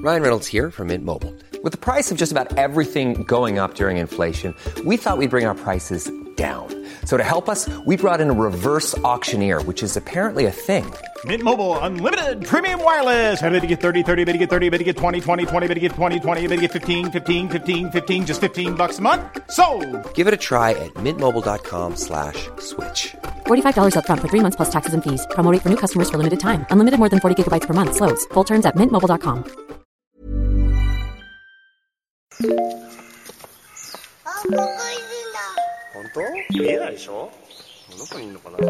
Ryan Reynolds here from Mint Mobile. With the price of just about everything going up during inflation, we thought we'd bring our prices down. So to help us, we brought in a reverse auctioneer, which is apparently a thing. Mint Mobile Unlimited Premium Wireless. How to get 30, 30, bit to get 30, bit to get 20, 20, 20, bit to get 20, 20, bit to get 15, 15, 15, 15, just $15 a month? Sold! Give it a try at mintmobile.com/switch. $45 up front for 3 months plus taxes and fees. Promo rate for new customers for limited time. Unlimited more than 40 gigabytes per month. Slows full terms at mintmobile.com. 本当？見えないでしょ？どこにいるのかな？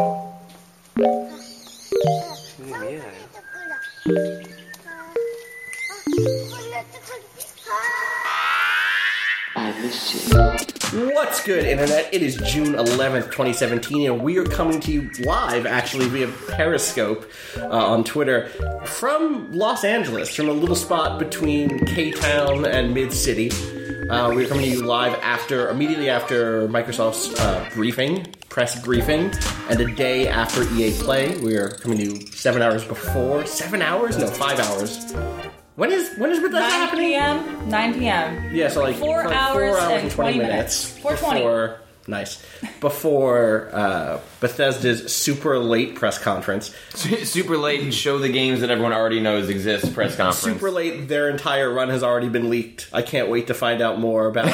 見えないよ。 What's good, Internet? It is June 11th, 2017, and we are coming to you live, actually, via Periscope on Twitter from Los Angeles, from a little spot between K-Town and Mid-City. We're coming to you live immediately after Microsoft's press briefing, and a day after EA Play. We are coming to you 7 hours before. 7 hours? No, 5 hours. When is Bethesda happening? 9 p.m. Yeah, so like 4 hours and 20 minutes. 4:20. Nice. Before Bethesda's super late press conference. Super late and show the games that everyone already knows exist press conference. Super late, their entire run has already been leaked. I can't wait to find out more about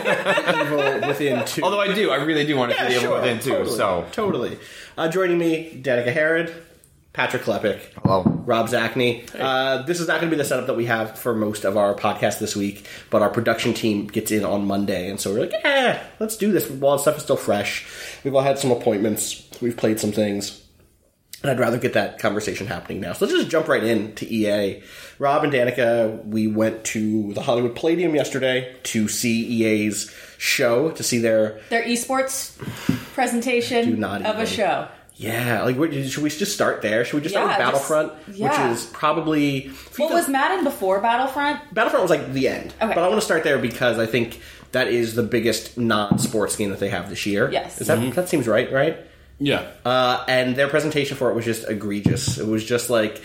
Evil Within 2. Although I really do want to see Evil Within 2. Totally. Joining me, Danica Herod, Patrick Klepek. Hello. Rob Zachney. This is not going to be the setup that we have for most of our podcast this week, but our production team gets in on Monday, and so we're like, let's do this while stuff is still fresh. We've all had some appointments. We've played some things. And I'd rather get that conversation happening now. So let's just jump right into EA. Rob and Danica, we went to the Hollywood Palladium yesterday to see EA's show, to see their esports presentation of a show. Yeah, should we just start there? Should we just start with Battlefront, which is probably... Well, was Madden before Battlefront? Battlefront was like the end. Okay. But I want to start there because I think that is the biggest non-sports game that they have this year. Yes. That seems right? Yeah. And their presentation for it was just egregious. It was just like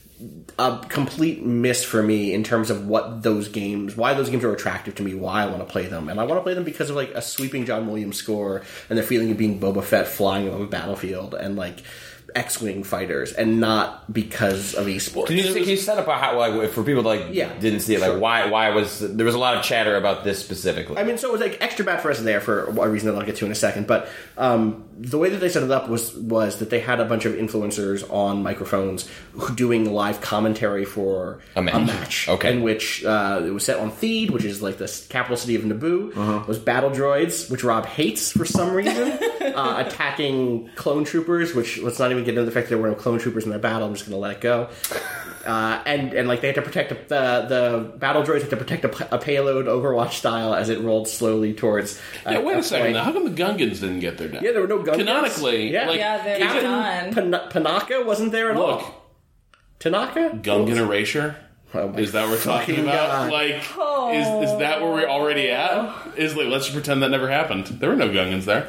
a complete miss for me in terms of why those games are attractive to me, why I want to play them. And I want to play them because of like a sweeping John Williams score and the feeling of being Boba Fett flying over a battlefield and like X-Wing fighters, and not because of esports. Can you set up how, for people that didn't see it, like why was there was a lot of chatter about this specifically? I mean, so it was like extra bad for us there for a reason that I'll get to in a second. But the way that they set it up was that they had a bunch of influencers on microphones doing live commentary for a match. Okay. In which it was set on Theed, which is like the capital city of Naboo. It was battle droids, which Rob hates for some reason, attacking clone troopers, which let's not even get into the fact that there were no clone troopers in that battle. I'm just going to let it go. And like they had to protect the battle droids had to protect a payload Overwatch style as it rolled slowly towards. Wait a second. Now, how come the Gungans didn't get there? Now? Yeah, there were no Gungans. Canonically, they're Captain Panaka wasn't there at all. Tanaka? Gungan erasure. Is that what we're talking about? God. Is that where we're already at? Let's just pretend that never happened. There were no Gungans there.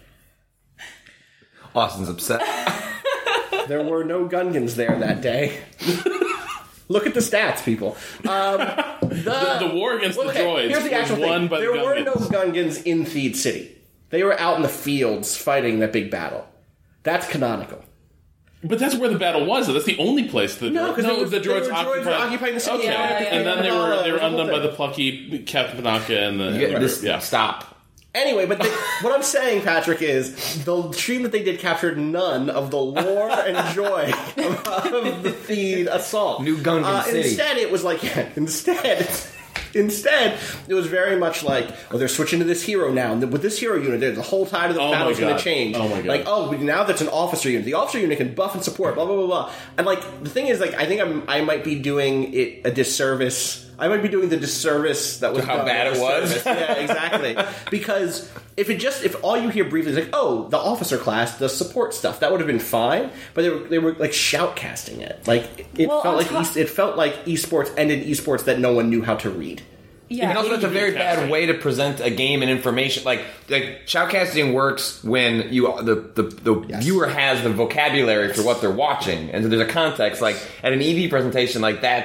Austin's upset. There were no Gungans there that day. Look at the stats, people. The war against the droids here's the actual was won by the Gungans. There were no Gungans in Theed City. They were out in the fields fighting that big battle. That's canonical. But that's where the battle was. That's the only place that the droids were occupying the city. Okay, and then they were undone by the plucky Captain Panaka and the Stop. Anyway, but what I'm saying, Patrick, is the stream that they did captured none of the lore and joy of the Theed assault. New Gungan City. Instead, it was like, Instead, it was very much like, they're switching to this hero now. And with this hero unit, the whole tide of the battle is going to change. Oh my god! Like, now that's an officer unit. The officer unit can buff and support. Blah blah blah blah. And like, the thing is, like, I think I might be doing it a disservice. I might be doing the disservice that was how bad it was. Yeah, exactly. Because if all you hear briefly is like, the officer class does support stuff, that would have been fine. But they were like shoutcasting it. Like it felt like esports ended esports that no one knew how to read. Yeah, and also, it's a very bad way to present a game and information. Like shoutcasting works when the viewer has the vocabulary for what they're watching, and so there's a context. Like at an EV presentation, like that's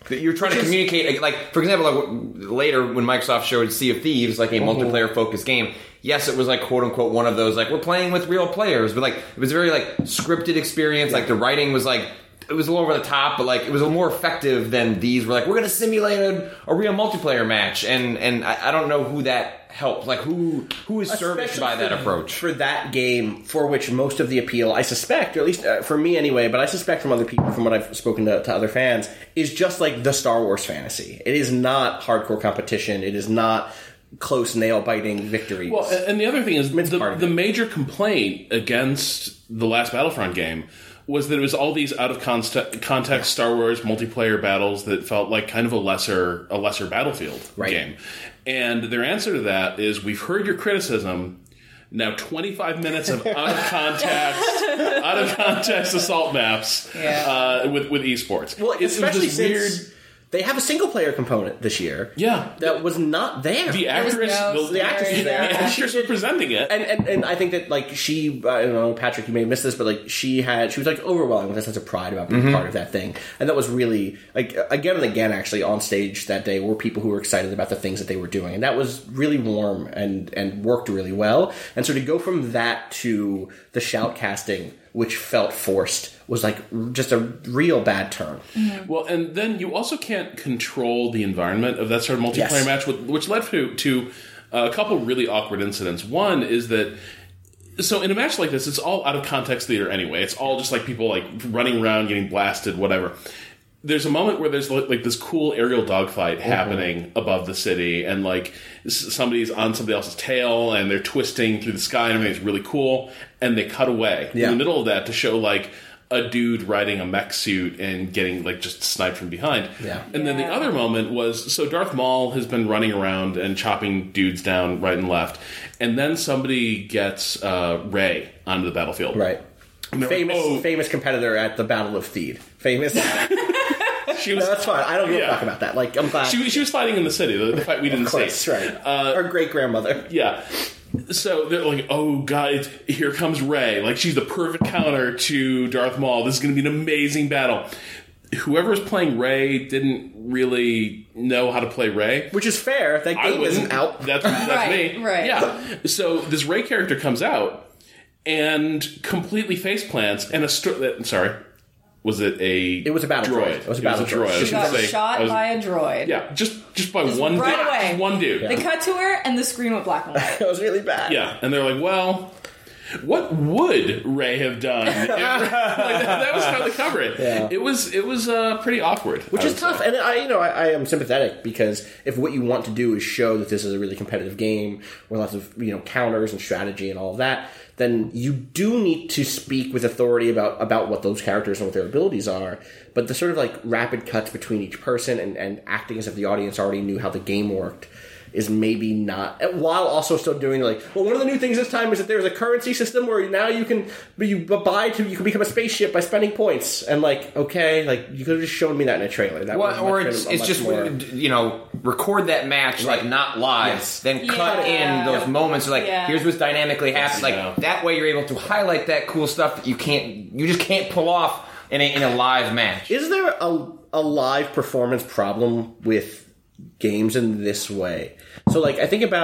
You're trying to communicate, like, for example, like, later when Microsoft showed Sea of Thieves, like a multiplayer-focused game, yes, it was like, quote-unquote, one of those, like, we're playing with real players, but, like, it was a very, like, scripted experience, like, the writing was, like, it was a little over the top, but, like, it was a little more effective than these were, like, we're going to simulate a real multiplayer match, and I don't know who that helped, like, who is serviced by that approach? For that game, for which most of the appeal, I suspect, or at least for me anyway, but I suspect from other people, from what I've spoken to other fans, is just like the Star Wars fantasy. It is not hardcore competition. It is not close nail-biting victories. Well, and the other thing is, the major complaint against the last Battlefront game was that it was all these out-of-context Star Wars multiplayer battles that felt like kind of a lesser Battlefield game. And their answer to that is, we've heard your criticism. Now 25 minutes of out-of-context assault maps with esports. Well, especially since they have a single-player component this year. Yeah. That was not there. The actress was presenting it. And I think that, like, I don't know, Patrick, you may have missed this, but, like, she was, like, overwhelmed with a sense of pride about being part of that thing. And that was really, like, again and again, actually, on stage that day were people who were excited about the things that they were doing. And that was really warm and worked really well. And so to go from that to the shoutcasting, which felt forced, was like just a real bad turn. Mm-hmm. Well, and then you also can't control the environment of that sort of multiplayer match, which led to a couple really awkward incidents. One is that, so in a match like this, it's all out of context theater anyway. It's all just like people like running around, getting blasted, whatever. There's a moment where there's like this cool aerial dogfight happening above the city, and like somebody's on somebody else's tail, and they're twisting through the sky, and everything's really cool. And they cut away in the middle of that to show like a dude riding a mech suit and getting like just sniped from behind. And then the other moment was, so Darth Maul has been running around and chopping dudes down right and left, and then somebody gets Rey onto the battlefield. Right. Famous competitor at the Battle of Theed. Famous. She was, no, that's fine. I don't give a fuck about that. Like, I'm glad she was fighting in the city. The fight we didn't see. Right. Our great grandmother. Yeah. So they're like, oh god, here comes Rey. Like, she's the perfect counter to Darth Maul. This is going to be an amazing battle. Whoever's playing Rey didn't really know how to play Rey, which is fair. That game isn't out. That's right, me. Right. Yeah. So this Rey character comes out and completely face plants, and sorry. Was it a? It was a battle droid. It was a battle droid. She got shot by a droid. Yeah, just by one right dude. Away. One dude. They cut to her, and the screen went black and white. It was really bad. Yeah, and they're like, well, what would Rey have done? That was how they cover it. Yeah. It was pretty awkward, which is tough. And I am sympathetic, because if what you want to do is show that this is a really competitive game with lots of counters and strategy and all of that, then you do need to speak with authority about what those characters and what their abilities are. But the sort of like rapid cuts between each person and acting as if the audience already knew how the game worked is maybe not, while also still doing like, well, one of the new things this time is that there's a currency system where now you can become a spaceship by spending points, and like, okay, like you could have just shown me that in a trailer. It's just record that match like not live, then cut in those moments like here's what's dynamically happening. Like that way you're able to highlight that cool stuff that you just can't pull off in a live match. Is there a live performance problem with games in this way? So, like, I think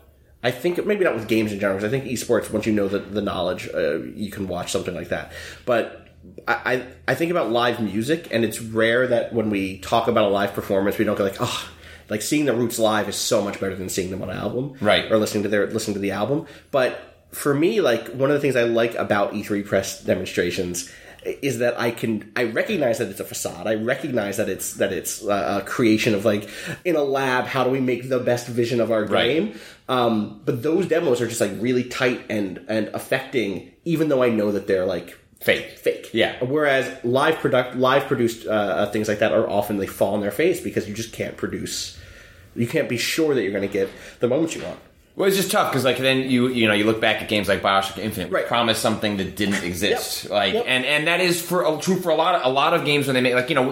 maybe not with games in general, because I think esports, once you know the knowledge, you can watch something like that. But I think about live music, and it's rare that when we talk about a live performance, we don't go like, oh, like seeing the Roots live is so much better than seeing them on an album, right? Or listening to the album. But for me, like, one of the things I like about E3 press demonstrations is that I recognize that it's a facade. I recognize that it's a creation of, like, in a lab, how do we make the best vision of our game? But those demos are just like really tight and affecting, even though I know that they're like fake. Yeah. Whereas live produced things like that are often, they fall in their face because you just can't produce. You can't be sure that you're going to get the moment you want. Well, it's just tough because, like, then you look back at games like BioShock Infinite, which promise something that didn't exist, and that is true for a lot of games when they make, like, the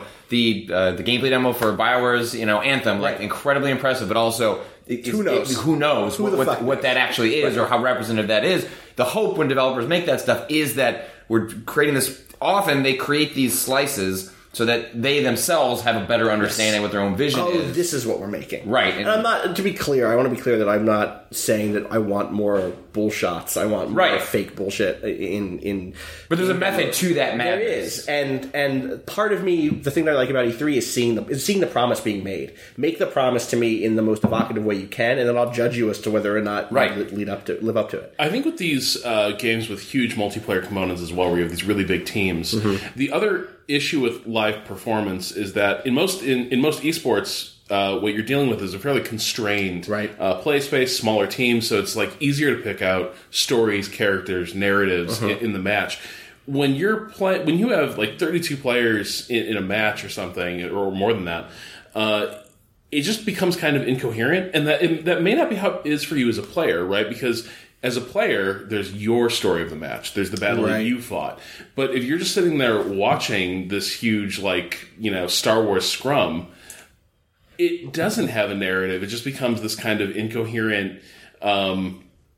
gameplay demo for BioWare's Anthem, like, incredibly impressive, but also who knows what that actually is or how representative that is. The hope when developers make that stuff is that we're creating this. Often they create these slices so that they themselves have a better understanding what their own vision is. This is what we're making. Right. And I'm not, to be clear, I want to be clear that I'm not saying that I want more bullshots. I want more fake bullshit in But there's a method to that There madness. is. And part of me, the thing that I like about E3 is seeing the promise being made. Make the promise to me in the most evocative way you can, and then I'll judge you as to whether or not you live up to it. I think with these games with huge multiplayer components as well, where you have these really big teams, the other issue with live performance is that in most esports, what you're dealing with is a fairly constrained play space, smaller teams, so it's like easier to pick out stories, characters, narratives in the match. When you have like 32 players in a match or something, or more than that, it just becomes kind of incoherent, and that may not be how it is for you as a player, right? Because as a player, there's your story of the match. There's the battle that you fought. But if you're just sitting there watching this huge, Star Wars scrum, it doesn't have a narrative. It just becomes this kind of incoherent, I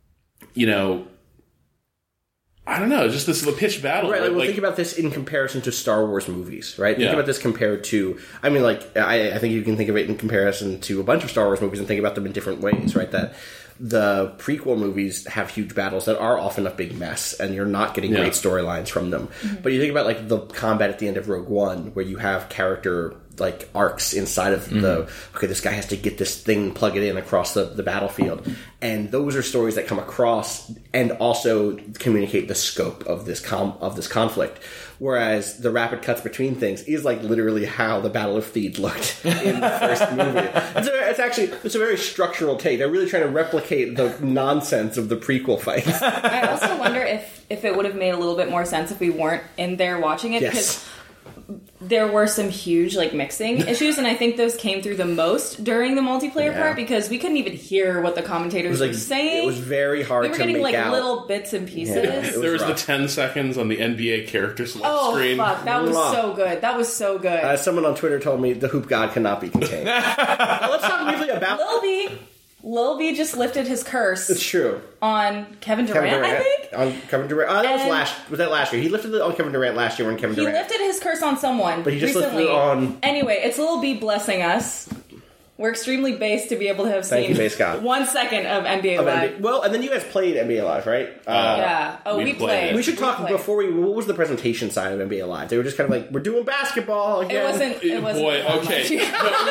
don't know, just this pitched battle. Right, think about this in comparison to Star Wars movies, right? Think about this compared to, I think you can think of it in comparison to a bunch of Star Wars movies and think about them in different ways, right? That the prequel movies have huge battles that are often a big mess, and you're not getting great storylines from them. But you think about the combat at the end of Rogue One, where you have character arcs inside of this guy has to get this thing, plug it in across the battlefield, and those are stories that come across and also communicate the scope of this conflict. Whereas the rapid cuts between things is literally how the Battle of Theed looked in the first movie. It's a very structural take. They're really trying to replicate the nonsense of the prequel fights. I also wonder if it would have made a little bit more sense if we weren't in there watching it, because there were some huge mixing issues, and I think those came through the most during the multiplayer part, because we couldn't even hear what the commentators were saying. It was very hard to make out. We were getting little bits and pieces. Yeah, there was the 10 seconds on the NBA character select screen. Oh, fuck. That was so good. That was so good. Someone on Twitter told me the hoop god cannot be contained. Let's talk briefly about Lil B just lifted his curse. It's true. On Kevin Durant, I think? On Kevin Durant. Was that last year? He lifted it on Kevin Durant last year when Kevin Durant. He lifted his curse on someone but he just recently. Lifted it on... Anyway, it's Lil B blessing us. We're extremely based to be able to have seen 1 second of NBA Live. Well, and then you guys played NBA Live, right? Yeah. Oh, we played. We should talk before what was the presentation side of NBA Live? They were just kind of we're doing basketball again. It wasn't. Boy, okay.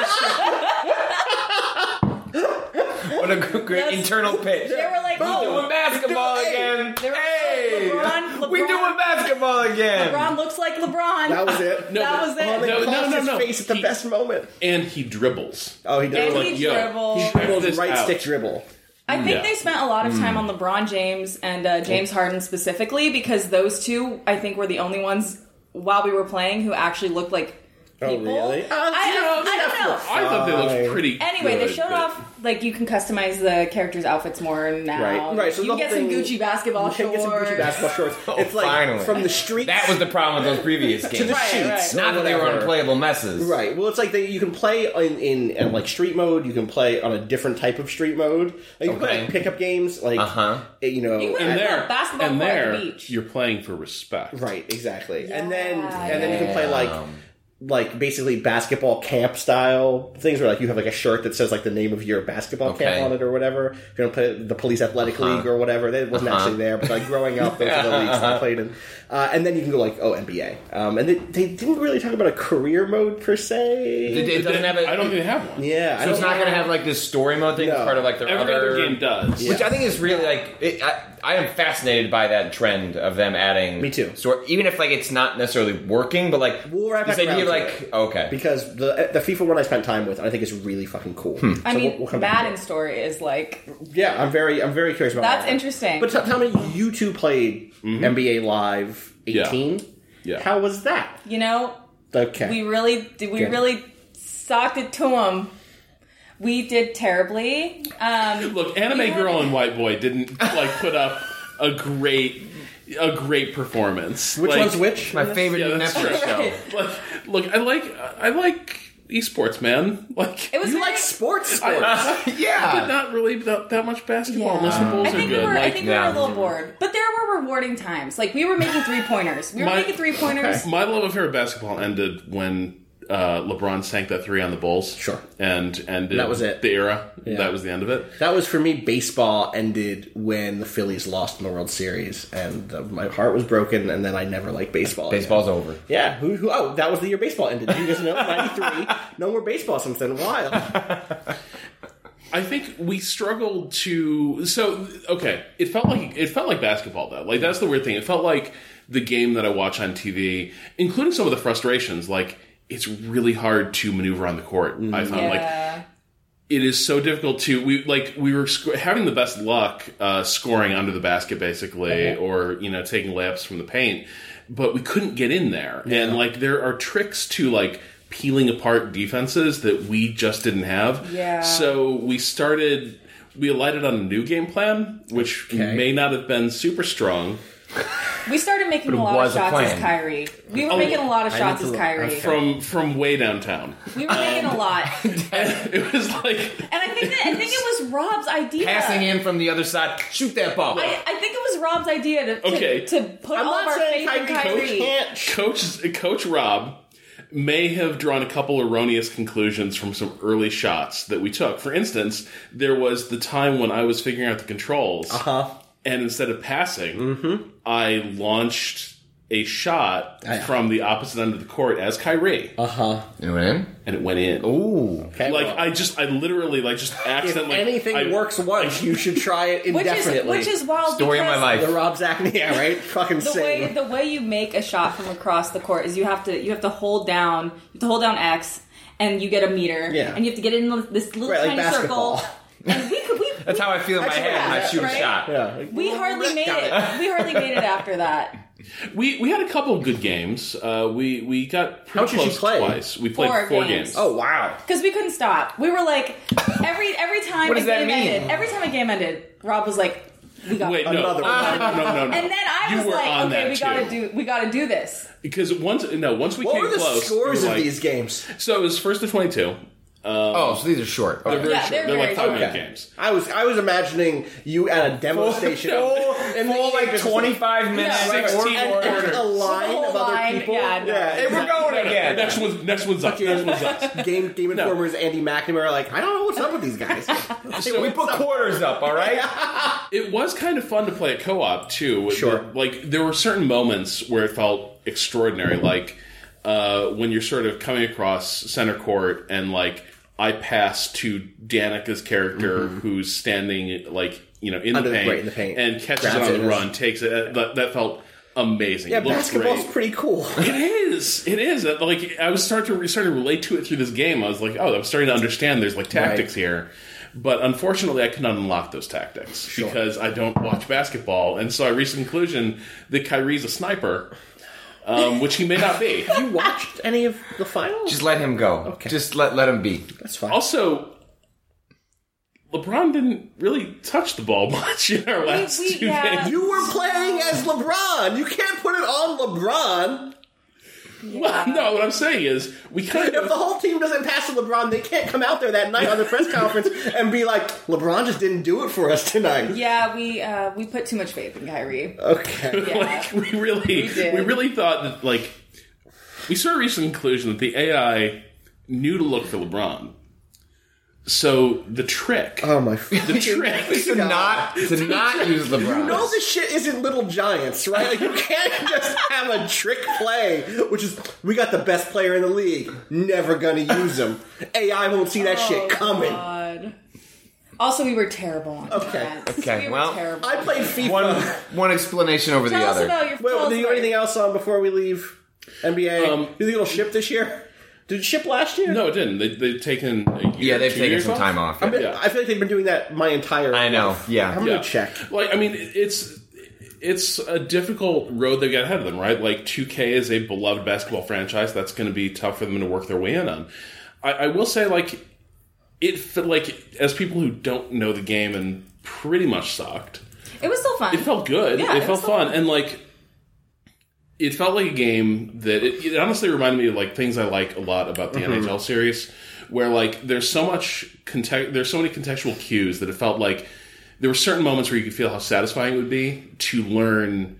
What a great internal pitch. They were like, we're doing basketball again. Hey! LeBron, we're doing basketball again. LeBron looks like LeBron. That was it. That was it. No. His face at the best moment. And he dribbles. Oh, he does. And he dribbles. He dribbles right stick dribble. I think they spent a lot of time on LeBron James and James Harden specifically, because those two, I think, were the only ones while we were playing who actually looked like people. Oh, really? I don't know. I thought they looked pretty Anyway, they showed off, you can customize the characters' outfits more now. Right. So you can get some Gucci basketball shorts. You can get some Gucci basketball shorts. It's finally. From the streets. That was the problem with those previous games. To the sheets. Not that they were unplayable messes. Right. Well, it's you can play in street mode. You can play on a different type of street mode. You can play pickup games. You can play basketball and there, at the beach. You're playing for respect. Right. Exactly. Yeah, and then you can play basically basketball camp style things where you have a shirt that says the name of your basketball camp on it or whatever. You're gonna play the Police Athletic League or whatever. That wasn't actually there, but growing up, those are the leagues that I played in. And then you can go NBA. And they didn't really talk about a career mode per se. It doesn't have I don't think they have one. Yeah, so it's not going to have this story mode thing. It's part of their Every other game does, which I think is really I am fascinated by that trend of them adding. Me too. Even if it's not necessarily working, but we'll wrap this idea okay, because the FIFA one I spent time with, I think is really fucking cool. I mean, Madden story is yeah. I'm very curious about that's that. Interesting. But tell me, you two played NBA Live 18. Yeah. How was that? Okay. We really socked it to them. We did terribly. Look, Anime Girl and White Boy didn't put up a great performance. Which one's which? My favorite Netflix show. Look, I like esports, man. You like sports? Yeah, but not really that much basketball unless the Bulls are good. I think we were a little bored, but there were rewarding times. Like, we were making 3-pointers. My love affair of basketball ended when LeBron sank that 3 on the Bulls. Sure. And that was it. The era. Yeah. That was the end of it. That was, for me, baseball ended when the Phillies lost in the World Series. And my heart was broken, and then I never liked baseball. Baseball's over. Yeah. Oh, that was the year baseball ended. You guys know? 93. No more baseball since then. Wild. I think we struggled to. So, okay, it felt like basketball, though. Like, that's the weird thing. It felt like the game that I watch on TV, including some of the frustrations, like, it's really hard to maneuver on the court. I found like it is so difficult to we were having the best luck scoring under the basket basically, or taking layups from the paint, but we couldn't get in there. And like there are tricks to like peeling apart defenses that we just didn't have. Yeah. So we alighted on a new game plan, which may not have been super strong. We started making a lot of shots as Kyrie. We were making a lot of shots as Kyrie. From way downtown. We were making a lot. It was like... And I think it was Rob's idea. Passing in from the other side, shoot that ball. I think it was Rob's idea to put all of our faith in Kyrie. Coach Rob may have drawn a couple erroneous conclusions from some early shots that we took. For instance, there was the time when I was figuring out the controls. And instead of passing, I launched a shot from the opposite end of the court as Kyrie. It went in? And it went in. Ooh. Okay, I literally just accidentally... If anything works once, you should try it indefinitely. Which is wild. Story of my life. The Rob Zacny, right? Fucking same. The way you make a shot from across the court is you have to hold down X, and you get a meter, and you have to get in this little tiny circle. And that's how I feel in my head when I shoot a shot. Yeah. We hardly made it. We hardly made it after that. We had a couple of good games. We got pretty close twice. We played 4 games. Oh wow! Because we couldn't stop. We were like every time what does that mean? Every time a game ended, Rob was like, "We got another one." No. And then I was like, "Okay, we gotta do this." Because once we came close, what were the scores of these games? So it was 1-22. So these are short. They're very short. They're like 5-minute games. I was imagining you at a demo station in like 25 minutes, 16 and a line of other people. Hey, we're going again. Next one's up. Game Informer's Andy McNamara like, I don't know what's up with these guys. So we put quarters up, all right? It was kind of fun to play at co-op too. Sure. Like there were certain moments where it felt extraordinary, like when you're sort of coming across center court and like I pass to Danica's character who's standing like in the paint and catches it on the run, takes it. That felt amazing. Yeah, basketball's pretty cool. It is. Like I was starting to relate to it through this game. I was like, I'm starting to understand. There's like tactics here. But unfortunately, I could not unlock those tactics because I don't watch basketball, and so I reached the conclusion that Kyrie's a sniper. Which he may not be. Have you watched any of the finals? Just let him go. Okay. Just let him be. That's fine. Also, LeBron didn't really touch the ball much in our last 2 games. You were playing as LeBron. You can't put it on LeBron. Yeah. Well, no, what I'm saying is we kind of... If the whole team doesn't pass to LeBron, they can't come out there that night on the press conference and be like, LeBron just didn't do it for us tonight. Yeah, we put too much faith in Kyrie. Okay. Yeah. Like, we really thought that, like, we sort of reached the conclusion that the AI knew to look for LeBron. So the trick, to not use LeBron. You know this shit isn't Little Giants, right? Like you can't just have a trick play, which is we got the best player in the league, never gonna use him. AI won't see that shit coming. God. Also, we were terrible on defense. Okay, well, terrible. I played FIFA. One explanation over the other. Wait, do you have anything else on before we leave NBA? Do you think it'll ship this year? Did it ship last year? No, it didn't. They've taken a year. Yeah, they've taken some time off. I feel like they've been doing that my entire life. I know, yeah. I'm going to check. Like, I mean, it's a difficult road they got ahead of them, right? Like, 2K is a beloved basketball franchise. That's going to be tough for them to work their way in on. I will say, like, as people who don't know the game and pretty much sucked. It was still fun. It felt good. Yeah, it felt fun. And, like... It felt like a game that it honestly reminded me of like things I like a lot about the NHL series, where like there's so many contextual cues that it felt like there were certain moments where you could feel how satisfying it would be to learn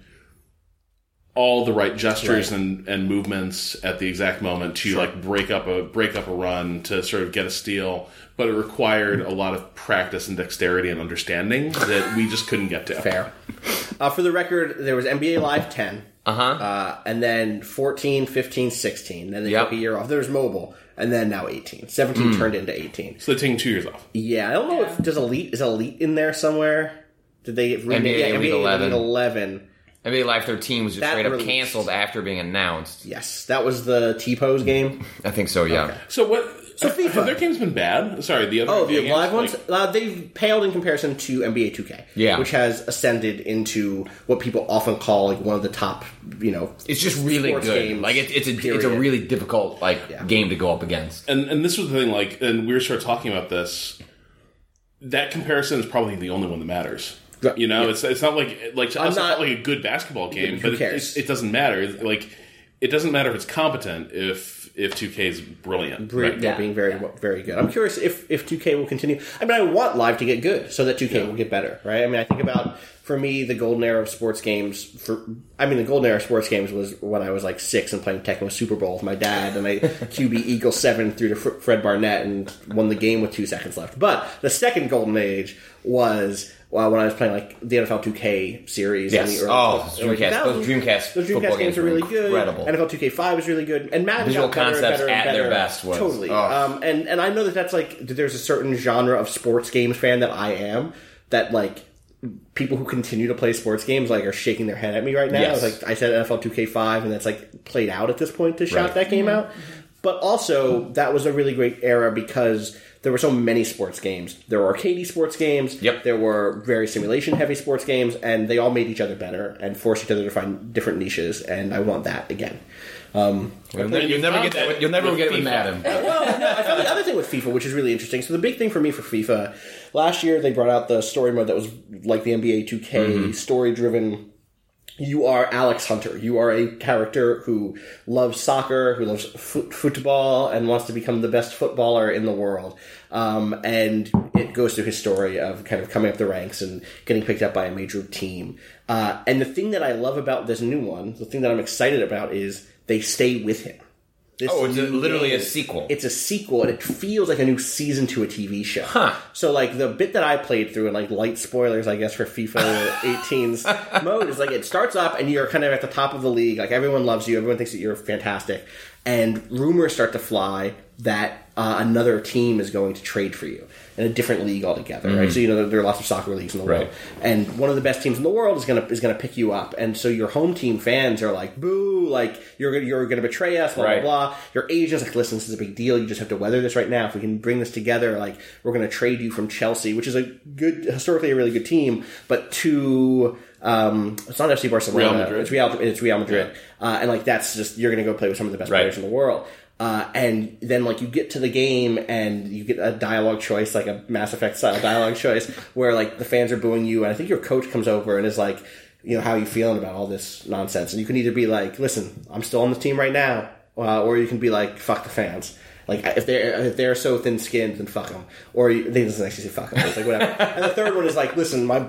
all the right gestures and movements at the exact moment to like break up a run to sort of get a steal, but it required a lot of practice and dexterity and understanding that we just couldn't get to. Fair. For the record, there was NBA Live 10, and then 14, 15, 16, and then they took a year off. There was mobile, and then now 18. 17 turned into 18. So they're taking 2 years off. Yeah, I don't know if is Elite in there somewhere. Did they NBA Elite 11? NBA Live 13 was just straight up canceled after being announced. Yes, that was the T-Pose game. I think so. Yeah. Okay. So what? So FIFA, have their games been bad? Sorry, the other the live ones. They've paled in comparison to NBA 2K, which has ascended into what people often call like one of the top. It's just really good. Games, like it's a really difficult game to go up against. And this was the thing. And we were sort of talking about this. That comparison is probably the only one that matters. It's not like to us, it's not like a good basketball game, but it doesn't matter. It doesn't matter if it's competent if 2K is brilliant. Being very, very good. I'm curious if 2K will continue. I mean, I want Live to get good so that 2K will get better, right? I mean, I think about, for me, the golden era of sports games. The golden era of sports games was when I was like 6 and playing Tekken with Super Bowl with my dad, and I QB Eagle 7 through to Fred Barnett and won the game with 2 seconds left. But the second golden age was when I was playing like the NFL 2K series. Yes. Those Dreamcast games are really good. Incredible. NFL 2K5 is really good. And Madden visual got better concepts and better at their best. Totally. And I know that's like, there's a certain genre of sports games fan that I am, that like people who continue to play sports games like are shaking their head at me right now. Yes. Like I said NFL 2K5, and that's like played out at this point to shout that game out. But also, that was a really great era because there were so many sports games. There were arcadey sports games. Yep. There were very simulation-heavy sports games, and they all made each other better and forced each other to find different niches, and I want that again. You'll never get it with Madden. I found the other thing with FIFA, which is really interesting. So the big thing for me for FIFA, last year they brought out the story mode that was like the NBA 2K, story-driven. You are Alex Hunter. You are a character who loves soccer, who loves football, and wants to become the best footballer in the world. And it goes through his story of kind of coming up the ranks and getting picked up by a major team. And the thing that I love about this new one, the thing that I'm excited about, is they stay with him. It's literally a sequel. It's a sequel, and it feels like a new season to a TV show. So, like, the bit that I played through, and, like, light spoilers, I guess, for FIFA 18's mode, is, like, it starts up, and you're kind of at the top of the league. Like, everyone loves you. Everyone thinks that you're fantastic. And rumors start to fly that another team is going to trade for you in a different league altogether, right? So there are lots of soccer leagues in the world, and one of the best teams in the world is gonna pick you up, and so your home team fans are like, "Boo! Like you're gonna betray us!" Blah blah blah. Your agents like, "Listen, this is a big deal. You just have to weather this right now. If we can bring this together, like we're gonna trade you from Chelsea, which is historically a really good team, but to." It's not FC Barcelona. Real Madrid. It's Real Madrid, and like that's just you're gonna go play with some of the best players in the world. And then, like, you get to the game and you get a dialogue choice, like a Mass Effect style dialogue choice, where, like, the fans are booing you, and I think your coach comes over and is like, how are you feeling about all this nonsense? And you can either be like, listen, I'm still on the team right now, or you can be like, fuck the fans. Like, if they're so thin-skinned, then fuck them. Or they doesn't actually say fuck them. It's like, whatever. And the third one is like, listen, my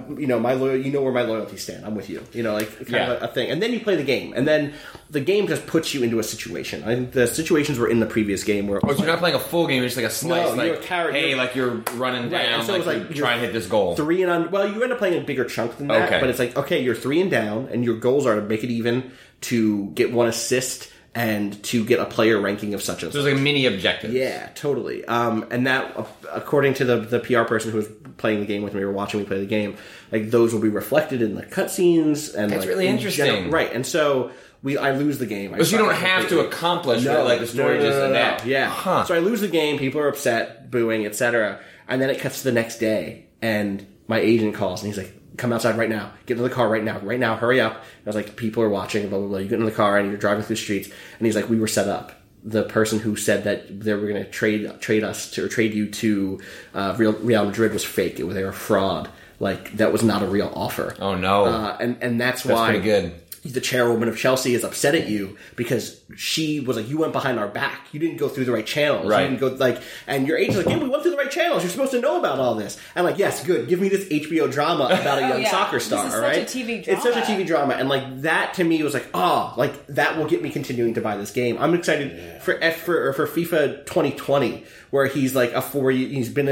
where my loyalties stand. I'm with you. Like, kind of a thing. And then you play the game. And then the game just puts you into a situation. I think the situations were in the previous game where... so you're not playing a full game, it's just like a slice. No, you're running down, so like try and hit this goal. 3 and on... Well, you end up playing a bigger chunk than that. Okay. But it's like, okay, you're 3 and down, and your goals are to make it even, to get 1 assist... and to get a player ranking of such and such. So it's like a mini objective. Yeah, totally. And that, according to the PR person who was playing the game with me or watching me play the game, like those will be reflected in the cutscenes. And that's really interesting. Right, and so I lose the game. But you don't have to accomplish like the story just adapt. Yeah. Huh. So I lose the game, people are upset, booing, etc. And then it cuts to the next day, and my agent calls, and he's like, come outside right now. Get into the car right now, hurry up. And I was like, people are watching, blah, blah, blah. You get in the car and you're driving through the streets. And he's like, we were set up. The person who said that they were going to trade you to Real Madrid was fake. They were a fraud. Like, that was not a real offer. Oh, no. And that's why... pretty good. the chairwoman of Chelsea is upset at you because she was like, you went behind our back. You didn't go through the right channels. Right. You didn't go and your agent's like, yeah, we went through the right channels. You're supposed to know about all this. And like, yes, good. Give me this HBO drama about a young soccer star. This is right? such a TV drama. It's such a TV drama. And like that to me was like, like that will get me continuing to buy this game. I'm excited for FIFA 2020, where he's like he's been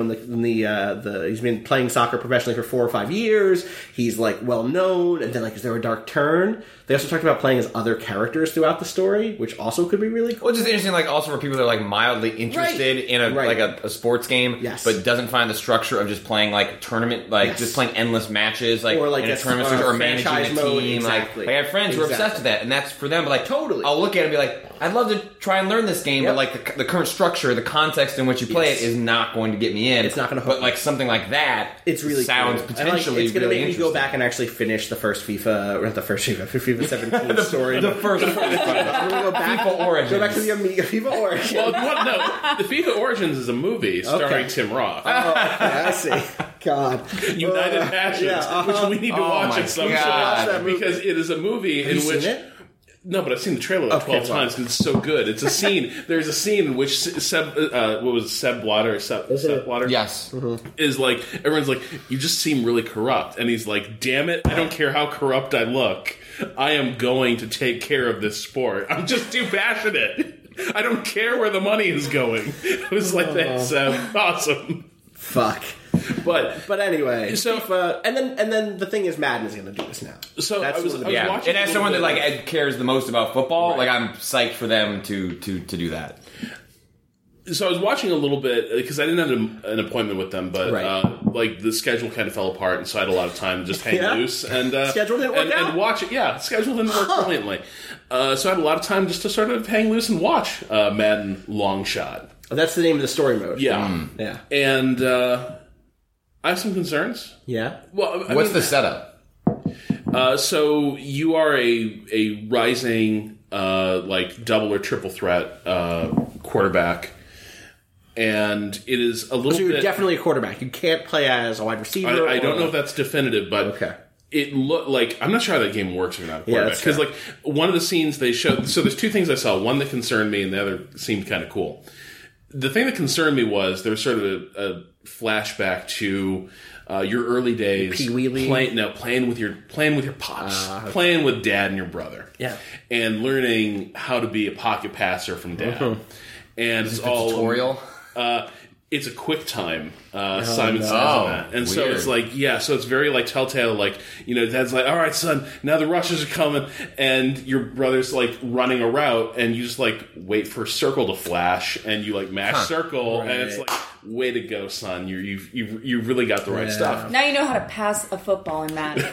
he's been playing soccer professionally for 4 or 5 years. He's like well known, and then like is there a dark turn? They also talked about playing as other characters throughout the story, which also could be really cool. Well, just interesting, like also for people that are like mildly interested in a sports game, but doesn't find the structure of just playing like tournament, just playing endless matches, like, or like in a tournament structure, or managing a team. Exactly. Like I have friends who are obsessed with that, and that's for them. But like totally, I'll look at it and be like, I'd love to try and learn this game, but like the current structure, the context in which you play it is not going to get me in. It's not going to. But like something like that, it's really sounds cool. potentially it's going to really make me go back and actually finish the first FIFA, or not the first FIFA 17 story. The first FIFA. We're going to go back. FIFA Origins. Go back to the Amiga FIFA Origins. Well, the FIFA Origins is a movie starring Tim Roth. I see. God. United Passions, which we need to watch at some point because it is a movie in which. No, but I've seen the trailer like 12 times because it's so good. It's a scene. There's a scene in which Seb Blatter? Seb Blatter? Yes. Mm-hmm. Is like, everyone's like, you just seem really corrupt. And he's like, damn it, I don't care how corrupt I look. I am going to take care of this sport. I'm just too passionate. I don't care where the money is going. It was like, that's awesome. Fuck. But anyway, so FIFA, and then the thing is, Madden is going to do this now. So that's I was watching. And as someone that like cares the most about football, like I'm psyched for them to do that. So I was watching a little bit because I didn't have an appointment with them, but like the schedule kind of fell apart, and so I had a lot of time to just hang loose and schedule didn't work out? And watch it. Yeah, schedule didn't work brilliantly. So I had a lot of time just to sort of hang loose and watch Madden Long Shot. Oh, that's the name of the story mode. Yeah, yeah, and I have some concerns. Yeah. Well, what's the setup? So you are a rising like double or triple threat quarterback. And it is a little bit... So you're definitely a quarterback. You can't play as a wide receiver. I don't know if that's definitive, but it looked like... I'm not sure how that game works if you're not a quarterback. Because like one of the scenes they showed... So there's two things I saw. One that concerned me and the other seemed kind of cool. The thing that concerned me was there was sort of a flashback to your early days playing with your pops, playing with dad and your brother, and learning how to be a pocket passer from dad. And it's all tutorial. It's a quick time. Simon says on that, and so it's like so it's very like Telltale. Like dad's like, all right, son, now the rushers are coming, and your brother's like running a route, and you just like wait for circle to flash, and you like mash circle, and it's like, way to go, son. You really got the right stuff. Now you know how to pass a football in Madden.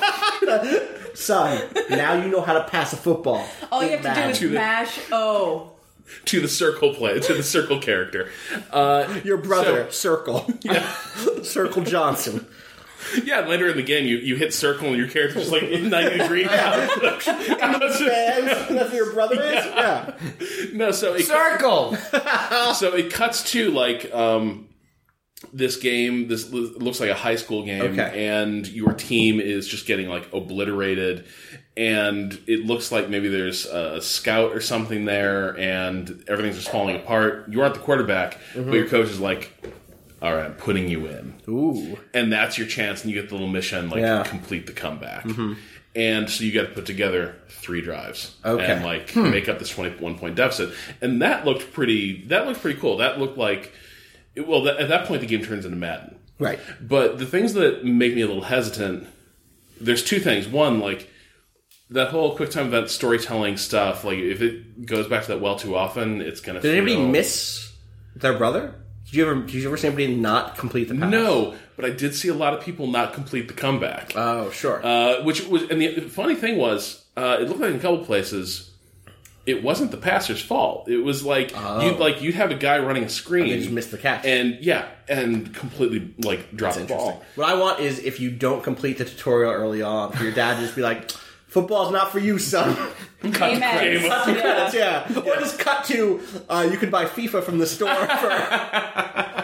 Son, now you know how to pass a football. All you have to do is mash O. To the circle character. Your brother, Circle. Circle Johnson. Yeah, later in the game, you hit circle and your character's like in 90 degrees. That's what your brother is? Yeah. No, so... Circle! So it cuts to, like, this game. This looks like a high school game. And your team is just getting, like, obliterated. And it looks like maybe there's a scout or something there, and everything's just falling apart. You aren't the quarterback, but your coach is like, all right, I'm putting you in. Ooh. And that's your chance, and you get the little mission, like, complete the comeback. And so you got to put together 3 drives. And, like, make up this 21-point deficit. And that looked pretty cool. That looked like... at that point, the game turns into Madden. Right. But the things that make me a little hesitant... There's 2 things. One, like... That whole QuickTime event storytelling stuff, like, if it goes back to that well too often, it's going to Did anybody miss their brother? Did you ever see anybody not complete the pass? No, but I did see a lot of people not complete the comeback. Oh, sure. And the funny thing was, it looked like in a couple places, it wasn't the passer's fault. It was like, you'd have a guy running a screen. And they just missed the catch. And completely, like, drop the ball. What I want is, if you don't complete the tutorial early on, for your dad to just be like... Football's not for you, son. Cut the credits, yeah. Or just cut to, you can buy FIFA from the store for...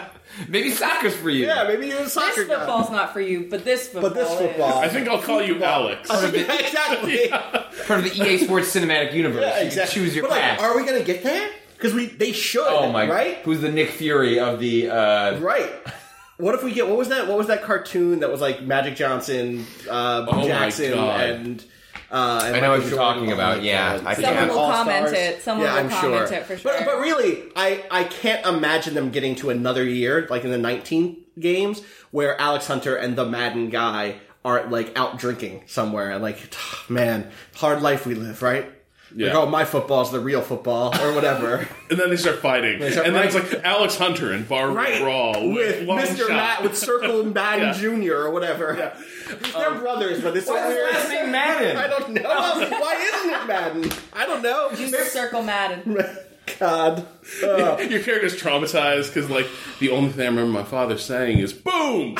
Maybe soccer's for you. Yeah, maybe you're a soccer This guy. football's not for you, but this football I think I'll call you Alex. Exactly. Part of the EA Sports cinematic universe. Yeah, You exactly. choose your but path. are we going to get that? Because they should. Oh my! Right? Who's the Nick Fury of the? Right. What if we get? What was that? What was that cartoon that was like Magic Johnson, Jackson, and I know what you're talking about. Yeah, I think someone will All-Stars. comment it. Someone will comment it for sure. But really, I can't imagine them getting to another year, like in the 19 games, where Alex Hunter and the Madden guy are like out drinking somewhere. And like, man, hard life we live, right? Yeah. Like, oh, my football's the real football, or whatever. And then they start fighting. Then it's like Alex Hunter and Bar Brawl with long Mr. shot. Matt, with Circle Madden Jr. or whatever. Yeah. They're brothers, but it's so weird. Why is his name Madden? I don't know. Why isn't it Madden? I don't know. Just Circle Madden. God. Your character's traumatized because, like, the only thing I remember my father saying is "boom."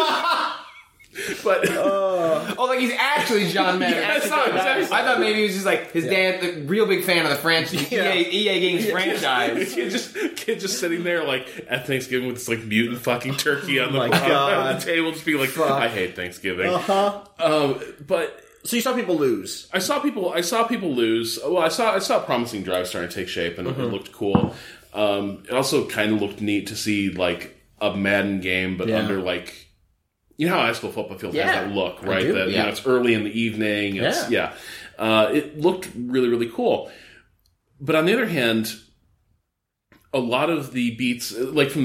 But like he's actually John Madden. Yes, I thought maybe he was just like his dad, the real big fan of the franchise, EA Games franchise. Kid just sitting there like at Thanksgiving with this like mutant fucking turkey on the my bottom God. of the table, just being like, I hate Thanksgiving. But so you saw people lose. I saw people lose. Well, I saw promising drive starting to take shape, and it looked cool. It also kind of looked neat to see like a Madden game, but under like. You know how high school football field has that look, right? That you know, it's early in the evening. It looked really, really cool. But on the other hand, a lot of the beats, like from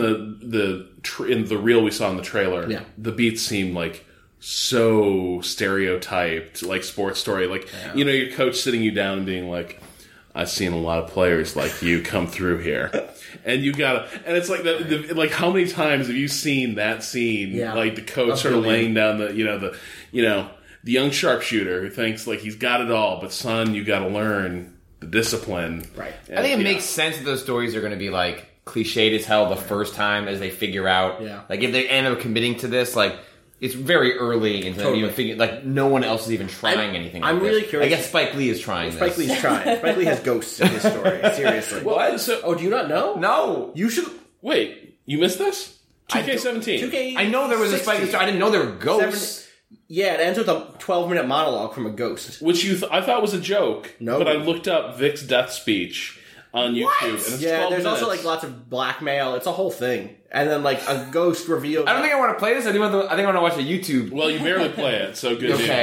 in the reel we saw in the trailer, the beats seemed like so stereotyped, like sports story. Like you know, your coach sitting you down and being like, "I've seen a lot of players like you come through here." And you gotta, and it's like like how many times have you seen that scene? Like the coach sort of laying down the young sharpshooter who thinks like he's got it all, but son, you got to learn the discipline. Right. I think it makes sense that those stories are going to be like cliched as hell the first time as they figure out. Like if they end up committing to this, like. It's very early into them even figuring, like, no one else is even trying anything like I'm this. really curious. I guess Spike Lee is trying this. Spike Lee's trying. Spike Lee has ghosts in his story. Seriously. Well, do you not know? No. You should... Wait, you missed this? 2K17. 2K. I know there was a Spike Lee story. I didn't know there were ghosts. Yeah, it ends with a 12-minute monologue from a ghost. Which I thought was a joke. No. But I looked up Vic's death speech on YouTube. And it's 12 there's also minutes. like lots of blackmail. It's a whole thing. And then like a ghost reveals... I don't think I want to play this. I think I want to watch the YouTube. Well, you barely play it, so good news.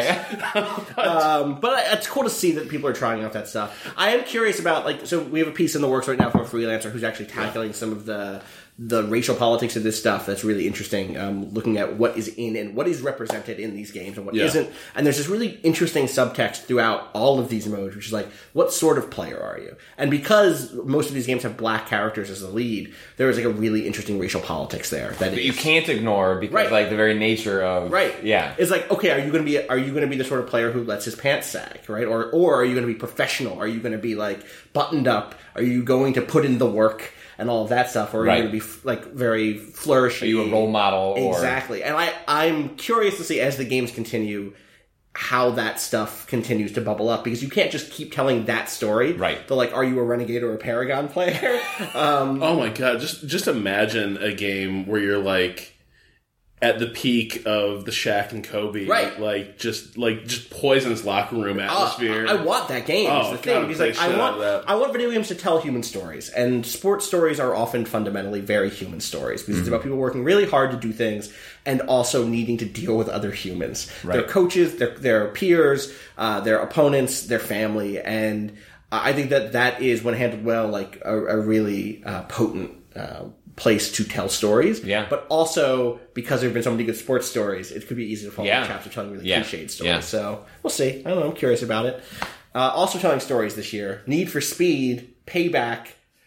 But it's cool to see that people are trying out that stuff. I am curious about, like, so we have a piece in the works right now from a freelancer who's actually tackling some of the racial politics of this stuff that's really interesting, looking at what is in and what is represented in these games and what isn't. And there's this really interesting subtext throughout all of these modes, which is like, what sort of player are you? And because most of these games have black characters as the lead, there is like a really interesting racial politics there that you can't ignore because like the very nature of it's like, okay, are you going to be the sort of player who lets his pants sag, right? Or are you going to be professional? Are you going to be like buttoned up? Are you going to put in the work and all of that stuff, or are you going to be like very flourishy? Are you a role model? Exactly. And I'm curious to see as the games continue how that stuff continues to bubble up, because you can't just keep telling that story. Right. But like, are you a Renegade or a Paragon player? Oh my god! Just imagine a game where you're like at the peak of the Shaq and Kobe, right? Like just poisonous locker room atmosphere. I want that game. Is the thing, because like I want video games to tell human stories, and sports stories are often fundamentally very human stories because it's about people working really hard to do things and also needing to deal with other humans, their coaches, their peers, their opponents, their family, and I think that is, when handled well, like a really potent place to tell stories. But also, because there have been so many good sports stories, it could be easy to fall into the traps of telling really cliched stories. So we'll see. I don't know. I'm curious about it. Also telling stories this year: Need for Speed, Payback,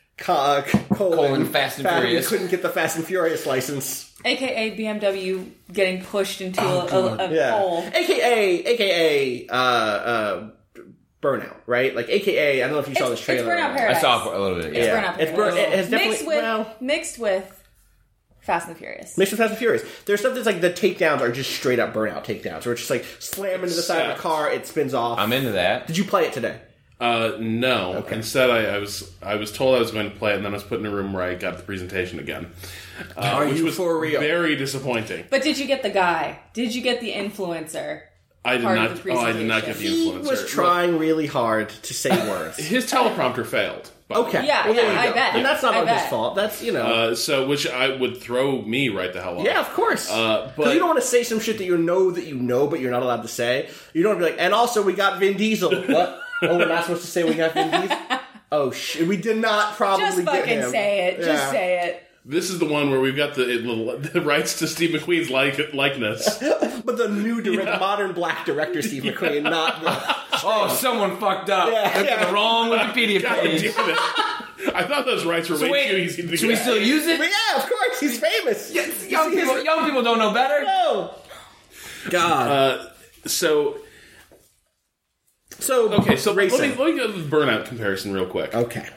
colon Fast and Furious. Couldn't get the Fast and Furious license. AKA BMW getting pushed into a hole. AKA Burnout, right? Like, AKA, I don't know if you saw this trailer. It's Burnout Paradise. I saw a little bit. It's Burnout Paradise. It's definitely mixed with Fast and the Furious. Mixed with Fast and Furious. There's stuff that's like the takedowns are just straight up Burnout takedowns, where it's just like slam into the side of the car, it spins off. I'm into that. Did you play it today? No. Okay. Instead, I was told I was going to play it, and then I was put in a room where I got the presentation again. Which was for real? Very disappointing. But did you get the guy? Did you get the influencer? I did not. Oh, I did not get the influencer. He was trying really hard to say words. His teleprompter failed. Okay. Yeah, I bet. And that's not his fault. That's, so, which I would throw me right the hell off. Yeah, of course. But you don't want to say some shit that you know, but you're not allowed to say. You don't want to be like, and also we got Vin Diesel. What? Oh, we're not supposed to say we got Vin Diesel? Oh, shit. We did not probably Just get him. fucking say it. Just say it. This is the one where we've got the rights to Steve McQueen's likeness. But the new modern black director, Steve McQueen, not the... someone fucked up. Looked at the wrong Wikipedia page. I thought those rights were way too easy to get. Should we still use it? But yeah, of course. He's famous. Yes, young people don't know better. No. God. So let me go to the Burnout comparison real quick. Okay.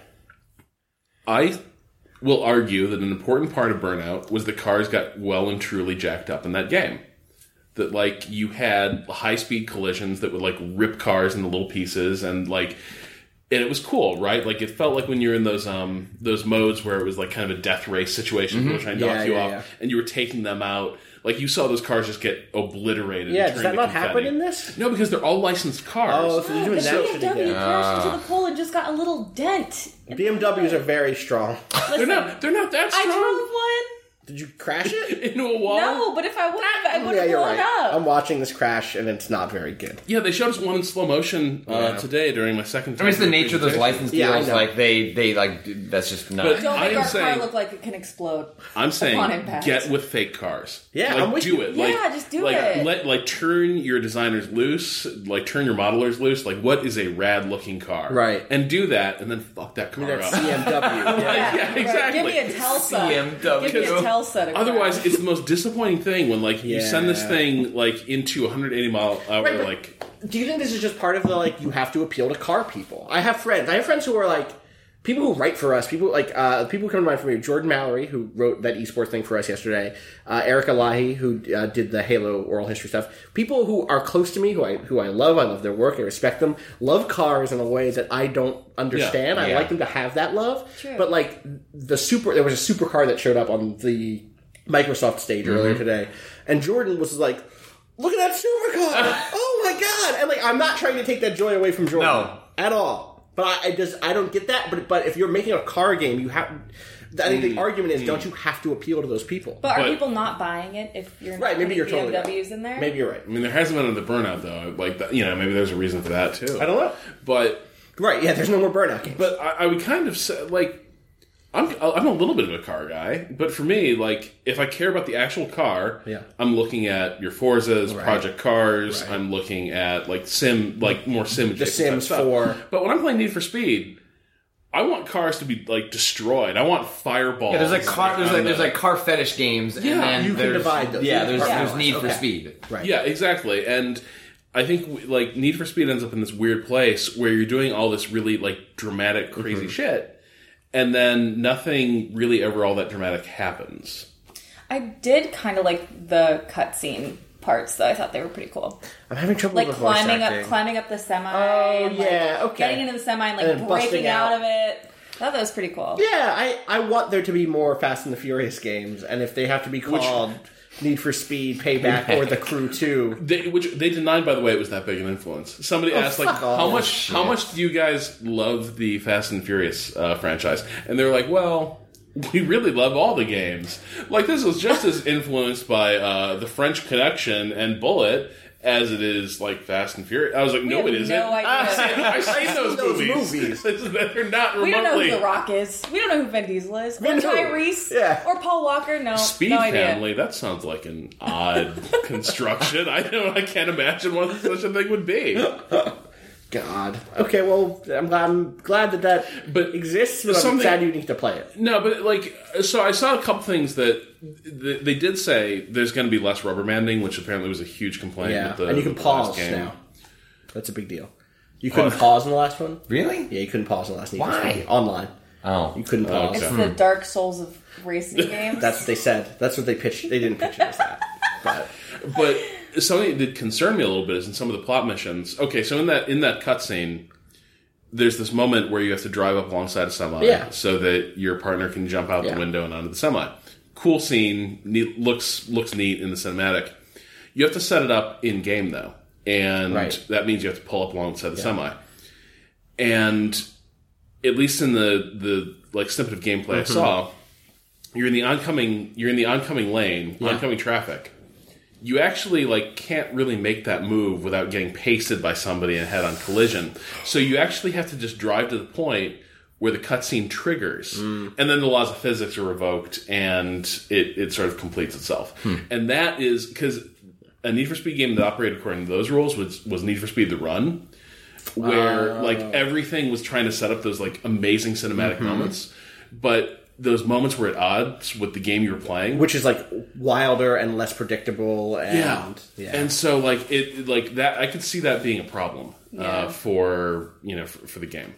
I will argue that an important part of Burnout was the cars got well and truly jacked up in that game. That, like, you had high-speed collisions that would, like, rip cars into little pieces, and, like, and it was cool, right? Like, it felt like when you're in those modes where it was, like, kind of a death race situation, people were trying to knock you off, and you were taking them out. Like, you saw those cars just get obliterated. Yeah, does that not happen in this? No, because they're all licensed cars. Oh, so they're doing that shit again. BMW crashed into the pole and just got a little dent. BMWs are very strong. Listen, they're not that strong. I drove one. Did you crash it? Into a wall? No, but if I would have, I would have you're blown right. up. I'm watching this crash, and it's not very good. Yeah, they showed us one in slow motion today during my second time. I mean, it's the nature of those license deals. Yeah, like, they like, that's just not... But Don't make our car look like it can explode. I'm saying, upon impact. get with fake cars. Yeah, like, I'm with do you. it. Yeah, Like, just do like, it. Turn your designers loose. Like, turn your modelers loose. Like, what is a rad-looking car? Right. And do that, and then fuck that car That's up. CMW. Yeah, exactly. Give me a Telsa. CMW. Give me a Telsa to Otherwise, crash. it's the most disappointing thing when, like, you send this thing, like, into 180 mile hour, Right, like... Do you think this is just part of the, like, you have to appeal to car people? I have friends who are, like, people who write for us, people who come to mind for me, Jordan Mallory, who wrote that esports thing for us yesterday, Erica Lahi, who did the Halo oral history stuff, people who are close to me, who I love their work, I respect them, love cars in a way that I don't understand. I like them to have that love. True. But, like, there was a supercar that showed up on the Microsoft stage earlier today, and Jordan was like, look at that supercar! Oh my god! And, like, I'm not trying to take that joy away from Jordan at all. But I don't get that. But if you're making a car game, you have. I think the argument is, don't you have to appeal to those people? But are people not buying it if you're not maybe you're totally BMWs in there? Maybe you're right. I mean, there hasn't been another burnout, though. Like, maybe there's a reason for that, too. I don't know. But... Right, yeah, there's no more burnout games. But I would kind of say, like... I'm a little bit of a car guy, but for me, like, if I care about the actual car, I'm looking at your Forzas, Project Cars, I'm looking at, like, more sim. The Sims 4. But when I'm playing Need for Speed, I want cars to be, like, destroyed. I want fireballs. Yeah, there's car fetish games. Yeah, and then you can divide those. Yeah, there's Need for Speed. Right. Yeah, exactly. And I think, like, Need for Speed ends up in this weird place where you're doing all this really, like, dramatic, crazy shit. And then nothing really ever all that dramatic happens. I did kind of like the cutscene parts, though. I thought they were pretty cool. I'm having trouble like with climbing up the semi. Oh, and, yeah, okay. Getting into the semi and, like, And then breaking out of busting it. I thought that was pretty cool. Yeah, I want there to be more Fast and the Furious games, and if they have to be called Need for Speed, Payback, or The Crew 2. Which they denied, by the way, it was that big an influence. Somebody asked, like, how much do you guys love the Fast and Furious franchise? And they're like, well, we really love all the games. Like, this was just as influenced by The French Connection and Bullet as it is, like, Fast and Furious. I was like, no, it isn't. No idea. I've seen those movies. They're not remotely... We don't know who The Rock is. We don't know who Vin Diesel is. Or Tyrese. Or Paul Walker. No, Speed no idea. Family, that sounds like an odd construction. I can't imagine what such a thing would be. God. Okay, well, I'm glad that exists, but I'm sad you need to play it. No, but, like, so I saw a couple things that they did say there's going to be less rubber banding, which apparently was a huge complaint. Yeah, with the, and you can pause now. That's a big deal. You couldn't pause in the last one? Really? Yeah, you couldn't pause in the last one. Why? Online. Oh. You couldn't pause. It's the Dark Souls of racing games. That's what they said. That's what they pitched. They didn't pitch it as that. But something that did concern me a little bit is in some of the plot missions. Okay, so in that cutscene, there's this moment where you have to drive up alongside a semi so that your partner can jump out the window and onto the semi. Cool scene, neat, looks neat in the cinematic. You have to set it up in game though, and that means you have to pull up alongside the semi. And at least in the like snippet of gameplay I saw, you're in the oncoming lane, oncoming traffic. You actually like can't really make that move without getting pasted by somebody and head-on collision. So you actually have to just drive to the point where the cutscene triggers, and then the laws of physics are revoked, and it sort of completes itself. And that is because a Need for Speed game that operated according to those rules was Need for Speed: The Run, where like everything was trying to set up those like amazing cinematic moments, but those moments were at odds with the game you were playing, which is like wilder and less predictable. And and so like it like that, I could see that being a problem for the game.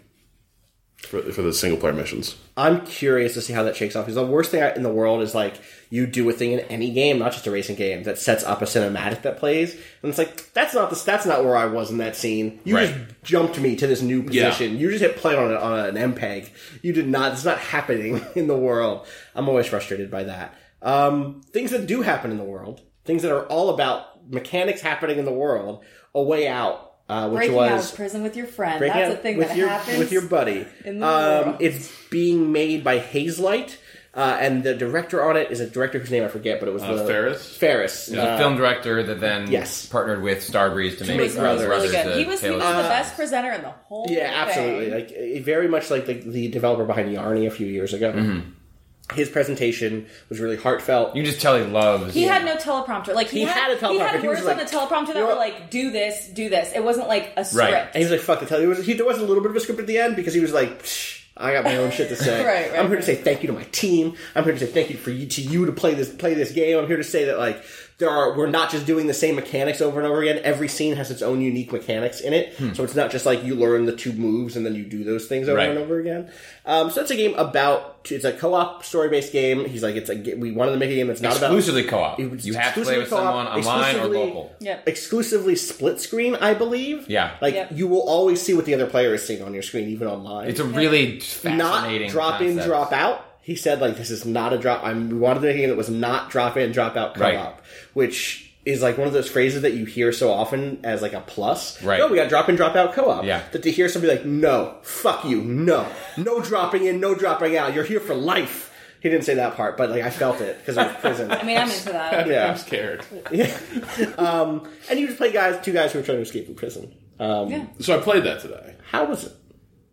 For the single player missions. I'm curious to see how that shakes off, because the worst thing in the world is like you do a thing in any game, not just a racing game, that sets up a cinematic that plays, and it's like that's not where I was in that scene. You just jumped me to this new position. You just hit play on an MPEG. You did not. It's not happening in the world. I'm always frustrated by that. Things that do happen in the world, things that are all about mechanics happening in the world, A Way Out. Which breaking was out of prison with your friend. That's a thing that happens with your buddy. In the world. It's being made by Hazelight, and the director on it is a director whose name I forget, but it was Ferris. Ferris, the film director that then partnered with Starbreeze to make Brothers. Really good. He was the best presenter in the whole thing. Absolutely. Like very much like the developer behind Yarny a few years ago. Mm-hmm. His presentation was really heartfelt. You can just tell he loves. He had no teleprompter. Like he had a teleprompter. He had words on the teleprompter that were like, "Do this, do this." It wasn't like a script. Right. And he was like, "Fuck the teleprompter." There was a little bit of a script at the end because he was like, "I got my own shit to say. I'm here to say thank you to my team. I'm here to say thank you to you to play this game. I'm here to say that like we're not just doing the same mechanics over and over again. Every scene has its own unique mechanics in it. So it's not just like you learn the two moves and then you do those things over and over again. So it's a game it's a co-op story-based game. He's like, we wanted to make a game that's not exclusively co-op. You have to play with someone online or local. Yep. Exclusively split screen, I believe. Yeah. You will always see what the other player is seeing on your screen, even online. It's a really fascinating not drop concept. In, drop out. He said, like, this is not a drop. We wanted to make a game that was not drop in, drop out co-op, which is like one of those phrases that you hear so often as like a plus. Right. No, we got drop in, drop out co-op. Yeah. That to hear somebody like, no, fuck you, no dropping in, no dropping out. You're here for life. He didn't say that part, but like I felt it because it was prison. I mean, I'm into that. I'm scared. Yeah. And you just play two guys who are trying to escape from prison. So I played that today. How was it?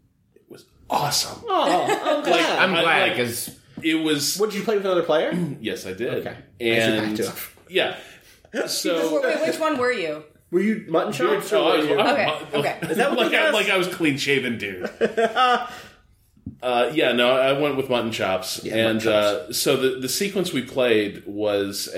It was awesome. Oh, I'm glad. I'm glad because it was. What, did you play with another player? Yes, I did. Okay. And so wait, which one were you? Were you Mutton Chops? Okay. Is that what I was clean shaven, dude. I went with Mutton Chops, and so the sequence we played was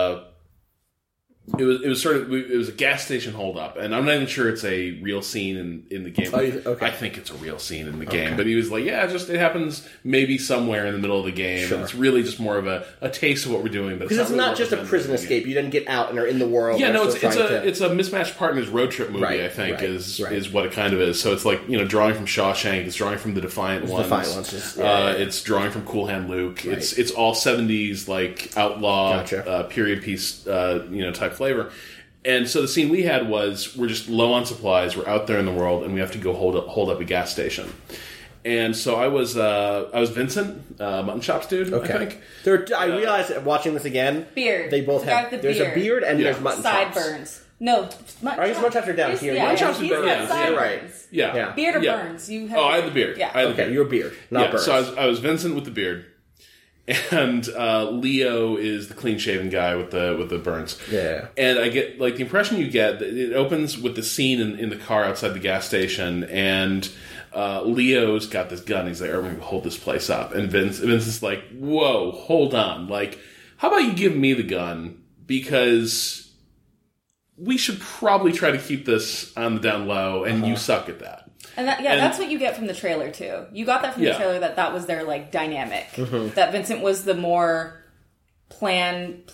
it was a gas station holdup, and I'm not even sure it's a real scene in the game. I think it's a real scene in the game, but he was like, it happens maybe somewhere in the middle of the game. Sure. And it's really just more of a taste of what we're doing. Because it's not just a prison escape. You didn't get out and are in the world. Yeah, no, it's a mismatched partners road trip movie. I think is what it kind of is. So it's like drawing from Shawshank, it's drawing from the Defiant Ones. It's drawing from Cool Hand Luke. Right. It's all 70s like outlaw period piece type flavor. And so the scene we had was we're just low on supplies, we're out there in the world, and we have to go hold up a gas station. And so I was Vincent, Mutton Chops dude, I think. I realized watching this again, beard. They both have there's a beard and there's Mutton Chops. Sideburns. No, I guess Mutton Chops are down here. Mutton Chops are down. You're right. Yeah. Beard or burns? You have I had the beard. Yeah. I had the beard. You're beard, not burns. So I was Vincent with the beard. And Leo is the clean-shaven guy with the burns. Yeah. And I get, like, the impression you get, it opens with the scene in the car outside the gas station, and Leo's got this gun. He's like, I'm going to hold this place up. And Vince is like, whoa, hold on. Like, how about you give me the gun? Because we should probably try to keep this on the down low, and you suck at that. And that's what you get from the trailer too. You got that from the trailer that was their like dynamic. Mm-hmm. That Vincent was the more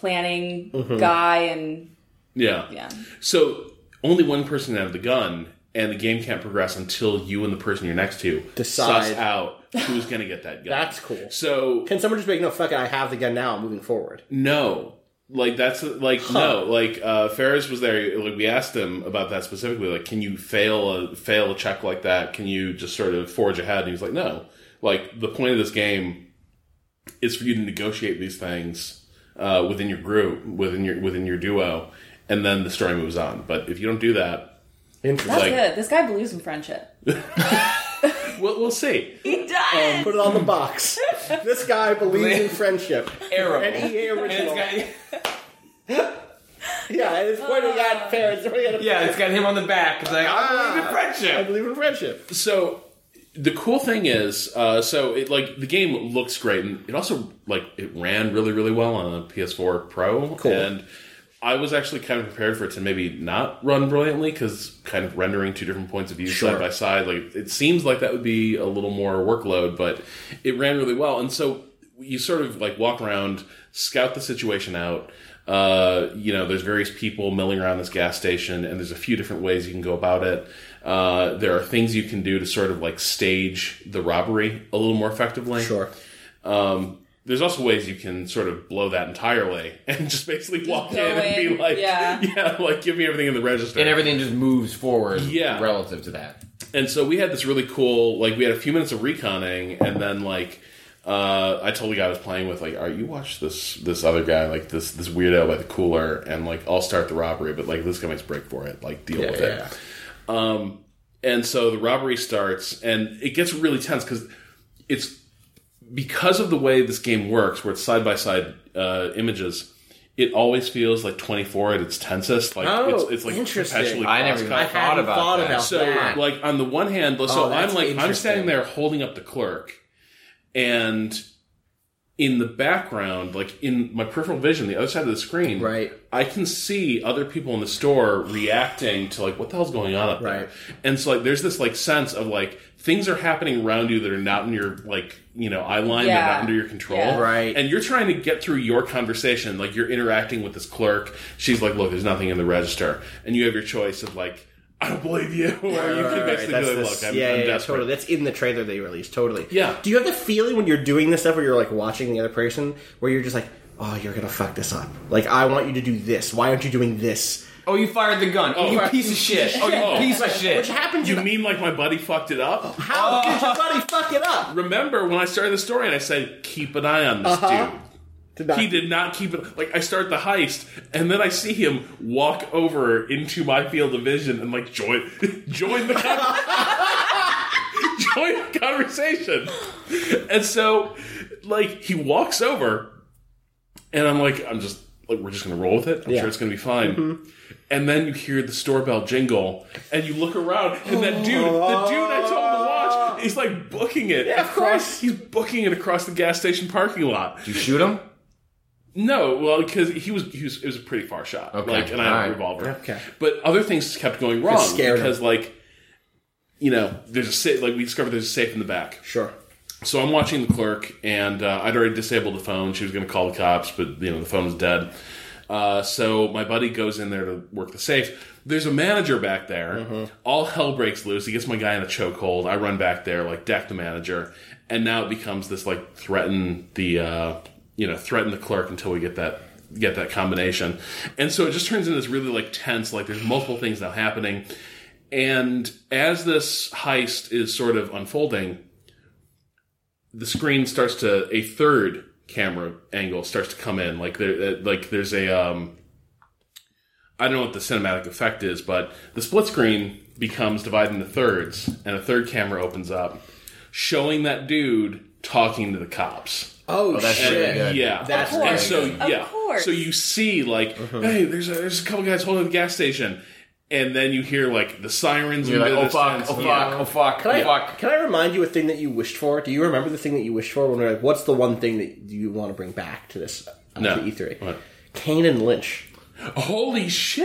planning guy, and yeah. So only one person had the gun, and the game can't progress until you and the person you're next to decide suss out who's going to get that gun. That's cool. So can someone just be like, no, fuck it, I have the gun now, I'm moving forward? No. Like, that's, like, no. Like, Ferris was there, like, we asked him about that specifically, like, can you fail a check like that? Can you just sort of forge ahead? And he was like, no. Like, the point of this game is for you to negotiate these things within your group, within your duo, and then the story moves on. But if you don't do that... That's good. This guy believes in friendship. We'll see. He does! Put it on the box. This guy believes in friendship. Arrow. An EA original. Yeah, and it's pointing at Ferris. Yeah, it's got him on the back. It's like, I believe in friendship. I believe in friendship. So... The cool thing is, the game looks great, and it also, it ran really, really well on a PS4 Pro. Cool. And I was actually kind of prepared for it to maybe not run brilliantly, because kind of rendering two different points of view side by side, it seems like that would be a little more workload, but it ran really well. And so you sort of, walk around, scout the situation out. There's various people milling around this gas station, and there's a few different ways you can go about it. There are things you can do to sort of stage the robbery a little more effectively. Sure. There's also ways you can sort of blow that entirely and just basically walk in and be like, give me everything in the register. And everything just moves forward relative to that. And so we had this really cool, we had a few minutes of reconning, and then I told the guy I was playing with, all right, you watch this other guy, this weirdo by the cooler, and I'll start the robbery, but this guy makes a break for it, deal with it. And so the robbery starts, and it gets really tense because of the way this game works, where it's side by side images. It always feels like 24 at its tensest. It's interesting. I never even thought about that. So, on the one hand, I'm standing there holding up the clerk, and in the background, in my peripheral vision, the other side of the screen, right, I can see other people in the store reacting to what the hell's going on up there. And so there's this sense of things are happening around you that are not in your eye line, they're not under your control. Right. And you're trying to get through your conversation, you're interacting with this clerk. She's like, look, there's nothing in the register. And you have your choice of I don't believe you. Or you can basically be look, I'm desperate. Totally. That's in the trailer they released, totally. Yeah. Do you have the feeling when you're doing this stuff where you're watching the other person, where you're just oh, you're gonna fuck this up. I want you to do this. Why aren't you doing this? Oh, you fired the gun. Oh, you piece of shit. Oh, you piece of shit. Which happened to You mean my buddy fucked it up? How did your buddy fuck it up? Remember when I started the story and I said, keep an eye on this dude. He did not keep it. I start the heist, and then I see him walk over into my field of vision and join the conversation. And so, he walks over, and I'm we're just gonna roll with it. I'm sure it's gonna be fine. Mm-hmm. And then you hear the store bell jingle, and you look around, and that dude, the dude I told him to watch, he's booking it. Yeah, of course. He's booking it across the gas station parking lot. Did you shoot him? No, well, because it was a pretty far shot. Okay. And I have a revolver. Okay. But other things kept going wrong. Because, there's a safe, we discovered there's a safe in the back. Sure. So I'm watching the clerk, and I'd already disabled the phone. She was going to call the cops, but, the phone was dead. So my buddy goes in there to work the safe. There's a manager back there. Mm-hmm. All hell breaks loose. He gets my guy in a chokehold. I run back there, deck the manager. And now it becomes this, threaten the clerk until we get that combination. And so it just turns into this really tense, there's multiple things now happening. And as this heist is sort of unfolding, the screen starts to, a third camera angle starts to come in. There's a, I don't know what the cinematic effect is, but the split screen becomes divided into thirds, and a third camera opens up, showing that dude talking to the cops. Oh, that's shit! Really good. Yeah, that's and so Of course. So you see hey, there's a couple guys holding the gas station, and then you hear the sirens. You're and oh fuck. Can I remind you a thing that you wished for? Do you remember the thing that you wished for when we're what's the one thing that you want to bring back to this to E3? What? Kane and Lynch. Holy shit!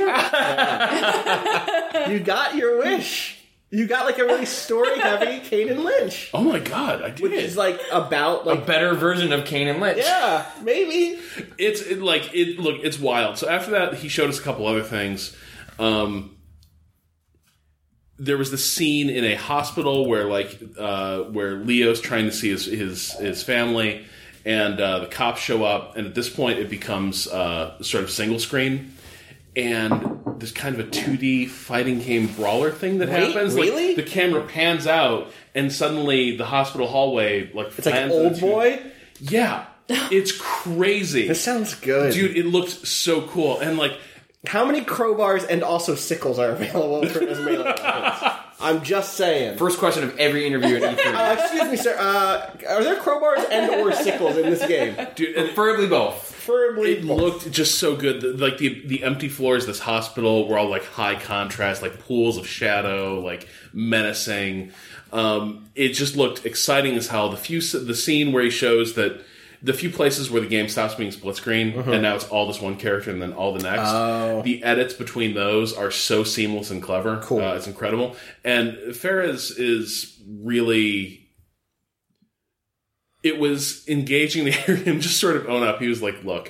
You got your wish. You got a really story-heavy Kane and Lynch. Oh my god, I did. Which is about a better version of Kane and Lynch. Yeah, maybe. It's wild. So after that, he showed us a couple other things. there was the scene in a hospital where where Leo's trying to see his family, and the cops show up, and at this point it becomes sort of single screen, and there's kind of a 2D fighting game brawler thing that happens. Really? Like, the camera pans out, and suddenly the hospital hallway it's like Old Boy. Yeah, it's crazy. This sounds good, dude. It looks so cool, and like. How many crowbars and also sickles are available for melee weapons? I'm just saying. First question of every interview at E3. Excuse me, sir. Are there crowbars and or sickles in this game? Dude, preferably both. It looked just so good. Like the empty floors of this hospital were all like high contrast, like pools of shadow, like menacing. It just looked exciting as hell. The scene where he shows that the few places where the game stops being split screen and now it's all this one character and then all the next. The edits between those are so seamless and clever. Cool. It's incredible. And Fares is really... It was engaging to hear him just sort of own up. He was like, look,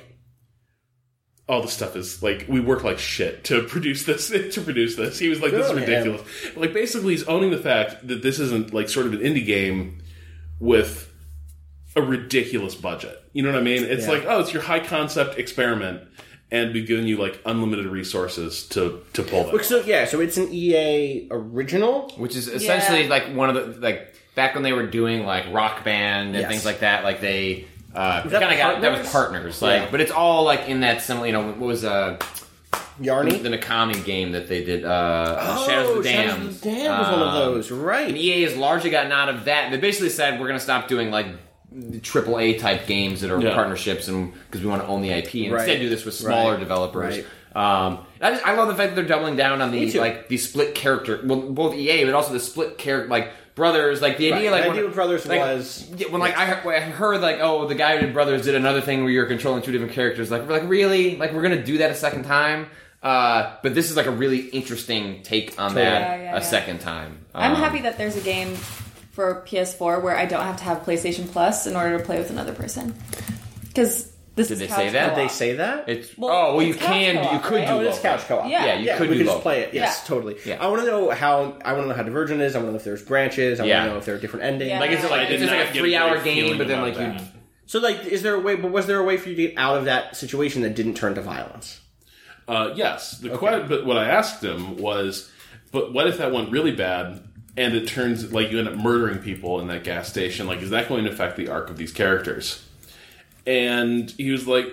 all the stuff is like, we work like shit to produce this. He was like, this is ridiculous. Like, basically he's owning the fact that this isn't like sort of an indie game with a ridiculous budget. You know what I mean? It's like, oh, it's your high concept experiment, and we've given you like unlimited resources to pull that. So it's an EA original, which is essentially like one of the like back when they were doing like Rock Band and things like that. Like they kind of got that was partners. Like, but it's all like in that similar. You know, what was Yarny? The Nakami game that they did, Shadows of the Dam. Shadows of the Dam was one of those, right? And EA has largely gotten out of that. They basically said we're going to stop doing like AAA type games that are partnerships, and because we want to own the IP, and instead do this with smaller developers. I love the fact that they're doubling down on the split character. Well, both EA, but also the split character, like Brothers. Like the idea, the idea with Brothers was when I heard like, oh, the guy who did Brothers did another thing where you're controlling two different characters. Like we're like, really? Like we're gonna do that a second time? But this is like a really interesting take on that a second time. I'm happy that there's a game for PS4 where I don't have to have PlayStation Plus in order to play with another person. Because this Did is they say that? Did they say that? It's you could do. Oh, it is couch co-op. Yeah, you could we do could just play it. Yes, totally. Yeah. I want to know how Divergent is. I want to know if there's branches. I want to know if there are different endings. Yeah. Like it's like a 3-hour game, but then like you. So like, is there a way? But was there a way for you to get out of that situation that didn't turn to violence? Yes. But what I asked him was, but what if that went really bad? And it turns like you end up murdering people in that gas station. Like, is that going to affect the arc of these characters? And he was like,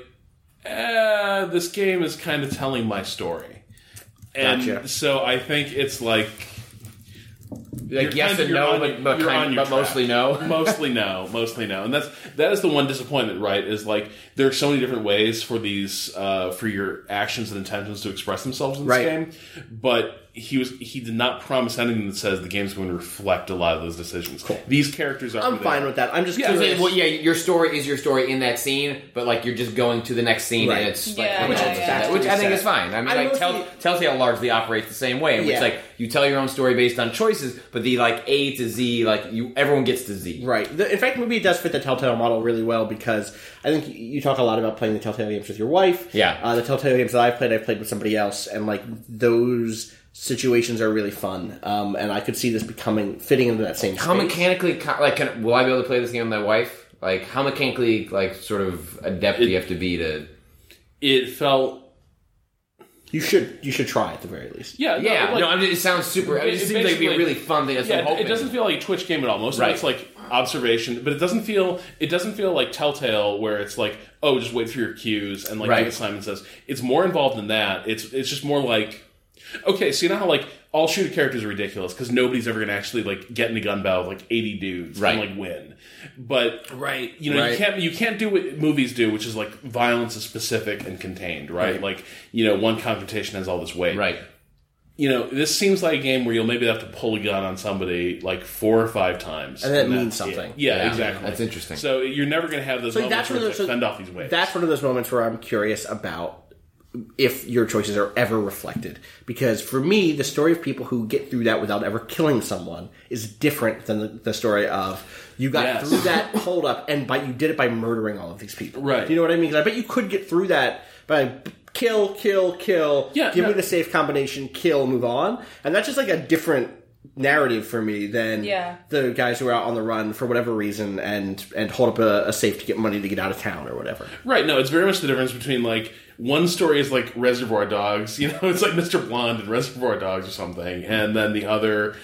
this game is kind of telling my story. And so I think it's like yes and no, but mostly no. Mostly no. And that is the one disappointment, right? Is like there are so many different ways for these for your actions and intentions to express themselves in this game, but he did not promise anything that says the game's going to reflect a lot of those decisions. Cool. These characters are. I'm fine with that. I'm just curious. Well, your story is your story in that scene, but like you're just going to the next scene, and it's which I think is fine. I mean, Telltale largely operates the same way, in which like you tell your own story based on choices, but the like A to Z, like everyone gets to Z. Right. In fact, maybe it does fit the Telltale model really well because I think you talk a lot about playing the Telltale games with your wife. Yeah. The Telltale games that I've played with somebody else, and like those situations are really fun, and I could see this fitting into that same space. How mechanically, like, will I be able to play this game with my wife? Like, how mechanically, like, sort of adept do you have to be to... It felt... You should try at the very least. Yeah. It sounds super... it seems like it'd be a really fun thing. That's what I'm hoping. It doesn't feel like a Twitch game at all. Most of it's like observation, but it doesn't feel like Telltale where it's like, oh, just wait for your cues and like do what Simon says. It's more involved than that. It's just more like... Okay, so you know how like all shooter characters are ridiculous because nobody's ever going to actually like get in a gun battle with like 80 dudes and like win. But you can't do what movies do, which is like violence is specific and contained, right? Like one confrontation has all this weight, right? This seems like a game where you'll maybe have to pull a gun on somebody like 4 or 5 times, and that means something. Yeah, exactly. That's interesting. So you're never going to have those moments where you fend off these waves. That's one of those moments where I'm curious about if your choices are ever reflected. Because for me, the story of people who get through that without ever killing someone is different than the story of you got through that hold up and you did it by murdering all of these people. Right. Do you know what I mean? Because I bet you could get through that by kill, give me the safe combination, kill, move on. And that's just like a different narrative for me than the guys who are out on the run for whatever reason and hold up a safe to get money to get out of town or whatever. Right. No, it's very much the difference between like one story is like Reservoir Dogs, it's like Mr. Blonde and Reservoir Dogs or something, and then the other,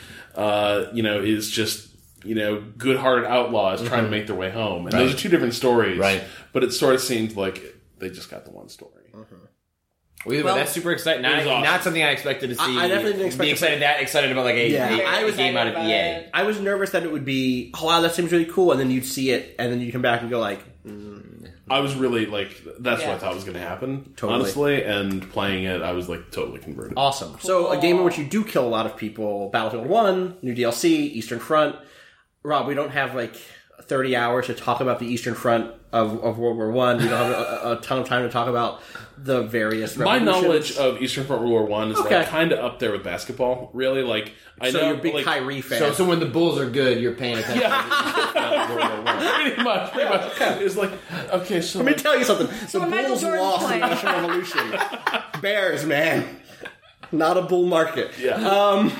is just good-hearted outlaws trying to make their way home, and those are two different stories. Right. But it sort of seemed like they just got the one story. Well, that's super exciting. Not something I expected to see. I definitely didn't expect excited about like a game out of EA. I was nervous that it would be, oh wow, that seems really cool, and then you'd see it, and then you'd come back and go like, I was really like, that's what I thought was going to happen, honestly, and playing it, I was like totally converted. Awesome. Cool. So a game in which you do kill a lot of people, Battlefield 1, new DLC, Eastern Front. Rob, we don't have like 30 hours to talk about the Eastern Front of World War I. We don't have a ton of time to talk about the various revolutions. My knowledge of Eastern Front World War I is like kind of up there with basketball, really. Like, I know you're a big Kyrie fan. So when the Bulls are good, you're paying attention to World War I. Pretty much. It's like, okay, so... Let me tell you something. The Bulls lost in the Russian Revolution. Bears, man. Not a bull market. Yeah.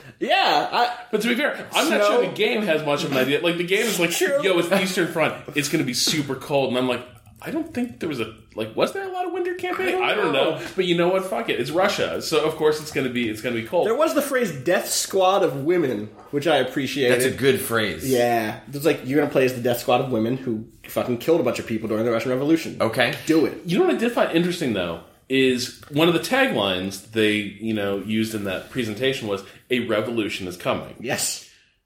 But to be fair, I'm not sure the game has much of an idea. Like, the game is like, yo, it's the Eastern Front. It's going to be super cold. And I'm like, I don't think there was was there a lot of winter campaigning? I don't know. But you know what? Fuck it. It's Russia. So, of course, it's going to be cold. There was the phrase death squad of women, which I appreciated. That's a good phrase. Yeah. It's like, you're going to play as the death squad of women who fucking killed a bunch of people during the Russian Revolution. Okay. Do it. You know what I did find interesting, though? Is one of the taglines they, used in that presentation was, a revolution is coming. Yes.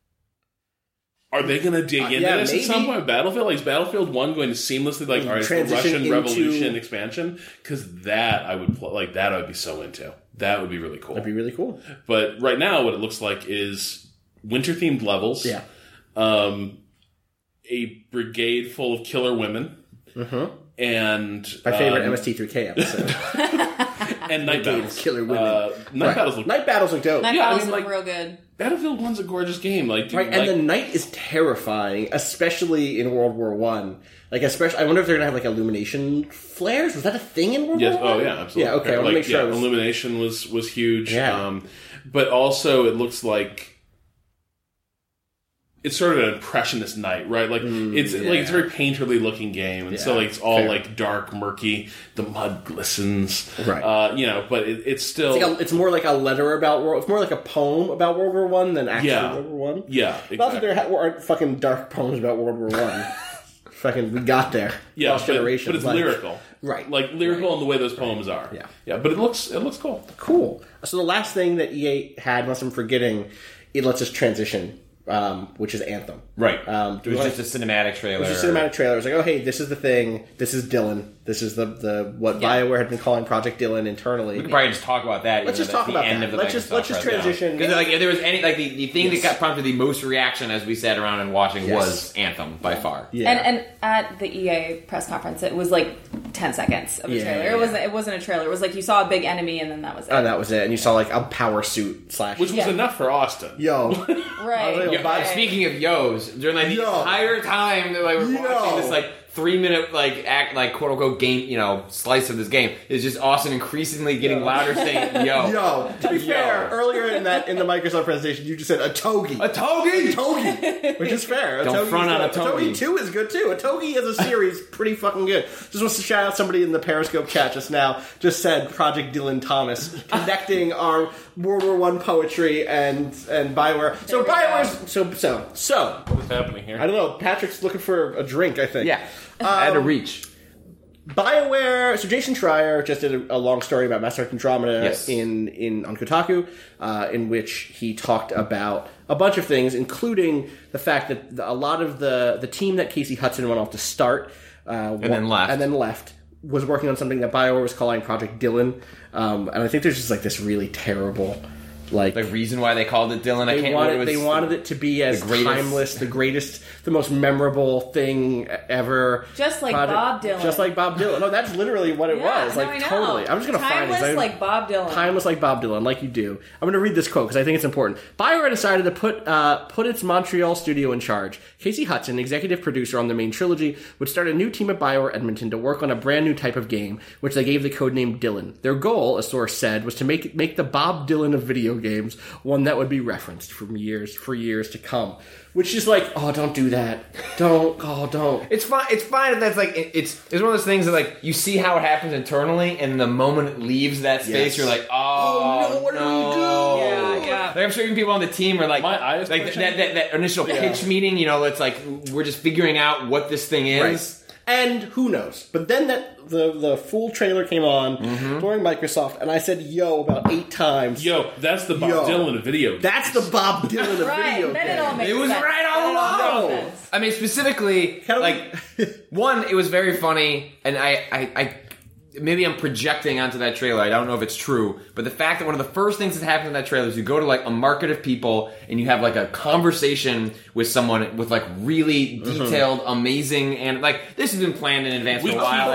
Are they going to dig into this at some point? Battlefield? Like, is Battlefield 1 going to seamlessly, like, all right, the Russian Revolution expansion? Because that I would that I would be so into. That would be really cool. That'd be really cool. But right now, what it looks like is winter-themed levels. Yeah. A brigade full of killer women. Mm-hmm. And my favorite MST3K episode. And night battles. Killer women. Night battles look dope. Night battles look real good. Battlefield 1's a gorgeous game. And the night is terrifying, especially in World War I. Like, I wonder if they're going to have, like, illumination flares? Was that a thing in World War I? Oh, yeah, absolutely. Yeah, okay, I want to make sure. Illumination was huge. Yeah. But also, it looks like it's sort of an impressionist night, right? Like it's a very painterly looking game, and so like it's all like dark, murky. The mud glistens, right? But it's still it's more like a letter about It's more like a poem about World War I than actually World War I. Yeah, exactly. Not that there aren't fucking dark poems about World War I. Fucking, we got there. Yeah, but it's lyrical, right? Like lyrical in the way those poems are. Yeah. But it looks cool. Cool. So the last thing that EA had, unless I'm forgetting, it lets us transition. Which is Anthem. Right. It was just a cinematic trailer. It was just a cinematic trailer. It was like, oh, hey, this is the thing. This is Dylan. This is the what BioWare had been calling Project Dylan internally. We could probably just talk about that. Let's just talk about that. Let's just transition. Because if there was any, like, the thing that got prompted the most reaction as we sat around and watching was Anthem, by far. Yeah. And at the EA press conference, it was like 10 seconds of a trailer. It wasn't a trailer. It was like you saw a big enemy and then that was it. Oh, that was it. And you saw like a power suit / which was enough for Austin. Yo. Right. Speaking of yo's, during like the entire time that we're watching this like 3-minute like quote unquote game, slice of this game, is just Austin increasingly getting louder saying yo. To be fair, earlier in the Microsoft presentation, you just said a togi. A togi, which is fair. Don't front on a togi. A togi 2 is good too. A togi as a series, pretty fucking good. Just wants to shout out somebody in the Periscope chat just now. Just said Project Dylan Thomas connecting our World War I poetry and BioWare. So BioWare's so what's happening here? I don't know. Patrick's looking for a drink, I think. Yeah. Out of reach. BioWare. So Jason Schreier just did a long story about Mass Effect Andromeda on Kotaku, in which he talked about a bunch of things, including the fact that a lot of the team that Casey Hudson went off to start and then left was working on something that BioWare was calling Project Dylan, and I think there's just like this really terrible. Like the reason why they called it Dylan, they wanted it to be as timeless, the greatest, the most memorable thing ever. Just like Bob Dylan. Just like Bob Dylan. No, that's literally what it was. Like totally. I'm just gonna find it. Timeless like Bob Dylan. Timeless like Bob Dylan, like you do. I'm gonna read this quote because I think it's important. BioWare decided to put its Montreal studio in charge. Casey Hudson, executive producer on the main trilogy, would start a new team at BioWare Edmonton to work on a brand new type of game, which they gave the codename Dylan. Their goal, a source said, was to make the Bob Dylan of video games, one that would be referenced for years to come. Which is like, oh, don't do that. Don't. It's fine. It's fine if that's like it's one of those things that like you see how it happens internally, and the moment it leaves that space, you're like, oh no, what do we do? Yeah. Like I'm sure even people on the team are like, my eyes like that initial pitch meeting. You know, it's like we're just figuring out what this thing is. Right. And who knows? But then the full trailer came on during Microsoft, and I said "yo" about 8 times. Yo, that's the Bob Dylan of video games. That's the Bob Dylan of right, video then games. it all makes It was sense. right all along. I mean, specifically, like one, it was very funny, and I maybe I'm projecting onto that trailer. I don't know if it's true, but the fact that one of the first things that happens in that trailer is you go to like a market of people and you have like a conversation with someone with like really detailed, amazing, and like this has been planned in advance for a while.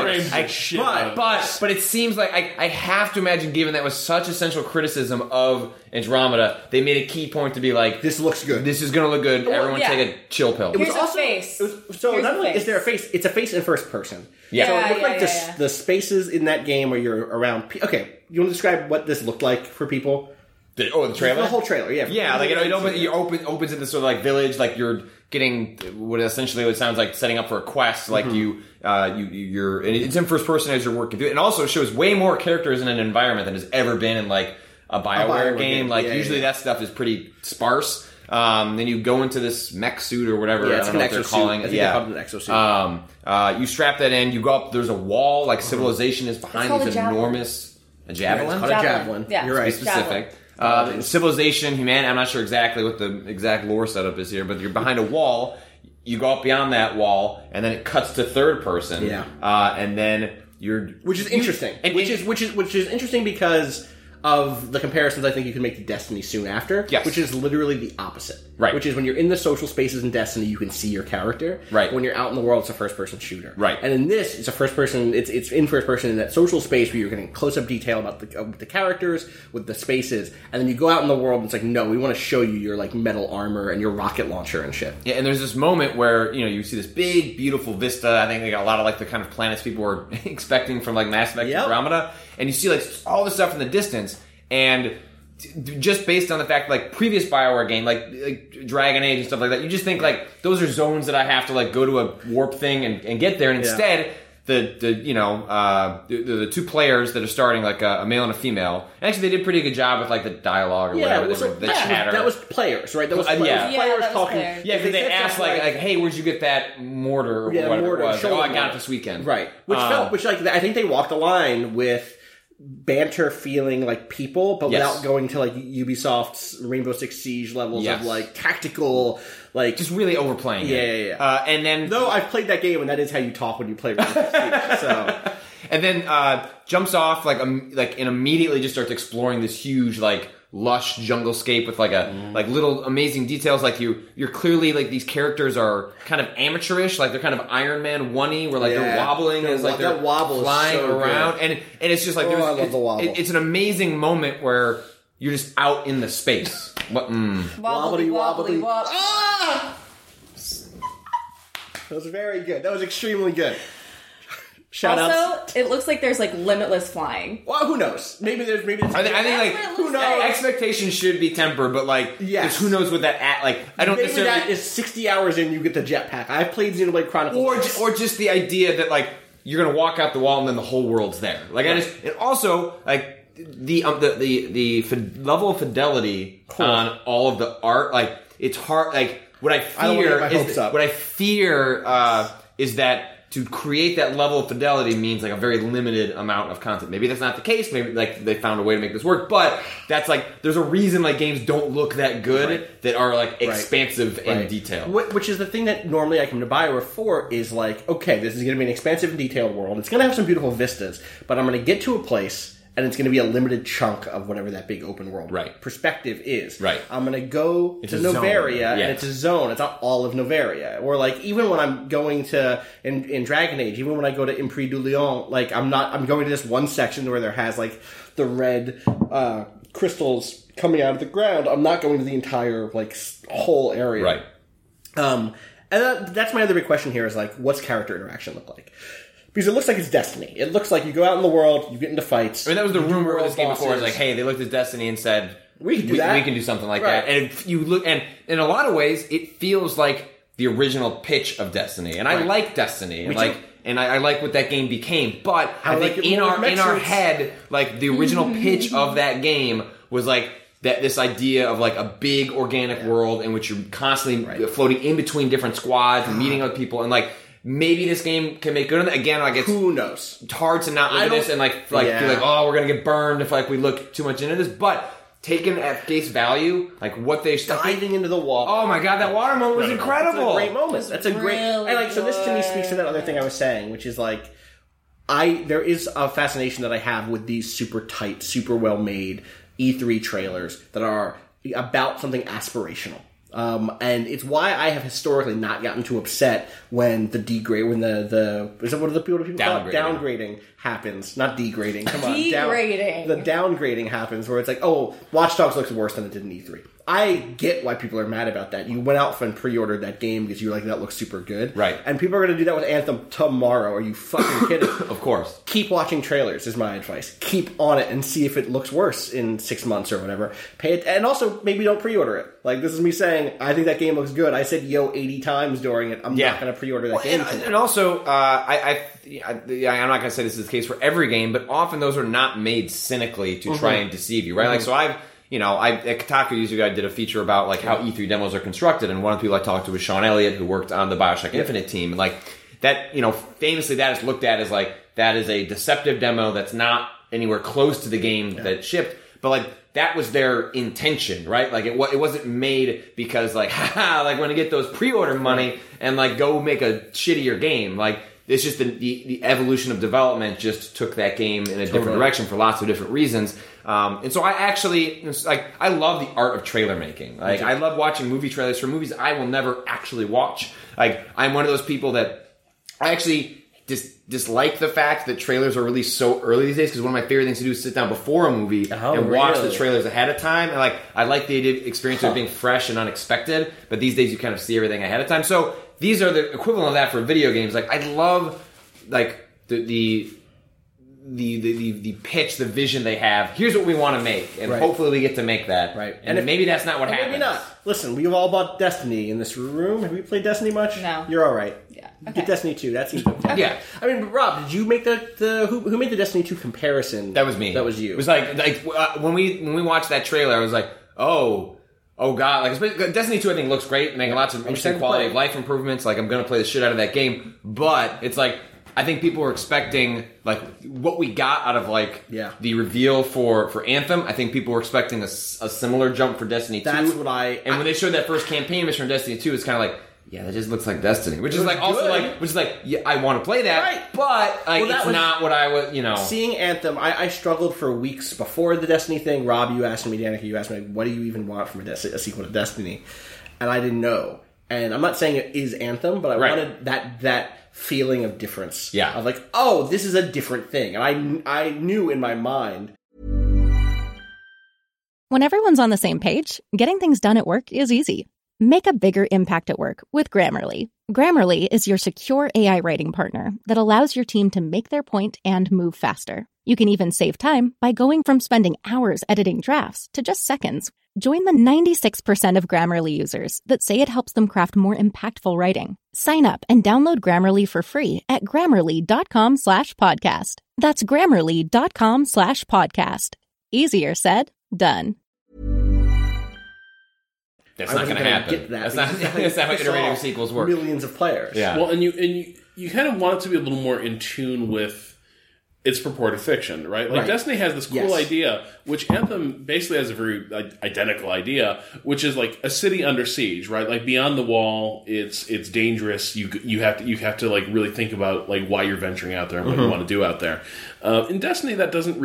But it seems like I have to imagine, given that was such essential criticism of Andromeda, they made a key point to be like, this looks good. This is going to look good. Everyone take a chill pill. Here's a face. So not only is there a face, it's a face in first person. Yeah. So it looked like the spaces in that game where you're around. Okay, you want to describe what this looked like for people? The trailer? The whole trailer, yeah. Yeah, like it opens in this sort of like village, like you're getting what essentially sounds like setting up for a quest, like you're and it's in first person as you're working through it. And also shows way more characters in an environment than has ever been in like a BioWare game. Like usually that stuff is pretty sparse. Then you go into this mech suit or whatever. Yeah, it's I don't know what they're calling it. They call it an exosuit. You strap that in. You go up. There's a wall. Like civilization is behind these enormous javelin. It's called a javelin. Yeah, you're right. Specific. Civilization, humanity. I'm not sure exactly what the exact lore setup is here, but you're behind a wall. You go up beyond that wall, and then it cuts to third person. Yeah. And then which is interesting. Which is interesting because of the comparisons I think you can make to Destiny soon after. Yes. Which is literally the opposite. Right. Which is when you're in the social spaces in Destiny, you can see your character. Right. When you're out in the world, it's a first-person shooter. Right. And in this, it's a first-person. It's in first-person in that social space where you're getting close-up detail about the characters with the spaces, and then you go out in the world and it's like, no, we want to show you your like metal armor and your rocket launcher and shit. Yeah, and there's this moment where you see this big, beautiful vista. I think they got a lot of like the kind of planets people were expecting from like Mass Effect Andromeda, and you see like all this stuff in the distance. And just based on the fact, like previous BioWare game, like Dragon Age and stuff like that, you just think like those are zones that I have to like go to a warp thing and get there. And instead, the two players that are starting, like a male and a female, actually they did a pretty good job with like the dialogue or whatever. The chatter. That was players, right? That was players. Players talking. Players. Yeah, because they asked like, hey, where'd you get that mortar or whatever it was? Like, I got it this weekend. Right. Which I think they walked the line with banter feeling like people, but without going to like Ubisoft's Rainbow Six Siege levels of like tactical, like just really overplaying it. And then though I've played that game and that is how you talk when you play Rainbow Six Siege. So and then jumps off like and immediately just starts exploring this huge like lush junglescape with like like little amazing details. Like you're clearly like these characters are kind of amateurish, like they're kind of Iron Man 1-y, where like they're wobbling as like they're flying around, and it's just like I love the wobble. It's an amazing moment where you're just out in the space. Wobbly wobbly wobbly. Ah! That was very good. That was extremely good. Also, it looks like there's like limitless flying. Well, who knows? Maybe there's I think like who knows? Expectations should be tempered, but like who knows what that like I don't maybe necessarily that is 60 hours in you get the jetpack. I've played Xenoblade Chronicles or just the idea that like you're gonna walk out the wall and then the whole world's there. Like and also like the level of fidelity on all of the art, like it's hard. Like what I fear is that to create that level of fidelity means like a very limited amount of content. Maybe that's not the case. Maybe like they found a way to make this work, but that's like there's a reason like games don't look that good that are like expansive and detailed. Which is the thing that normally I come to BioWare for is like, okay, this is going to be an expansive and detailed world. It's going to have some beautiful vistas, but I'm going to get to a place and it's going to be a limited chunk of whatever that big open world perspective is. Right. I'm going to go to Noveria, and it's a zone. It's not all of Noveria. Or like even when I'm going to in Dragon Age, even when I go to Impri du Lion, like I'm going to this one section where there has like the red crystals coming out of the ground. I'm not going to the entire like whole area. Right. And that's my other big question here is like, what's character interaction look like? Because it looks like it's Destiny. It looks like you go out in the world, you get into fights. I mean, that was the rumor of this game before. It's like, hey, they looked at Destiny and said, we can do that. We can do something like that. And if you look, and in a lot of ways, it feels like the original pitch of Destiny. And I like Destiny. And and I like what that game became. But I think in our head, like the original pitch of that game was like this idea of like a big organic world in which you're constantly floating in between different squads and meeting other people, and like maybe this game can make good on that. Again, like who knows? It's hard to not look at this and like feel like, oh, we're gonna get burned if like we look too much into this. But taken at face value, like what they diving into the water. Oh my god, that water moment was incredible. That's a great moment. That's a great. And like so, this to me speaks to that other thing I was saying, which is like there is a fascination that I have with these super tight, super well made E3 trailers that are about something aspirational. And it's why I have historically not gotten too upset when the what are the people call it? Downgrading happens. Not degrading. Come on. Degrading. The downgrading happens where it's like, oh, Watch Dogs looks worse than it did in E3. I get why people are mad about that. You went out and pre-ordered that game because you were like, that looks super good. Right. And people are going to do that with Anthem tomorrow. Are you fucking kidding? Of course. Keep watching trailers is my advice. Keep on it and see if it looks worse in 6 months or whatever. Pay it, and also maybe don't pre-order it. Like, this is me saying, I think that game looks good. I said 80 times during it. I'm not going to pre-order that game. And also, I'm not going to say this is the case for every game, but often those are not made cynically to try and deceive you, right? Like, so at Kotaku years ago, I did a feature about like how E3 demos are constructed, and one of the people I talked to was Sean Elliott, who worked on the BioShock Infinite team, and like that, famously that is looked at as like that is a deceptive demo that's not anywhere close to the game that shipped, but like that was their intention, right? Like it wasn't made because like like we're gonna get those pre-order money and like go make a shittier game, like. It's just the evolution of development just took that game in a different direction for lots of different reasons. And so I actually, I love the art of trailer making. Like, I love watching movie trailers for movies I will never actually watch. Like, I'm one of those people that I actually dislike the fact that trailers are released so early these days, because one of my favorite things to do is sit down before a movie and watch the trailers ahead of time. And I like the experience of being fresh and unexpected, but these days you kind of see everything ahead of time. So these are the equivalent of that for video games. Like, I love like the pitch, the vision they have. Here's what we want to make, and hopefully we get to make that. Right. And maybe that's not what happens. Maybe not. Listen, we've all bought Destiny in this room. Have we played Destiny much? No. You're all right. Yeah. Okay. Get Destiny 2. That seems okay. Yeah. I mean, but Rob, did you make who made the Destiny 2 comparison? That was me. That was you. It was like when we watched that trailer, I was like, oh god, like Destiny 2 I think looks great, making lots of interesting quality of life improvements. Like, I'm going to play the shit out of that game, but it's like I think people were expecting like what we got out of like the reveal for Anthem. I think people were expecting a similar jump for Destiny 2. That's what when they showed that first campaign mission for Destiny 2, it's kind of like, yeah, that just looks like Destiny, which is like also like, which is like, yeah, I want to play that, but like it's not what I was, Seeing Anthem, I struggled for weeks before the Destiny thing. Rob, you asked me, Danica, you asked me, what do you even want from a sequel to Destiny? And I didn't know. And I'm not saying it is Anthem, but I wanted that feeling of difference. Yeah. Of like, oh, this is a different thing. And I knew in my mind. When everyone's on the same page, getting things done at work is easy. Make a bigger impact at work with Grammarly. Grammarly is your secure AI writing partner that allows your team to make their point and move faster. You can even save time by going from spending hours editing drafts to just seconds. Join the 96% of Grammarly users that say it helps them craft more impactful writing. Sign up and download Grammarly for free at Grammarly.com/podcast. That's Grammarly.com/podcast. Easier said, done. That's not going to happen. That's not how iterative sequels work. Millions of players. Yeah. Well, and you kind of want it to be a little more in tune with its purported fiction, right? Like Destiny has this cool idea, which Anthem basically has a very identical idea, which is like a city under siege, right? Like beyond the wall, it's dangerous. You have to like really think about like why you're venturing out there and what you want to do out there. In Destiny, that doesn't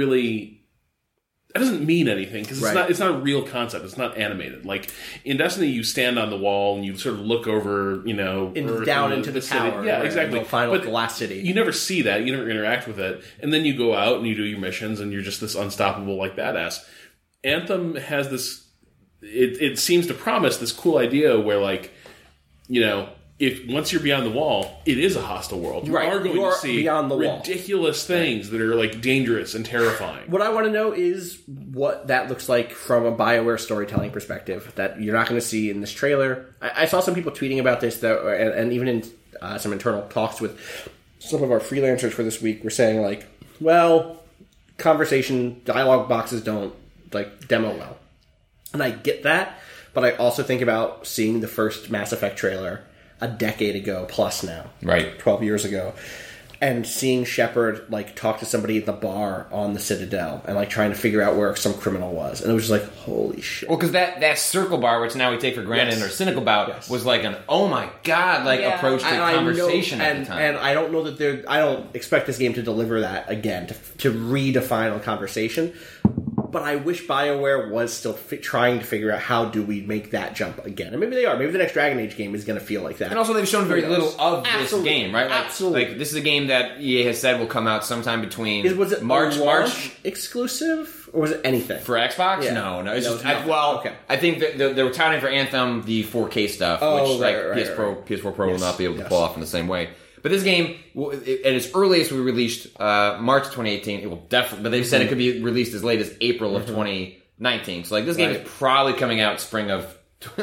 mean anything because it's not a real concept. It's not animated. Like in Destiny, you stand on the wall and you sort of look over, down into the tower. City. Yeah, exactly. The last city. You never see that. You never interact with it, and then you go out and you do your missions, and you're just this unstoppable like badass. Anthem has this. It seems to promise this cool idea where like, if once you're beyond the wall, it is a hostile world. You are going to see ridiculous things that are like dangerous and terrifying. What I want to know is what that looks like from a BioWare storytelling perspective that you're not going to see in this trailer. I saw some people tweeting about this, and even in some internal talks with some of our freelancers for this week, were saying like, well, conversation dialogue boxes don't like demo well, and I get that, but I also think about seeing the first Mass Effect trailer a decade ago plus now, right, 12 years ago, and seeing Shepard like talk to somebody at the bar on the Citadel and like trying to figure out where some criminal was, and it was just like, holy shit. Well, because that circle bar, which now we take for granted in our cynical bout, was like an oh my god approach to conversation at the time. And I don't know that I don't expect this game to deliver that again, to redefine a conversation. But I wish BioWare was still trying to figure out how do we make that jump again. And maybe they are. Maybe the next Dragon Age game is going to feel like that. And also they've shown very little of this game, right? Like, absolutely. Like, this is a game that EA has said will come out sometime between was it March exclusive? Or was it anything? For Xbox? Yeah. No. It's just, I think that they were touting for Anthem the 4K stuff, which PS4 Pro will not be able to pull off in the same way. But this game, at its earliest, we released March 2018. It will definitely, but they've said it could be released as late as April of 2019. So, like, this game is probably coming out spring of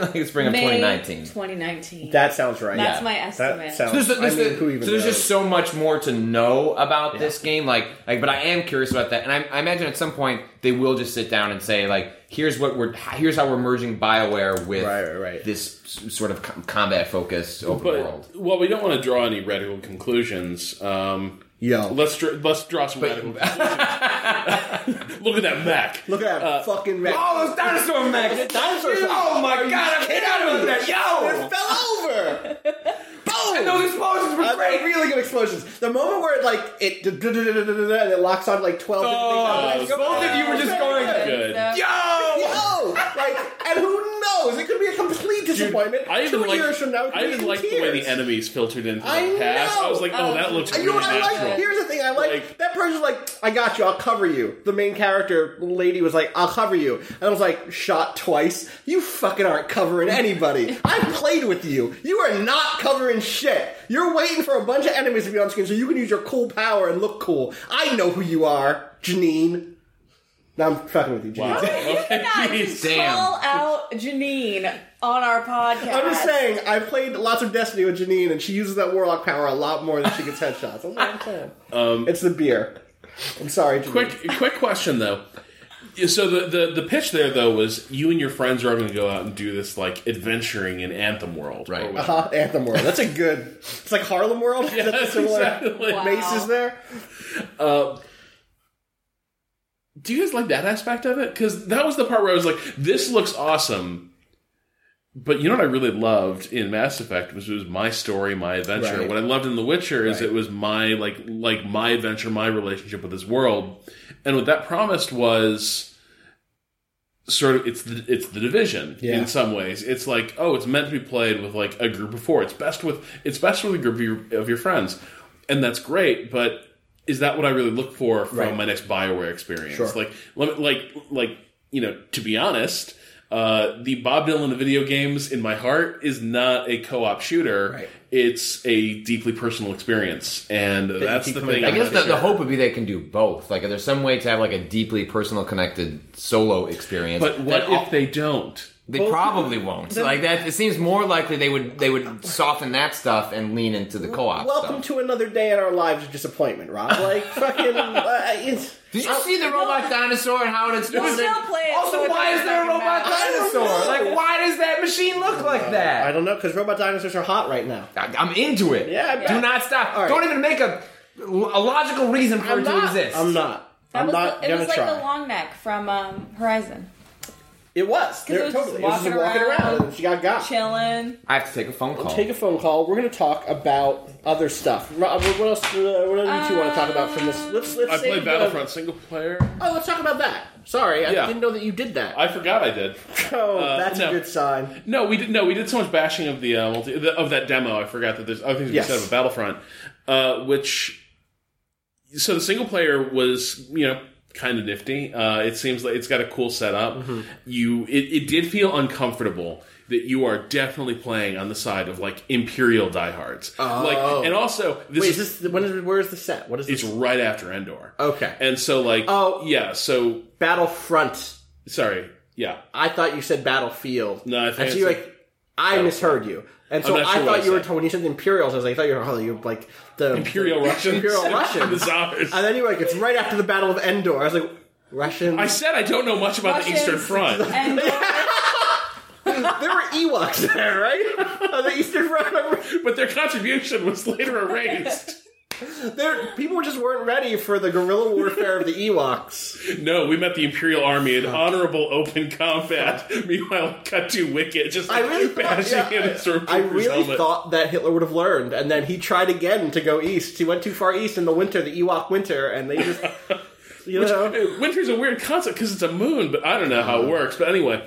2019. 2019. That sounds right. That's my estimate. There's just so much more to know about this game. Like, but I am curious about that, and I imagine at some point they will just sit down and say, like, here's how we're merging BioWare with this sort of combat focused open world. Well, we don't want to draw any radical conclusions. Let's draw some radical conclusions. Look at that mech. Look at that fucking mech. Oh, those dinosaur mechs. Oh my god, get out of that. Yo! It fell over. Boom! And those explosions were great. Really good explosions. The moment where it locks on like 12 different things. Both of you were just going, good. Yo! Like, and who knows? It could be a complete disappointment. I even liked the way the enemies filtered into the past. I was like, that looks really natural. Here's the thing I like. That person's like, I got you, I'll cover you. The main character lady was like, I'll cover you. And I was like, shot twice. You fucking aren't covering anybody. I played with you. You are not covering shit. You're waiting for a bunch of enemies to be on screen so you can use your cool power and look cool. I know who you are, Janine. Now I'm fucking with you, Janine. Wow. How you not call out Janine on our podcast? I'm just saying, I played lots of Destiny with Janine, and she uses that Warlock power a lot more than she gets headshots. That's what I'm saying. It's the beer. I'm sorry, Janine. Quick question, though. So the pitch there, though, was you and your friends are going to go out and do this, like, adventuring in Anthem World. Right. Anthem World. That's a good... It's like Harlem World? Yeah, that's exactly. Maces there? Do you guys like that aspect of it? Because that was the part where I was like, this looks awesome. But you know what I really loved in Mass Effect was it was my story, my adventure. What I loved in The Witcher is it was my like my adventure, my relationship with this world. And what that promised was sort of it's the Division in some ways. It's like, it's meant to be played with like a group of 4. It's best with a group of your friends. And that's great, but is that what I really look for from my next BioWare experience? Sure. Like, you know, to be honest, the Bob Dylan of video games in my heart is not a co-op shooter. Right. It's a deeply personal experience, and that's the thing. I guess the hope would be they can do both. Like, if there's some way to have like a deeply personal, connected solo experience. But what if they don't? They probably won't. Like that, it seems more likely they would soften that stuff and lean into the co-op. Welcome to another day in our lives of disappointment, Rob. Like fucking. Did you see the robot dinosaur and how it's doing? We'll still play it. Also, why is there a robot dinosaur? Like, why does that machine look like that? I don't know, because robot dinosaurs are hot right now. I'm into it. Yeah, do not stop. Right. Don't even make a logical reason for it to exist. I'm not. It was like the long neck from Horizon. It was. Totally. It was just walking around and she got. Chilling. I have to take a phone call. Take a phone call. We're going to talk about other stuff. What else? What do you two want to talk about from this? Let's I played Battlefront single player. Oh, let's talk about that. Sorry, I didn't know that you did that. I forgot I did. Oh, that's a good sign. No, we did. No, we did so much bashing of the of that demo. I forgot that there's other things we said about Battlefront. So the single player was, kind of nifty. It seems like it's got a cool setup. It did feel uncomfortable that you are definitely playing on the side of like Imperial diehards. And also where's the set? What is this? It's right after Endor. Okay. And so so Battlefront. Sorry. Yeah. I thought you said Battlefield. No, I think I misheard you. And so I thought you were when you said the Imperials, I was like, I thought you were like the Imperial Russians. Imperial Russians. The Tsars. And then you were like, it's right after the Battle of Endor. I was like, Russians. I said I don't know much about the Eastern Front. There were Ewoks there, right? On the Eastern Front. But their contribution was later erased. People just weren't ready for the guerrilla warfare of the Ewoks. No, we met the Imperial Army in honorable open combat. Meanwhile, cut to Wicket just bashing in his I really thought that Hitler would have learned, and then he tried again to go east. He went too far east in the winter, the Ewok winter, and they just... Winter's a weird concept because it's a moon, but I don't know how it works. But anyway...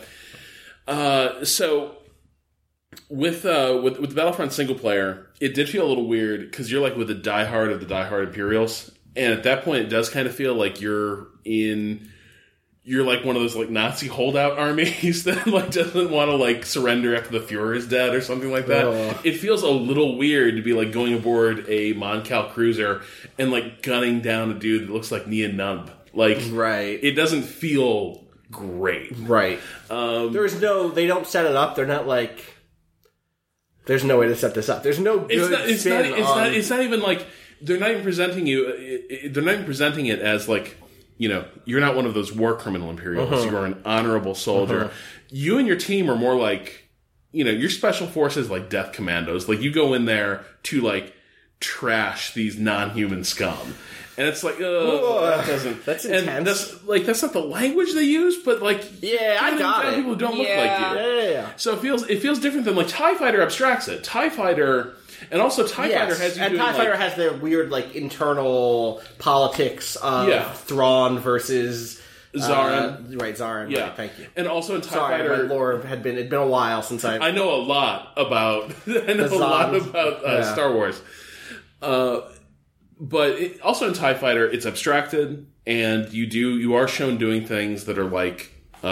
So with the Battlefront single player, it did feel a little weird because you're like with the diehard of the diehard Imperials, and at that point, it does kind of feel like you're like one of those like Nazi holdout armies that like doesn't want to like surrender after the Führer's dead or something like that. It feels a little weird to be like going aboard a Mon Cal cruiser and like gunning down a dude that looks like Nien Nunb. Like, it doesn't feel great. Right. They don't set it up. They're not like, there's no way to set this up. There's no good it's not even like, they're not even presenting it as like, you're not one of those war criminal Imperials. You are an honorable soldier. You and your team are more like, your special forces like death commandos. Like, you go in there to like trash these non-human scum. And it's like, that doesn't... That's intense. And that's not the language they use, but like... Yeah, I got it. People who don't look like you. Yeah. So it feels different than like TIE Fighter abstracts it. TIE Fighter... And also TIE Fighter has you and doing TIE Fighter has their weird like internal politics of Thrawn versus... Zarin. Zarin. Yeah. Right, thank you. And also in TIE Fighter... my lore it'd been a while since I know a lot about... Star Wars. But also in TIE Fighter, it's abstracted, and you are shown doing things that are like,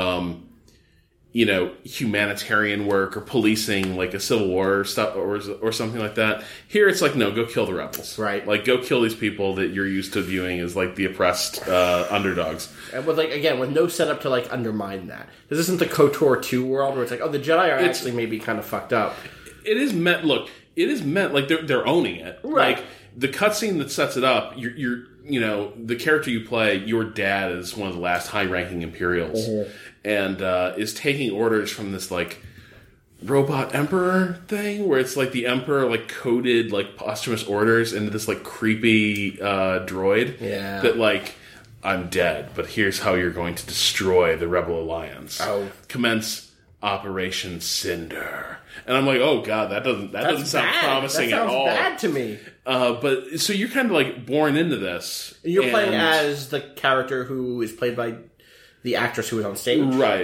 humanitarian work or policing, like a Civil War stuff or something like that. Here, it's like, no, go kill the rebels, right? Like, go kill these people that you're used to viewing as like the oppressed underdogs. And with with no setup to like undermine that. This isn't the KOTOR 2 world where it's like, oh, the Jedi are actually maybe kind of fucked up. It is meant like they're owning it, right? Like, the cutscene that sets it up, you're the character you play, your dad is one of the last high-ranking Imperials, and is taking orders from this like robot emperor thing, where it's like the emperor like coded like posthumous orders into this like creepy droid that like, I'm dead, but here's how you're going to destroy the Rebel Alliance. Commence Operation Cinder. And I'm like, oh god, that doesn't sound promising at all. That sounds bad to me. But so you're kind of like born into this. You're playing as the character who is played by the actress who was on stage, right?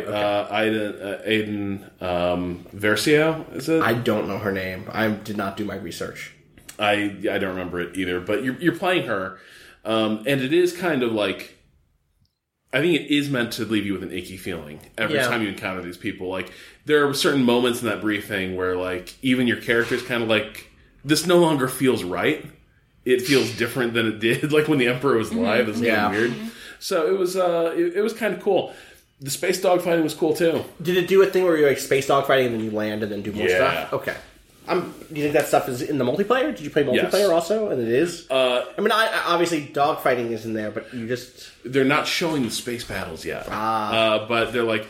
Okay. Aiden Versio, is it? I don't know her name. I did not do my research. I don't remember it either. But you're playing her, and it is kind of like, I think it is meant to leave you with an icky feeling every time you encounter these people. Like, there are certain moments in that briefing where, like, even your character's kind of like, this no longer feels right. It feels different than it did, like, when the Emperor was alive. It's kind of weird. So it was kind of cool. The space dogfighting was cool, too. Did it do a thing where you're, like, space dogfighting and then you land and then do more stuff? Okay. Do you think that stuff is in the multiplayer? Did you play multiplayer also? And it is? Obviously dogfighting is in there, but you just... They're not showing the space battles yet. But they're like...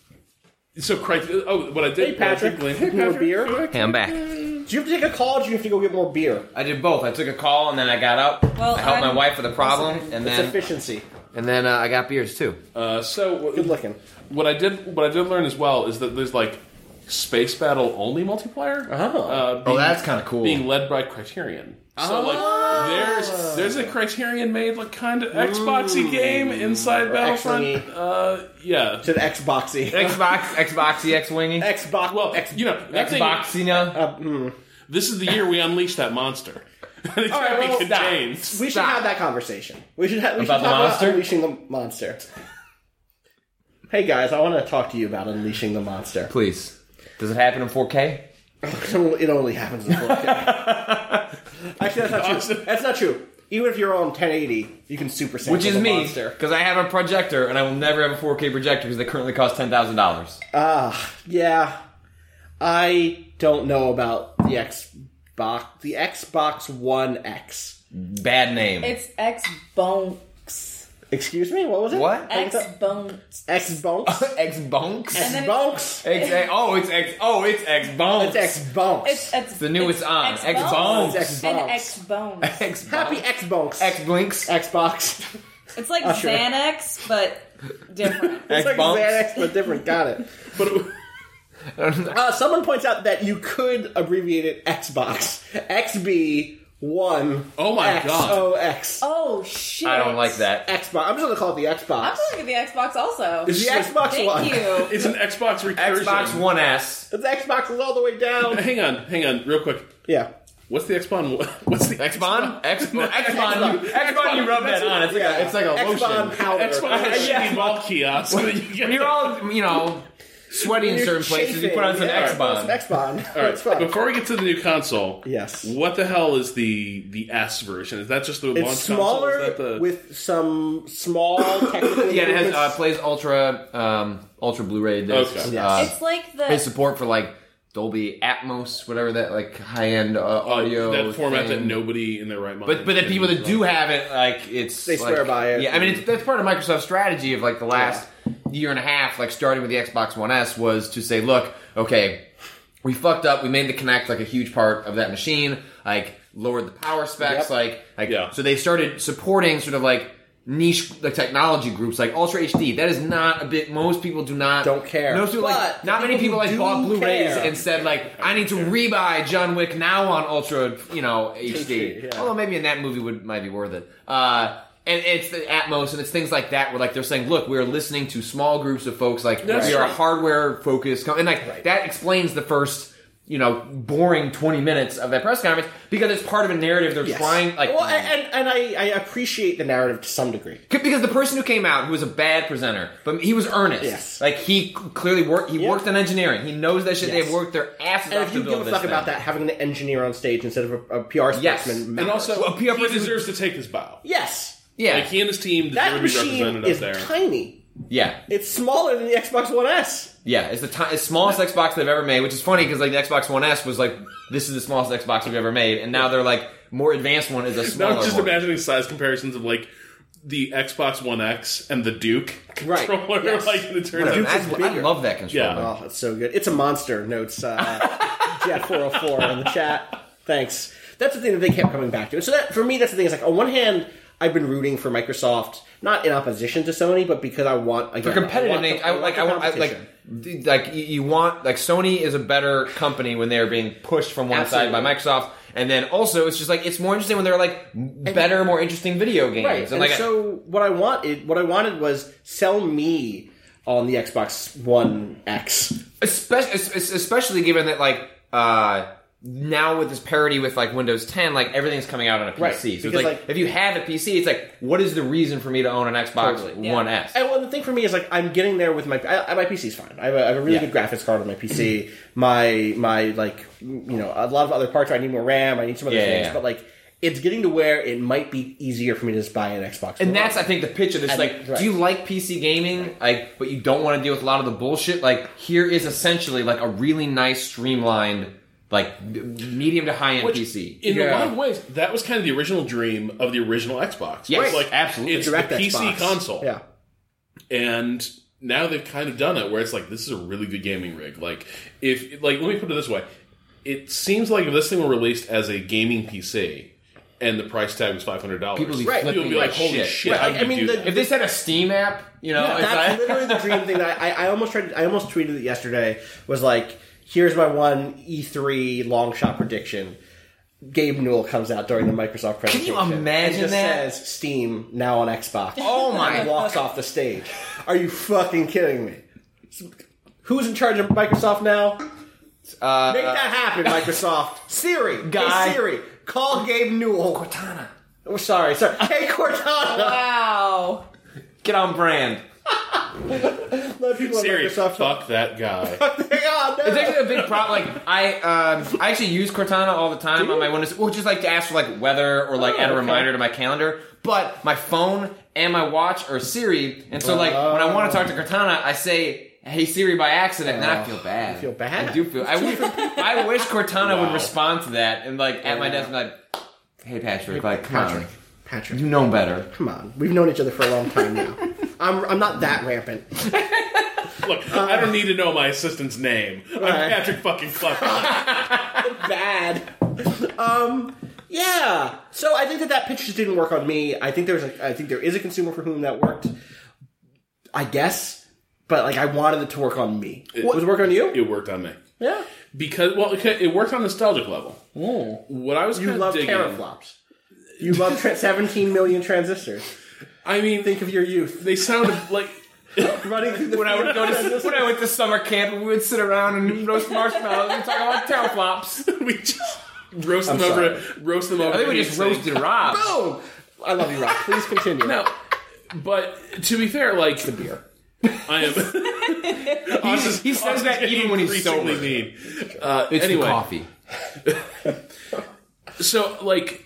So, what I did... Hey, Patrick. More beer? Hey, I'm back. Did you have to take a call or did you have to go get more beer? I did both. I took a call and then I got up. I helped my wife with a problem. And then efficiency. And then I got beers too. Good looking. What I did learn as well is that there's like space battle only multiplayer. That's kind of cool. Being led by Criterion. So like there's a Criterion made like kind of Xboxy game inside Battlefront. To the Xboxy. Xboxy X-wingy. Xbox. Well, Xboxina. This is the year we unleash that monster. All right, well, contained. We should have that conversation. We should talk the monster? about Unleashing the Monster. Hey guys, I want to talk to you about Unleashing the Monster. Please. Does it happen in 4K? It only happens in 4K. Actually, that's not true. That's not true. Even if you're on 1080, you can super sample Which is the me, monster. because I have a projector, and I will never have a 4K projector because they currently cost $10,000. Yeah. I don't know about the Xbox. The Xbox One X. Bad name. It's Xbox. Excuse me? What was it? What? Xbox. Xbox? Xbox? Xbox? It's Xbox. It's Xbox. It's the newest on. Xbox. Xbox. And Xbox. Happy Xbox. X-Blinks. Xbox. It's like sure. Xanax, but different. It's like Xanax, but different. Got it. But someone points out that you could abbreviate it Xbox. XB1. Oh my god. XOX. Oh shit! I don't like that. Xbox. I'm just gonna call it the Xbox. I'm looking at the Xbox also. It's the Xbox One. Thank you. It's an Xbox recursion. Xbox One S. The Xbox is all the way down. Hang on, real quick. Yeah. What's the Xbon? What's the Xbon? Xbon, you rub that on. It's like a lotion. Xbon powder. Xbon has a shitty malt kiosk. When you're all, sweaty in certain places, you put on some Xbon. Xbon. All right, before we get to the new console, yes. What the hell is the S version? Is that just the launch smaller console? Is that with some small technical Yeah, it has improvements. plays Ultra Blu-ray discs. Okay. It's like the. It has support for Dolby Atmos, whatever that high-end audio. That format thing. that nobody in their right mind. But the people that do have it, they swear by it. Yeah, I mean that's part of Microsoft's strategy of the last year and a half, starting with the Xbox One S, was to say, look, okay, we fucked up. We made the Kinect a huge part of that machine. Lowered the power specs. So they started supporting sort of niche technology groups like Ultra HD. That is not a bit. Most people don't care. Most people not many people bought Blu-rays and said I need to rebuy John Wick now on Ultra HD. Yeah. Although maybe in that movie might be worth it. And it's the Atmos and it's things like that where they're saying, look, we're listening to small groups of folks we are a hardware focused and that explains the first boring 20 minutes of that press conference because it's part of a narrative they're trying. And I appreciate the narrative to some degree because the person who came out, who was a bad presenter, but he was earnest. Yes, he clearly worked. He worked in engineering. He knows that shit. Yes. They've worked their asses off to build this. And if you give a fuck about that, having an engineer on stage instead of a PR spokesman, and also a PR person deserves to take his bow. Yes, yeah. He and his team deserve to be represented is up there. Tiny. Yeah, it's smaller than the Xbox One S. Yeah, it's the smallest Xbox they've ever made, which is funny because the Xbox One S was this is the smallest Xbox we've ever made, and now they're more advanced one is a smaller. Now I'm just imagining size comparisons of the Xbox One X and the Duke controller. Yes. I love that controller. Yeah. Oh, it's so good. It's a monster. Notes Jet404 in the chat. Thanks. That's the thing that they kept coming back to. And so that for me, that's the thing. Is on one hand, I've been rooting for Microsoft, not in opposition to Sony, but because I want for competitive. You want Sony is a better company when they're being pushed from one side by Microsoft, and then also it's just it's more interesting when they're better, more interesting video games. Right. And so what I wanted was sell me on the Xbox One X, especially given that now with this parity with Windows 10, everything's coming out on a PC. Right. So because, if you have a PC, it's what is the reason for me to own an Xbox One S? And the thing for me is I'm getting there with my PC's fine. I have a really good graphics card on my PC. My a lot of other parts. I need more RAM. I need some other things, but it's getting to where it might be easier for me to just buy an Xbox One. And that's, I think, the pitch of this. Do you like PC gaming, but you don't want to deal with a lot of the bullshit? Here is essentially a really nice, streamlined, medium to high-end PC. In a lot of ways, that was kind of the original dream of the original Xbox. Yes, absolutely. It's the PC console. Yeah. And now they've kind of done it where it's this is a really good gaming rig. Let me put it this way. It seems like if this thing were released as a gaming PC and the price tag was $500, people would be holy shit. Right. If they said a Steam app, that's literally the dream thing that I almost tweeted it yesterday, was here's my one E3 long shot prediction. Gabe Newell comes out during the Microsoft presentation. Can you imagine and just that? says Steam now on Xbox. Oh my! And walks off the stage. Are you fucking kidding me? Who's in charge of Microsoft now? Make that happen, Microsoft. Siri, guy. Hey Siri, Call Gabe Newell. Cortana. Oh, sorry. Hey, Cortana. Wow. Get on brand. Let people at Siri, Microsoft fuck that guy. It's actually a big problem. Like I actually use Cortana all the time on my Windows, well, just like to ask for like weather or like add a reminder to my calendar. But my phone and my watch are Siri, and so like when I want to talk to Cortana, I say, "Hey Siri" by accident, and I feel bad. You feel bad? I do feel. I wish Cortana would respond to that and like at my desk, and like, "Hey Patrick, like come on, Patrick, you know better. Come on, we've known each other for a long time now. I'm not that rampant." Look, I don't need to know my assistant's name. I'm Patrick fucking Clever. Bad. Yeah. So I think that pitch just didn't work on me. I think there is a consumer for whom that worked. I guess, but like I wanted it to work on me. Was it work on you? It worked on me. Yeah. Because it worked on nostalgic level. Oh. What I was you love digging, teraflops. You love 17 million transistors. I mean, think of your youth. They sounded like. Running through the when I went to summer camp, we would sit around and roast marshmallows and talk about teraflops. We just roast them over. I think we just roasted Rob. Boom! I love you, Rob. Please continue. No, but to be fair, like the beer. I am. he says that even when he's sober. It's anyway. The coffee. So, like,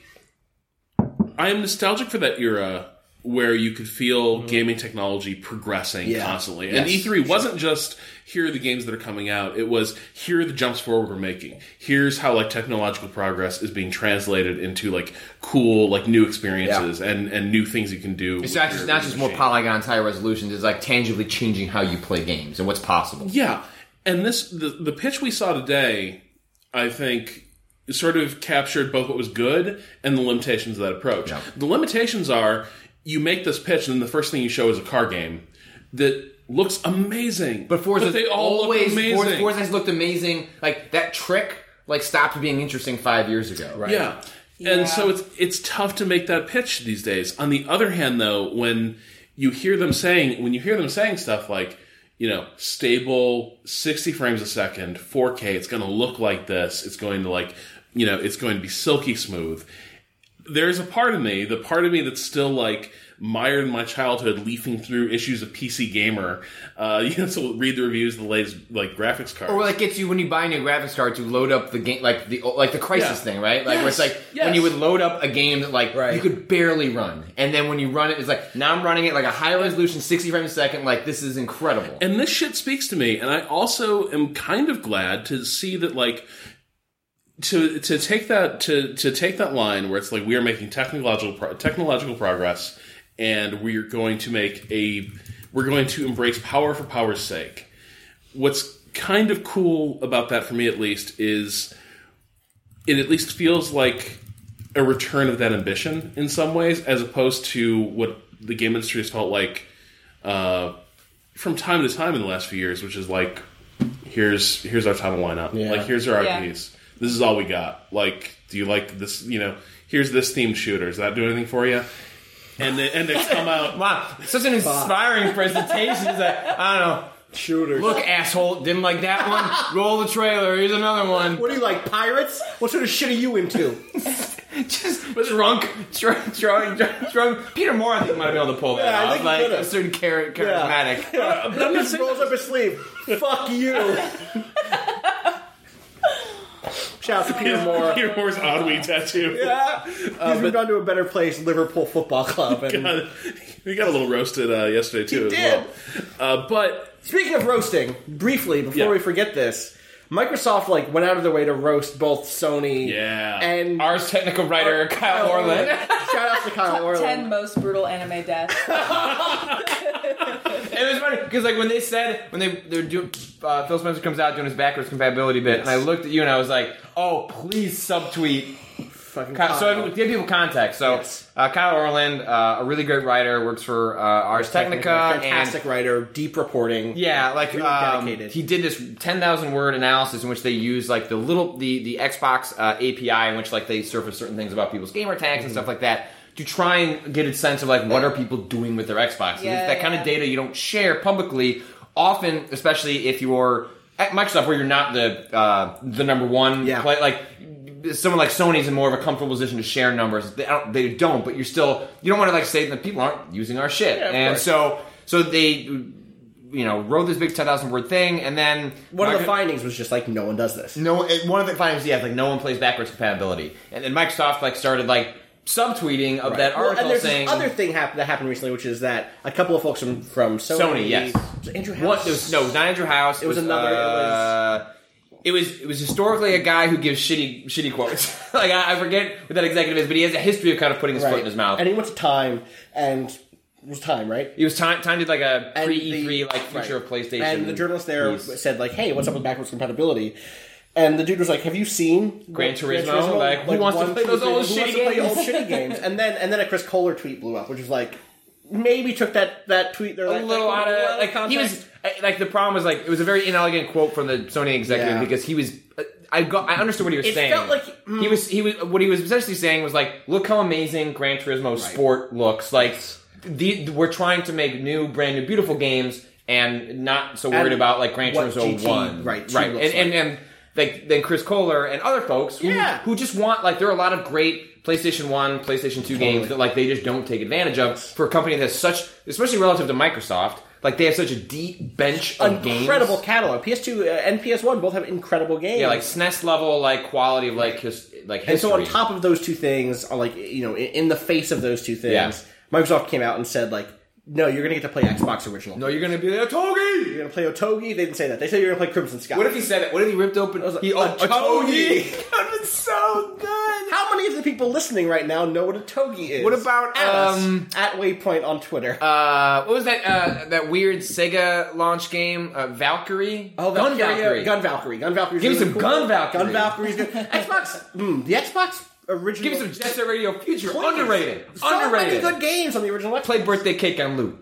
I am nostalgic for that era where you could feel gaming technology progressing constantly. And E3 wasn't just, here are the games that are coming out. It was, here are the jumps forward we're making. Here's how, like, technological progress is being translated into, like, cool, like, new experiences and new things you can do. It's not just more polygons, higher resolutions. It's, like, tangibly changing how you play games and what's possible. Yeah. And the pitch we saw today, I think, sort of captured both what was good and the limitations of that approach. Yeah. The limitations are, you make this pitch, and then the first thing you show is a car game that looks amazing. But they all look amazing. Forza's looked amazing. Like, that trick, like, stopped being interesting 5 years ago, right? Yeah. And so it's tough to make that pitch these days. On the other hand, though, when you hear them saying stuff like, you know, stable 60 frames a second, 4K, it's going to look like this, it's going to, like, you know, it's going to be silky smooth. There's a part of me that's still, like, mired in my childhood, leafing through issues of PC Gamer, so read the reviews of the latest, like, graphics cards. Or like gets you when you buy a new graphics card to load up the game, like the Crysis thing, right? Like where it's like when you would load up a game that like you could barely run, and then when you run it, it's like now I'm running it like a high resolution 60 frames a second. Like this is incredible. And this shit speaks to me, and I also am kind of glad to see that like. To take that line where it's like we are making technological progress, and we're going to embrace power for power's sake. What's kind of cool about that, for me at least, is it at least feels like a return of that ambition in some ways, as opposed to what the game industry has felt like from time to time in the last few years, which is like here's our title lineup, like here's our IPs. This is all we got. Like, do you like this? You know, here's this themed shooter. Does that do anything for you? And they come out. Wow, such an inspiring presentation. It's like, I don't know. Shooters. Look, asshole, didn't like that one? Roll the trailer. Here's another one. What do you like, pirates? What sort of shit are you into? Just drunk. Peter Moore, I think, might have been able to pull that off. I think like a certain charismatic. He just rolls up his sleeve. Fuck you. Shout out to Peter Moore. Peter Moore's Oddwee tattoo. Yeah. He's moved on to a better place, Liverpool Football Club. And we got a little roasted yesterday, too, but speaking of roasting, briefly, before we forget this, Microsoft went out of their way to roast both Sony and Ars Technica writer Kyle Orland. Shout out to Kyle Orland. 10 most brutal anime deaths. It was funny because when they said they're doing Phil Spencer comes out doing his backwards compatibility bit, and I looked at you and I was like, oh, please subtweet. So give people context. So Kyle Orland, a really great writer, works for Ars Technica, fantastic writer, deep reporting. Yeah, really dedicated. He did this 10,000 word analysis in which they use the Xbox API in which they surface certain things about people's gamer tags and stuff like that to try and get a sense of what are people doing with their Xbox. It's that kind of data you don't share publicly. Often, especially if you're at Microsoft, where you're not the number one play, someone like Sony's in more of a comfortable position to share numbers. They don't, but you don't want to like say that people aren't using our shit. Yeah, and so they wrote this big 10,000 word thing, and then one of the findings was just like no one does this. One of the findings, like no one plays backwards compatibility, and then Microsoft like started like subtweeting of that article and there's saying this other thing that happened recently, which is that a couple of folks from Sony, yes, was it Andrew House? No, it was not Andrew House. It was another. It was historically a guy who gives shitty quotes. Like I forget what that executive is, but he has a history of kind of putting his foot in his mouth. And he went to Time, and it was Time, right? He was Time did like a pre-E3 like future of PlayStation. And the journalist there said like, "Hey, what's up with backwards compatibility?" And the dude was like, "Have you seen Gran Turismo? Like, who wants to play those old shitty games?" And then a Chris Kohler tweet blew up, which was like, maybe took that tweet there a little out of like context. He was like, the problem was like it was a very inelegant quote from the Sony executive because he was. I understood what he was saying. It felt like he was what he was essentially saying was like, look how amazing Gran Turismo Sport looks. Like we're trying to make brand new, beautiful games, and not so worried about like Gran Turismo GT, 1, right? And like then Chris Kohler and other folks who just want like there are a lot of great PlayStation 1, PlayStation 2 games that like they just don't take advantage of for a company that has such, especially relative to Microsoft. Like, they have such a deep bench of games. Incredible catalog. PS2 and PS1 both have incredible games. Yeah, like SNES level, like, quality of, like, history. And so on top of those two things, like, in the face of those two things, Microsoft came out and said, like, no, you're going to get to play Xbox Original. No, you're going to be Otogi! You're going to play Otogi? They didn't say that. They said you're going to play Crimson Sky. What if he said it? What if he ripped open... Otogi! That would have been so good! How many of the people listening right now know what Otogi is? What about... at Waypoint on Twitter. What was that weird Sega launch game? Valkyrie? Oh, Gun Valkyrie. Gun Valkyrie. Gun Valkyrie. Give me some Gun Valkyrie. Gun Valkyrie's good. Xbox... the Xbox... original. Give me some Jet Set Radio Future. Underrated. So many good games on the original Xbox. Play Birthday Cake on loop.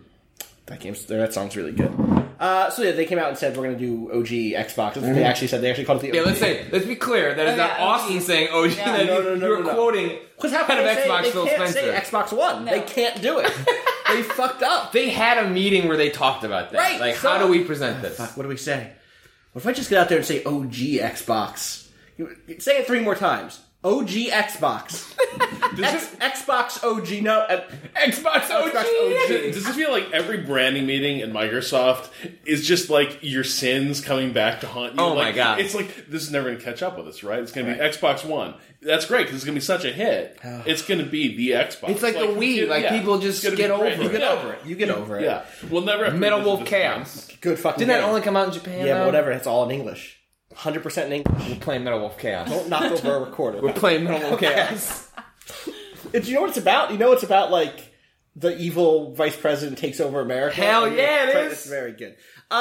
That song's really good. So yeah, they came out and said we're going to do OG Xbox. They actually said they actually called it the OG. Yeah, let's be clear. That is not Austin saying OG. Yeah, no. You're quoting head of Xbox Phil Spencer. They can't say Xbox One. No. They can't do it. They fucked up. They had a meeting where they talked about that. Right. Like, how do we present this? Fuck, what do we say? What if I just get out there and say OG Xbox? Say it 3 more times. OG Xbox. Xbox OG. No. Xbox OG. Does it feel like every branding meeting in Microsoft is just like your sins coming back to haunt you? Oh my god. It's like, this is never going to catch up with us, right? It's going to be Xbox One. That's great because it's going to be such a hit. It's going to be the Xbox. It's like the Wii. People just get over it. You get over it. Yeah. We'll never have Metal Wolf Chaos. Good fucking Didn't that only come out in Japan? Yeah, but whatever. It's all in English. 100% in English. We're playing Metal Wolf Chaos. Don't knock over a recorder. We're playing Metal Wolf Chaos. Do you know what it's about? You know it's about, like, the evil vice president takes over America? Hell yeah, it is! It's very good.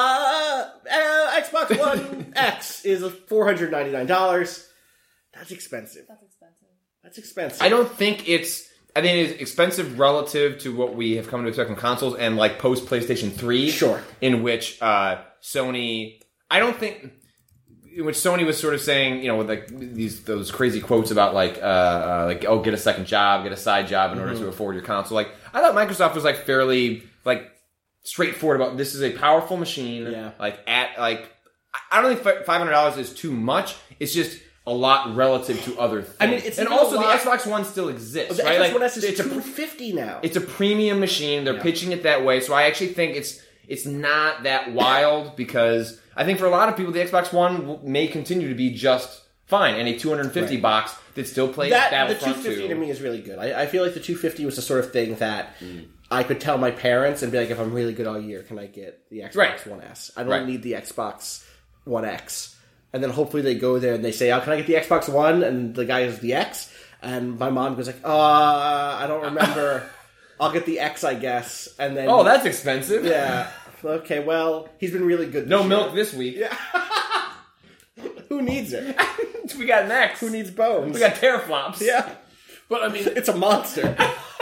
Xbox One X is $499. That's expensive. I don't think it's... I think it's expensive relative to what we have come to expect from consoles and, like, post-PlayStation 3. Sure. In which Sony... I don't think... In which Sony was sort of saying, with like those crazy quotes about like get a second job, get a side job in order to afford your console. Like I thought Microsoft was like fairly like straightforward about this is a powerful machine. Yeah. I don't think $500 is too much. It's just a lot relative to other things. I mean, it's and also the Xbox One still exists. The right? Xbox One S is $250 now. It's a premium machine. They're pitching it that way, so I actually think it's not that wild because. I think for a lot of people, the Xbox One may continue to be just fine, and a $250 box that still plays Battlefront 2. The $250 to me is really good. I feel like the $250 was the sort of thing that I could tell my parents and be like, if I'm really good all year, can I get the Xbox One S? I don't need the Xbox One X. And then hopefully they go there and they say, can I get the Xbox One? And the guy is the X. And my mom goes like, I don't remember. I'll get the X, I guess. And then that's expensive. Yeah. Okay, well, he's been really good this year. No milk this week. Yeah. Who needs it? We got an X. Who needs bones? We got teraflops. Yeah. But, I mean... it's a monster.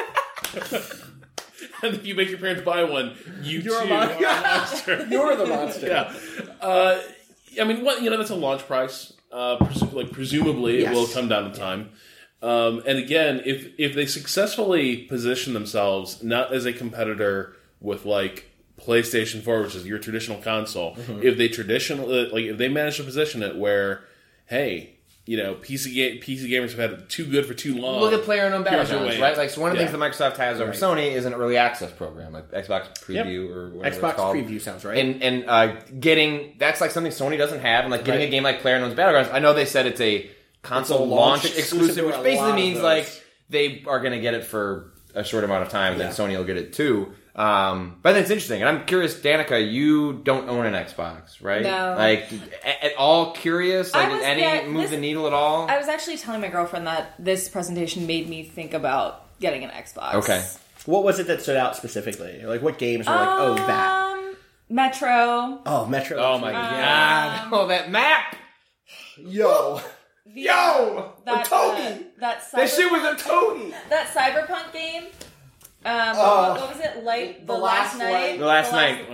And if you make your parents buy one, you're a monster. You're the monster. Yeah. I mean, that's a launch price. Presumably, it will come down to time. And again, if they successfully position themselves not as a competitor with, like, PlayStation 4, which is your traditional console, if they manage to position it where, hey, PC gamers have had too good for too long. Look at PlayerUnknown Battlegrounds, right? Like, so one of the things that Microsoft has over Sony is an early access program, like Xbox Preview or whatever Xbox it's called. Preview sounds right. And getting that's like something Sony doesn't have, and like getting a game like PlayerUnknown's Battlegrounds. I know they said it's a console launch exclusive, which basically means like they are going to get it for a short amount of time, and then Sony will get it too. But I think it's interesting, and I'm curious, Danica, you don't own an Xbox, right? No. Like, at all curious? Like, did any move the needle at all? I was actually telling my girlfriend that this presentation made me think about getting an Xbox. Okay. What was it that stood out specifically? Like, what games were like, oh, that? Metro. Oh, Metro. Oh, my God. Oh, that map! Yo! That shit was a toady! That Cyberpunk game. What was it? The Last Night. The Last Night.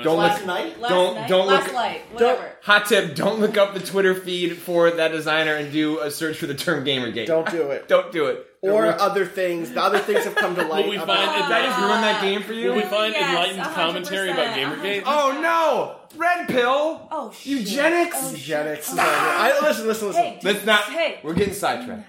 Hot tip, don't look up the Twitter feed for that designer and do a search for the term Gamergate. Don't do it. Don't do it. Or other things. The other things have come to light. Will we find did I just ruin that game for you? Will we find enlightened commentary about Gamergate? Oh no! Red pill! Oh shit. Eugenics! Eugenics. Listen. Hey, Let's not. We're getting sidetracked.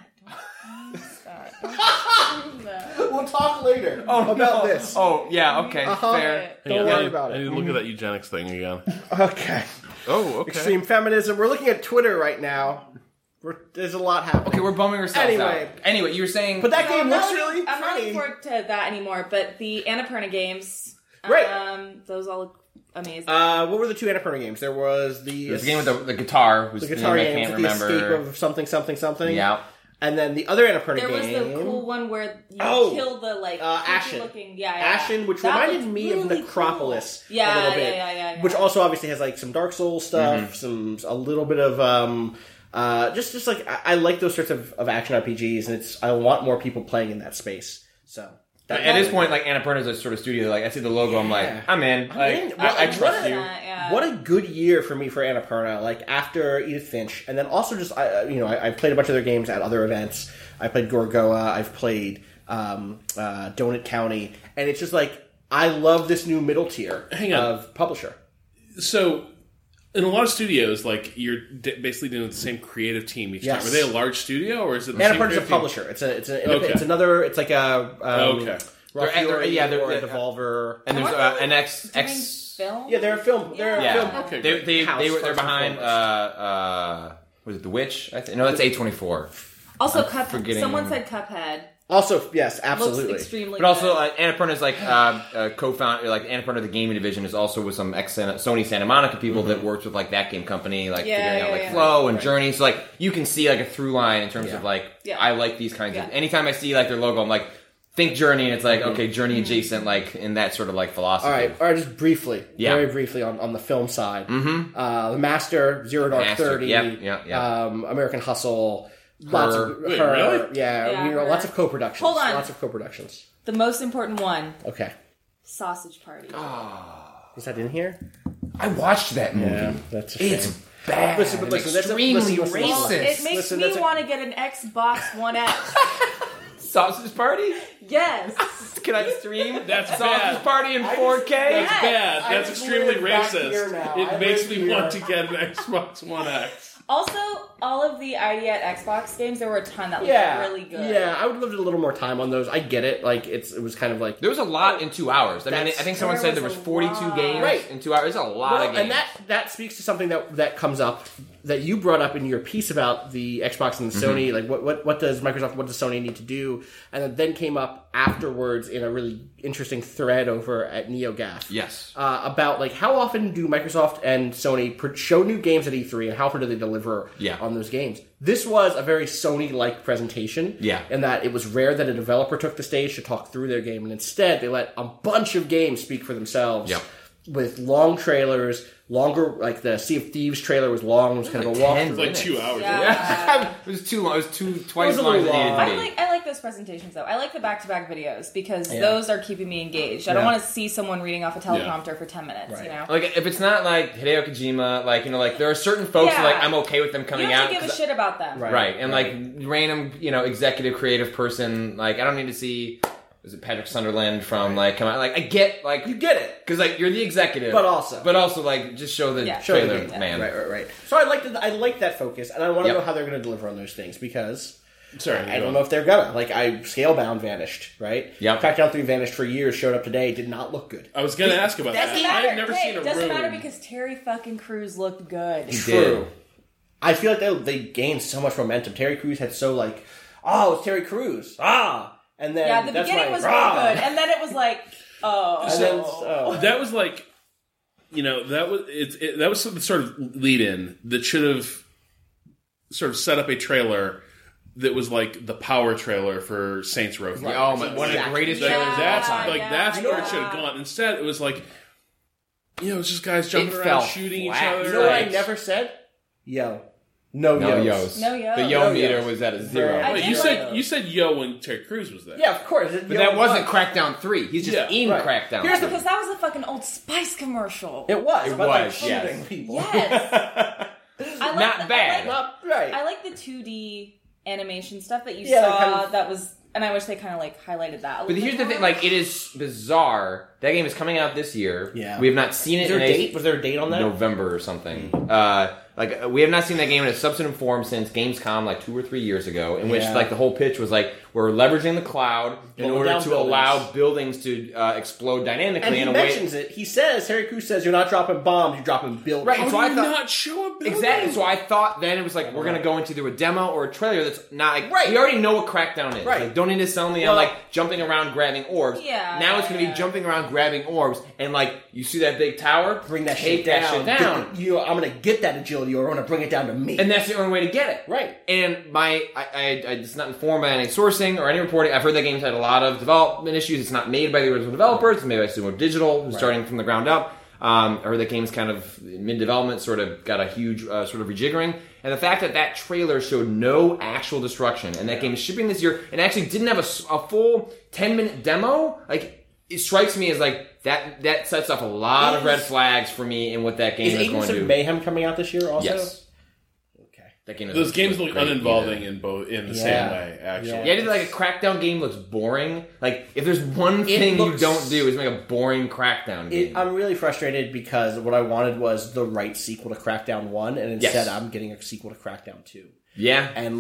We'll talk later about this. Oh, yeah, okay, fair. Don't worry about I it. need to look at that eugenics thing again. Okay. Oh, okay. Extreme feminism. We're looking at Twitter right now. There's a lot happening. Okay, we're bumming ourselves out. Anyway. Anyway, you were saying... But that game looks really I'm not funny. looking forward to that anymore, but the Annapurna games, those all look amazing. What were the two Annapurna games? There was the game with the guitar. The guitar game. I can't remember. The Escape of something. Yeah. And then the other Annapurna game... There was the cool one where you kill the, Ashen. looking... Ashen, which that reminded me of Necropolis a little bit. Yeah. Which also obviously has, like, some Dark Souls stuff, a little bit of... just like, I like those sorts of action RPGs, and I want more people playing in that space. So... At this point, like, Annapurna is a sort of studio, like, I see the logo, I'm like, I'm in. I trust you. What a good year for me for Annapurna, like, after Edith Finch. And then also just, I played a bunch of their games at other events. I played Gorgoa, I've played Donut County, and it's just like, I love this new middle tier of publisher. So... in a lot of studios, like, you're basically doing the same creative team each time. Are they a large studio, or is it the same Annapurna's a publisher. It's another. It's like a They're Devolver, and there's an X. Film? Yeah, they're a film. They're a film. Okay, they're behind. Was it The Witch? No, that's A24. Also, Cuphead. Someone said Cuphead. Also, yes, absolutely. Looks extremely but also, Annapurna's like co-founder, like Annapurna, the gaming division, is also with some Sony Santa Monica people that worked with like that game company, like figuring out Flow and Journey. So like you can see like a through line in terms of like I like these kinds of. Anytime I see like their logo, I'm like, think Journey, and it's like okay, Journey adjacent, like in that sort of like philosophy. All right, just briefly, very briefly on the film side, The Master, Zero Dark 30, American Hustle. Lots of lots of co-productions. Hold on. Lots of co-productions. The most important one. Okay. Sausage Party. Is that in here? I watched that movie. Yeah, that's a shame. It's bad. Listen, extremely racist. It makes me want to get an Xbox One X. Sausage Party? Yes. Can I stream? That's Sausage bad. Party in 4K? That's bad. That's extremely racist. It makes me want to get an Xbox One X. Also, all of the ID at Xbox games, there were a ton that looked really good. Yeah, I would love a little more time on those. I get it. Like it was kind of like there was a lot in 2 hours. I mean, I think someone said there was 42 games in 2 hours. There's a lot of games, and that speaks to something that comes up that you brought up in your piece about the Xbox and the Sony. Like what does Microsoft, what does Sony need to do? And it then came up afterwards in a really interesting thread over at NeoGAF. Yes, about like how often do Microsoft and Sony show new games at E3, and how often do they deliver on those games? This was a very Sony-like presentation. Yeah. In that it was rare that a developer took the stage to talk through their game, and instead they let a bunch of games speak for themselves. Yep. With long trailers, longer, like the Sea of Thieves trailer was long, it was kind of a walk. It was like 2 hours. Yeah. It was too long. It was twice as long as it needed to be. I like those presentations, though. I like the back-to-back videos, because those are keeping me engaged. I don't want to see someone reading off a teleprompter for 10 minutes, you know? Like, if it's not, like, Hideo Kojima, like, you know, like, there are certain folks that, like, I'm okay with them coming out. You don't have to give a shit about them. Right. And, like, random, you know, executive, creative person, like, I don't need to see... was it Patrick Sunderland from come out? Like I get you get it because you're the executive, but also just show the trailer, man. Right. So I like that focus, and I want to know how they're going to deliver on those things because. I don't know if they're gonna. Scalebound vanished, right? Yep. Crackdown 3 vanished for years, showed up today, did not look good. I was gonna ask about that. I have never seen a room. Doesn't matter because Terry fucking Crews looked good. True. I feel like they gained so much momentum. Terry Crews had it's Terry Crews. And then the beginning was really good, and then it was that was that was the sort of lead in that should have sort of set up a trailer that was like the power trailer for Saints Row 3. Oh my! One of the greatest trailers. That's where it should have gone. Instead, it was it's just guys jumping around, shooting each other. You know what I never said? No yos. The yo meter was at a 0. You said yo when Terry Crews was there. Yeah, of course. But that wasn't Crackdown 3. He's just in Crackdown 3. Because that was a fucking Old Spice commercial. It was. It was. Shooting people. Yes. Not bad. Not right. I like the 2D animation stuff that you saw. That was, and I wish they kind of highlighted that. But here's the thing: it is bizarre. That game is coming out this year. Yeah, we have not seen it. Is there a date? Was there a date on that? November or something. We have not seen that game in a substantive form since Gamescom 2 or 3 years ago, in which the whole pitch was we're leveraging the cloud in order to allow buildings to explode dynamically. And he mentions it. He says, Terry Crews says, you're not dropping bombs, you're dropping buildings. Right. So I thought, not show a building? Exactly. So I thought then it was we're going to go into either a demo or a trailer that's not we already know what Crackdown is. Right. Don't need to sell me on jumping around grabbing orbs. Yeah. Now it's going to be jumping around grabbing orbs and you see that big tower, bring that shit down. I'm going to get that agility or I'm going to bring it down to me. And that's the only way to get it. Right. And it's not informed by any sourcing or any reporting. I've heard that game's had a lot of development issues. It's not made by the original developers. It's made by Sumo Digital, who's starting from the ground up. I heard that game's kind of mid-development, sort of got a huge sort of rejiggering. And the fact that trailer showed no actual destruction, and that game is shipping this year, and actually didn't have a full 10-minute demo, it strikes me as that sets up a lot of red flags for me in what that game is going to do. Is Agents of Mayhem coming out this year also? Yes. Those games look uninvolving in the same way, actually. Yeah, a Crackdown game looks boring. If there's one thing you don't do is make a boring Crackdown game. I'm really frustrated because what I wanted was the right sequel to Crackdown 1, and instead I'm getting a sequel to Crackdown 2. Yeah. And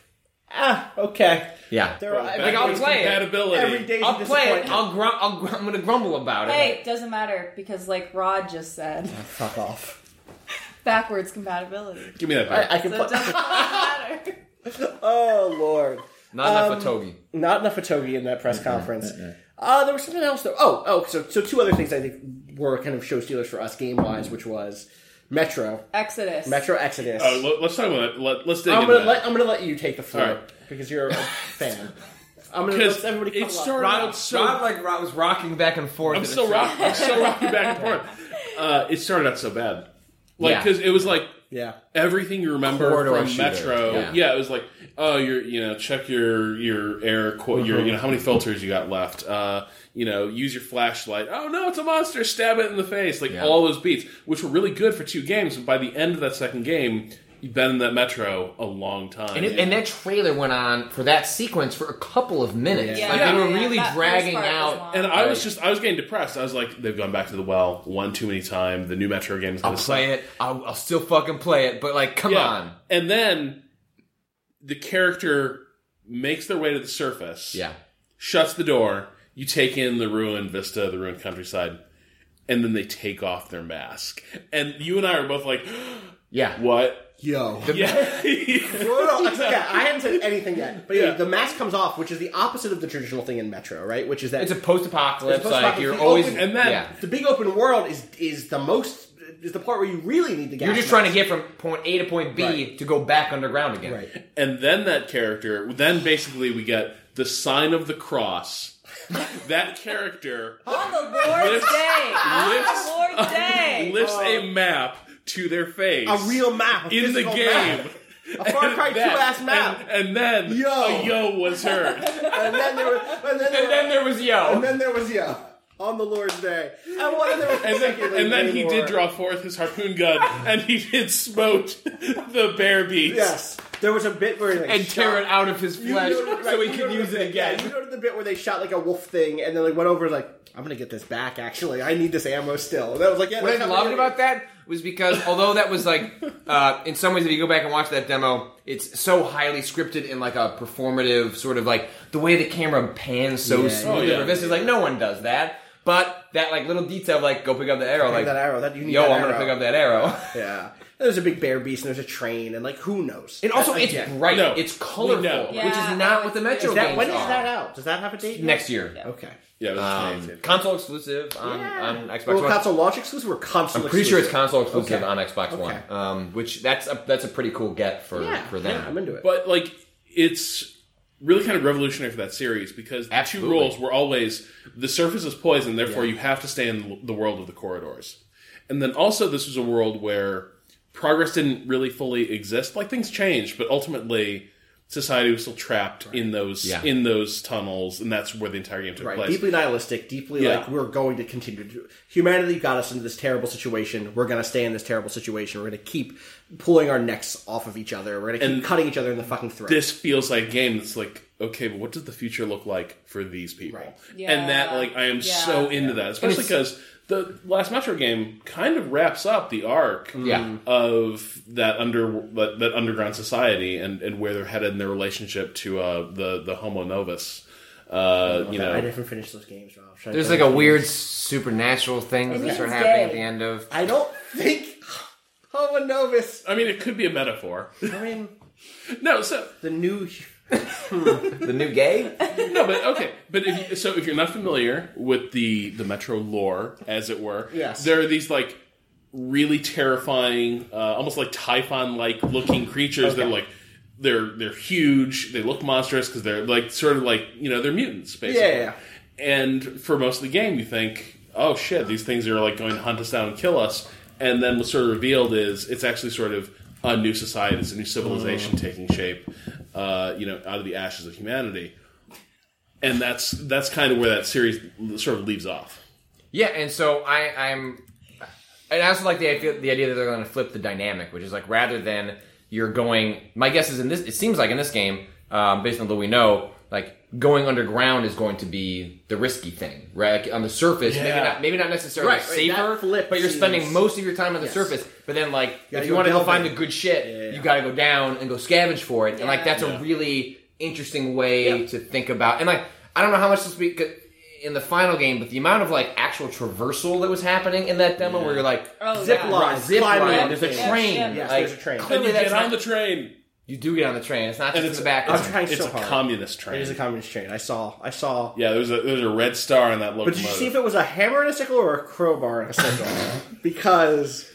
okay. Yeah. I'll play it. Every day I'll play it. I'm going to grumble about it. Hey, doesn't matter because Rod just said. Fuck off. Backwards compatibility. Give me that back. I can so it doesn't matter. Oh, Lord. Not enough Otogi. Not enough Otogi in that press conference. There was something else, though. So two other things I think were kind of show stealers for us game-wise, which was Metro Exodus. Let's talk about it. Let's dig into that. I'm going to let you take the floor because you're a fan. I'm going to let everybody come Rod was rocking back and forth. I'm still rocking back and forth. It started out so bad. Because it was everything you remember from Metro. Yeah, it was check your air quote, how many filters you got left. Use your flashlight. Oh no, it's a monster! Stab it in the face. All those beats, which were really good for 2 games. But by the end of that second game, you've been in that Metro a long time. And that trailer went on for that sequence for a couple of minutes. Yeah. They were really dragging out. And I was getting depressed. I was like, they've gone back to the well one too many times. The new Metro game is going to suck. I'll play it. I'll still fucking play it. But come on. And then the character makes their way to the surface. Yeah. Shuts the door. You take in the ruined vista, the ruined countryside. And then they take off their mask. And you and I are both like, yeah. What? Yo. Yeah. I hadn't said anything yet. But the mask comes off, which is the opposite of the traditional thing in Metro, right? Which is that it's a post-apocalypse. You're always... the big open world is the part where you really need the gas. You're just trying to get from point A to point B to go back underground again. Right. And then that character... Then basically we get the sign of the cross... That character on the Lord's day lifts a map to their face, a real map in the game, a Far Cry 2-ass map, and then a yo was heard, and then there was yo on the Lord's day, and then he did draw forth his harpoon gun, and he did smote the bear beast. Yes. There was a bit where they tear it out of his flesh so he could use it again. Yeah, you noted the bit where they shot like a wolf thing and then like went over and like, I'm gonna get this back. Actually, I need this ammo still. And that was like, yeah. What I loved about that was because although that was like, in some ways, if you go back and watch that demo, it's so highly scripted in like a performative sort of like the way the camera pans so smoothly. This is like no one does that. But that like little detail, like go pick up the arrow, like that arrow. That you need. I'm gonna pick up that arrow. Yeah. There's a big bear beast and there's a train and like who knows? And also it's bright, it's colorful, which is not what the Metro games are. When is that out? Does that have a date? Next year. Yeah. Okay. Yeah, console exclusive on Xbox One. Console launch exclusive or console? I'm pretty sure it's console exclusive on Xbox One. Which that's a pretty cool get for them. Yeah, I'm into it. But like it's really kind of revolutionary for that series because the two rules were always the surface is poison, therefore you have to stay in the world of the corridors. And then also this was a world where progress didn't really fully exist. Like things changed, but ultimately society was still trapped in those tunnels, and that's where the entire game took place. Deeply nihilistic, deeply like we're going to continue to. Humanity got us into this terrible situation. We're going to stay in this terrible situation. We're going to keep pulling our necks off of each other. We're going to keep cutting each other in the fucking throat. This feels like a game that's like, okay, but what does the future look like for these people? Right. Yeah. And that, like, I am so into that, especially because the last Metro game kind of wraps up the arc of that underground society and where they're headed in their relationship to the Homo Novus. I didn't finish those games, Rob. There's like a weird supernatural thing that start happening at the end of. I don't think Homo Novus. I mean, it could be a metaphor. I mean, no. So the new. The new gay? No, but okay. But if you're not familiar with the Metro lore, as it were, there are these like really terrifying, almost like Typhon-like looking creatures that are like they're huge. They look monstrous because they're like sort of like they're mutants basically. Yeah. And for most of the game, you think, oh shit, these things are like going to hunt us down and kill us. And then what's sort of revealed is it's actually sort of a new society. It's a new civilization taking shape. Out of the ashes of humanity, and that's kind of where that series sort of leaves off. Yeah, and so I also like the idea that they're going to flip the dynamic, which is like rather than you're going. My guess is in this, it seems like in this game, based on what we know, like going underground is going to be the risky thing, right? Like on the surface, maybe not necessarily safer, but you're spending most of your time on the surface. But then, like, if you want to go find the good shit, you got to go down and go scavenge for it. And like, that's a really interesting way to think about. And like, I don't know how much to speak in the final game, but the amount of like actual traversal that was happening in that demo, where you're like, zip line, there's a train, there's a train, and you get on the train. You do get on the train. It's not just in the back. It's a communist train. It is a communist train. I saw. Yeah, there's a red star on that locomotive. But did you see if it was a hammer and a sickle or a crowbar and a sickle? Because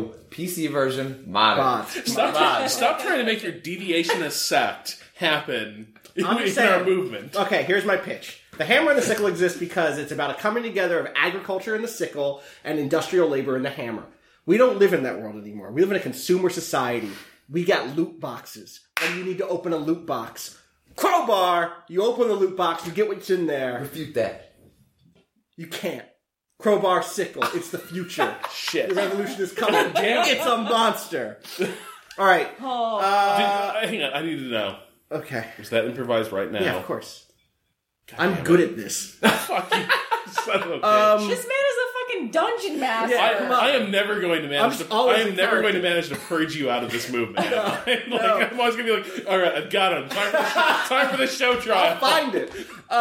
PC version mod. Stop trying to make your deviationist sect happen in our movement. Okay, here's my pitch. The hammer and the sickle exist because it's about a coming together of agriculture in the sickle and industrial labor in the hammer. We don't live in that world anymore. We live in a consumer society. We got loot boxes. And you need to open a loot box. Crowbar! You open the loot box, you get what's in there. Refute that. You can't. Crowbar, sickle. It's the future. Shit. The revolution is coming. It's a monster. Alright. Hang on, I need to know. Okay. Is that improvised right now? Yeah, of course. I'm good at this. Fuck you. Son of a bitch. This man is a fucking dungeon master. I am never going to manage. I am never going to manage to purge you out of this movement. I'm always going to be like, all right, I've got him. Time for the show trial. I'll find it.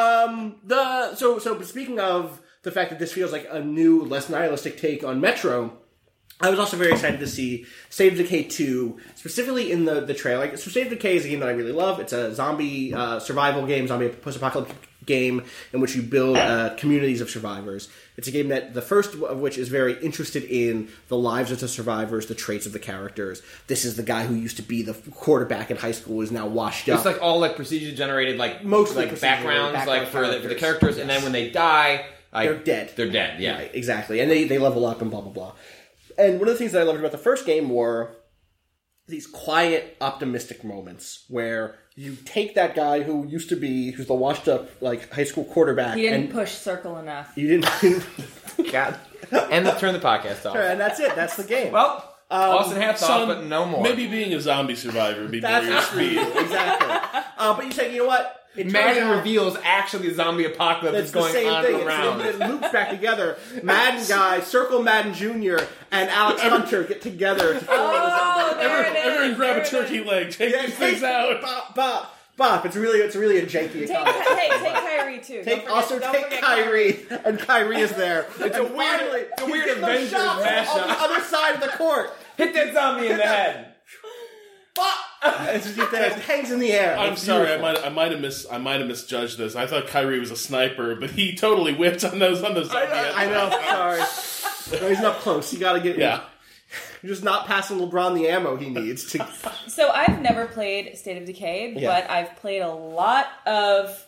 So speaking of the fact that this feels like a new, less nihilistic take on Metro, I was also very excited to see State of Decay 2, specifically in the trailer. So State of Decay is a game that I really love. It's a zombie survival game, zombie post-apocalyptic game in which you build communities of survivors. It's a game that the first of which is very interested in the lives of the survivors, the traits of the characters. This is the guy who used to be the quarterback in high school is now washed up. It's like all like procedure generated, like mostly like backgrounds, like for the characters, and then when they die, they're dead. They're dead. Yeah, right, exactly, and they level up and blah blah blah. And one of the things that I loved about the first game were these quiet, optimistic moments where you take that guy who used to be, who's the washed-up like high school quarterback. He didn't push circle enough. You didn't. God. And turn the podcast off. Sure, and that's it. That's the game. Well, Austin hats off, but no more. Maybe being a zombie survivor would be more your speed. Exactly. But you say, you know what? Madden reveals actually the zombie apocalypse is going on around. It loops back together. Madden guy, Circle Madden Jr. and Alex Hunter get together to form the zombie. Everyone grab a turkey leg. Take these things out. Bop. It's really a janky economy. Take Kyrie too. Take Kyrie, and Kyrie is there. It's a weird Avengers mashup on the other side of the court. Hit that zombie in the head. It's just it hangs in the air. I'm sorry, I might have misjudged this. I thought Kyrie was a sniper, but he totally whipped on those zombies. I know. Sorry, no, he's not close. You got to get. Yeah. You're just not passing LeBron the ammo he needs to. So I've never played State of Decay, but I've played a lot of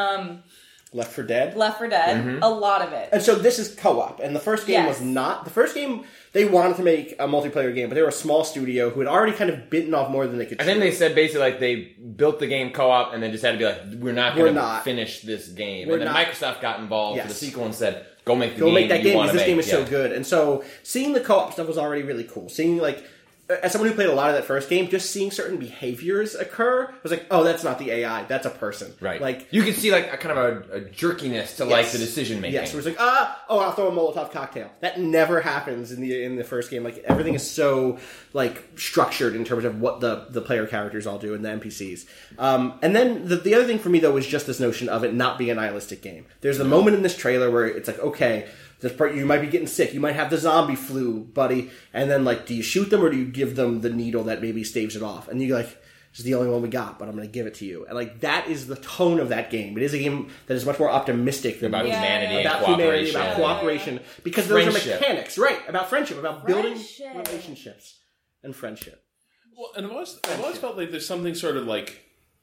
Left 4 Dead. A lot of it. And so this is co-op, and the first game was not. The first game, they wanted to make a multiplayer game, but they were a small studio who had already kind of bitten off more than they could chew. I think they said basically like they built the game co-op and then just had to be like, we're not going to finish this game. And then Microsoft got involved for the sequel and said, go make the game make that you game want to because this make. game is so good. And so seeing the co-op stuff was already really cool. Seeing like, as someone who played a lot of that first game, just seeing certain behaviors occur was like, oh, that's not the AI, that's a person. Right. Like you can see like a kind of a jerkiness to like the decision making. Yes, where it's like, I'll throw a Molotov cocktail. That never happens in the first game. Like everything is so like structured in terms of what the player characters all do and the NPCs. And then the other thing for me though was just this notion of it not being a nihilistic game. There's a moment in this trailer where it's like, okay, this part, you might be getting sick. You might have the zombie flu, buddy. And then, like, do you shoot them or do you give them the needle that maybe staves it off? And you're like, this is the only one we got, but I'm going to give it to you. And, like, that is the tone of that game. It is a game that is much more optimistic about humanity, about cooperation. About cooperation. Because those are mechanics, right? About friendship, about building relationships and friendship. Well, and I've always felt like there's something sort of, like,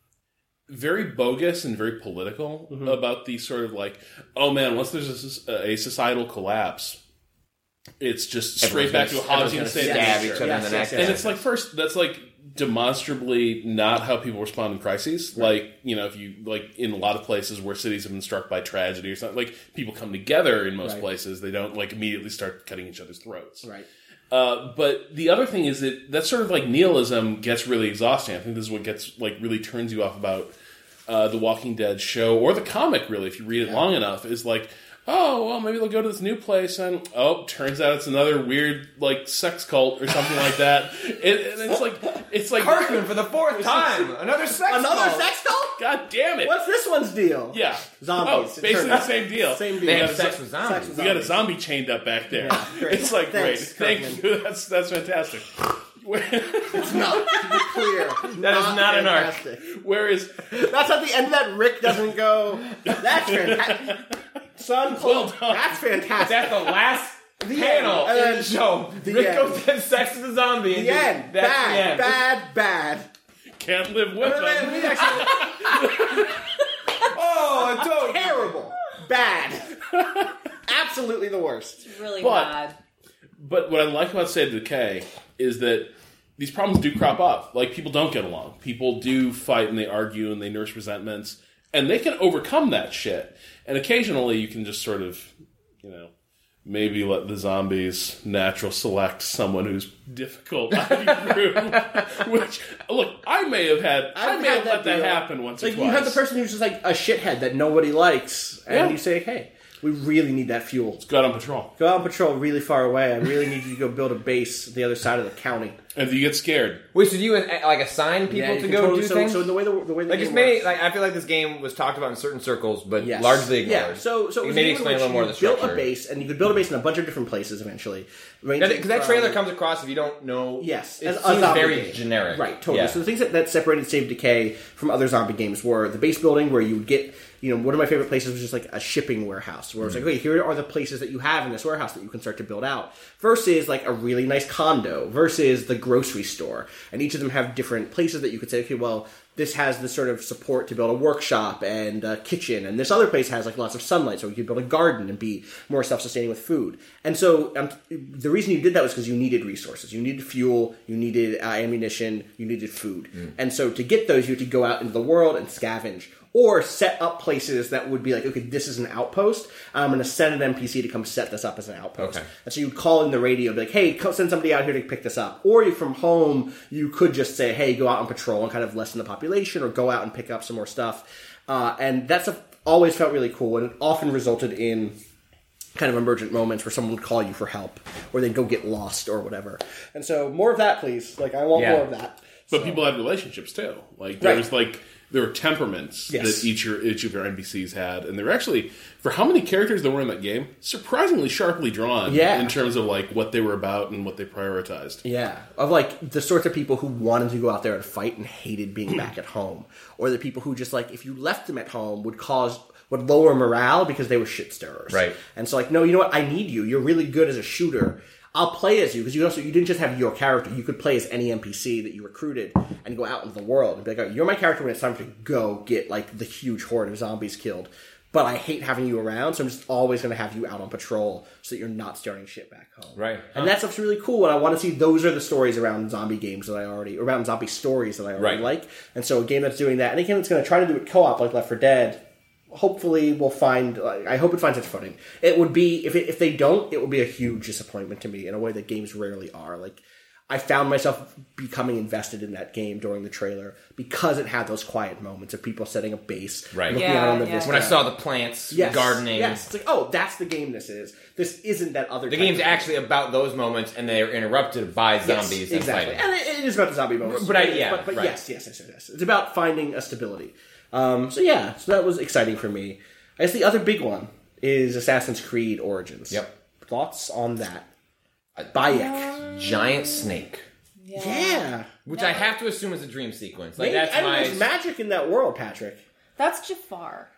very bogus and very political about these sort of like, oh man, once there's a societal collapse, it's just straight back to a Hobbesian state. Stab each other in the neck. And it's like, first, that's like demonstrably not how people respond in crises. Right. Like, you know, if you, like, in a lot of places where cities have been struck by tragedy or something, like, people come together in most places. They don't, like, immediately start cutting each other's throats. Right. But the other thing is that sort of like nihilism gets really exhausting. I think this is what gets like really turns you off about the Walking Dead show or the comic. Really, if you read it long enough, is like, oh well, maybe they'll go to this new place and turns out it's another weird like sex cult or something like that. It's like Kirkman for the fourth time, another sex cult. God damn it! What's this one's deal? Yeah, zombies. Oh, basically the same deal. They have sex with zombies. We got a zombie chained up back there. Yeah, it's like great. Thank you. That's fantastic. It's not, to be clear. That is not an arc. Whereas that's at the end of that Rick doesn't go, that's fantastic. Son, well done. That's fantastic. That's the last panel in the show. Rick goes to have sex with a zombie. The end. Bad. Can't live with them. Oh, it's terrible. Bad. Absolutely the worst. It's really bad. But what I like about State of Decay is that these problems do crop up. Like, people don't get along. People do fight and they argue and they nurse resentments. And they can overcome that shit. And occasionally you can just sort of, you know, maybe let the zombies natural select someone who's difficult through. Which, look, I may have let that happen once or twice. You have the person who's just like a shithead that nobody likes, and you say, hey, we really need that fuel. Let's go out on patrol. Go out on patrol really far away. I really need you to go build a base the other side of the county. And if you get scared. Wait, so do you like assign people to go do things? So the way the like game maybe, works. like I feel like this game was talked about in certain circles, but Yes. largely ignored. Yeah, so it was maybe explain a little more of the built structure. a base, and you could build a base in a bunch of different places eventually. Because that trailer comes across, if you don't know, yes, it as seems zombie very game. generic. Right, totally. Yeah. So the things that separated Save Decay from other zombie games were the base building, where you would get, you know, one of my favorite places was just like a shipping warehouse, where it's like, okay, here are the places that you have in this warehouse that you can start to build out, versus like a really nice condo, versus the grocery store. And each of them have different places that you could say, okay, well, this has this sort of support to build a workshop and a kitchen, and this other place has like lots of sunlight, so you could build a garden and be more self-sustaining with food. And so the reason you did that was because you needed resources. You needed fuel, you needed ammunition, you needed food. And so to get those, you had to go out into the world and scavenge. or set up places that would be like, okay, this is an outpost. I'm going to send an NPC to come set this up as an outpost. Okay. And so you'd call in the radio, be like, hey, send somebody out here to pick this up. Or from home, you could just say, hey, go out on patrol and kind of lessen the population, or go out and pick up some more stuff. And that's always felt really cool, and it often resulted in kind of emergent moments where someone would call you for help, or they'd go get lost or whatever. And so more of that, please. Like, I want more of that. But people had relationships too. Like there was there were temperaments that each of your NPCs had, and they were actually, for how many characters there were in that game, surprisingly sharply drawn in terms of like what they were about and what they prioritized. Yeah, of like the sorts of people who wanted to go out there and fight and hated being back at home, or the people who just like if you left them at home would lower morale because they were shit stirrers. Right. And so like, no, you know what? I need you. You're really good as a shooter. I'll play as you, because you didn't just have your character. You could play as any NPC that you recruited and go out into the world and be like, all right, you're my character when it's time to go get like the huge horde of zombies killed. But I hate having you around, so I'm just always going to have you out on patrol so that you're not starting shit back home. Right. And that stuff's really cool, and I want to see those are the stories around zombie games that around zombie stories that I already like. And so a game that's doing that, and a game that's going to try to do it co-op like Left 4 Dead, hopefully we'll find, I hope it finds its footing. It would be, if they don't, it would be a huge disappointment to me in a way that games rarely are. Like, I found myself becoming invested in that game during the trailer because it had those quiet moments of people setting a base, looking out on the vista. When I saw the plants, gardening. Yes, it's like, oh, that's the game this is. This isn't that other The game's actually about those moments, and they're interrupted by zombies and fighting. And it is about the zombie moments. But yes. It's about finding a stability. So that was exciting for me. I guess the other big one is Assassin's Creed Origins. Yep. Thoughts on that? Bayek. Giant snake. Yeah. Which I have to assume is a dream sequence. Like, there's magic in that world, Patrick. That's Jafar.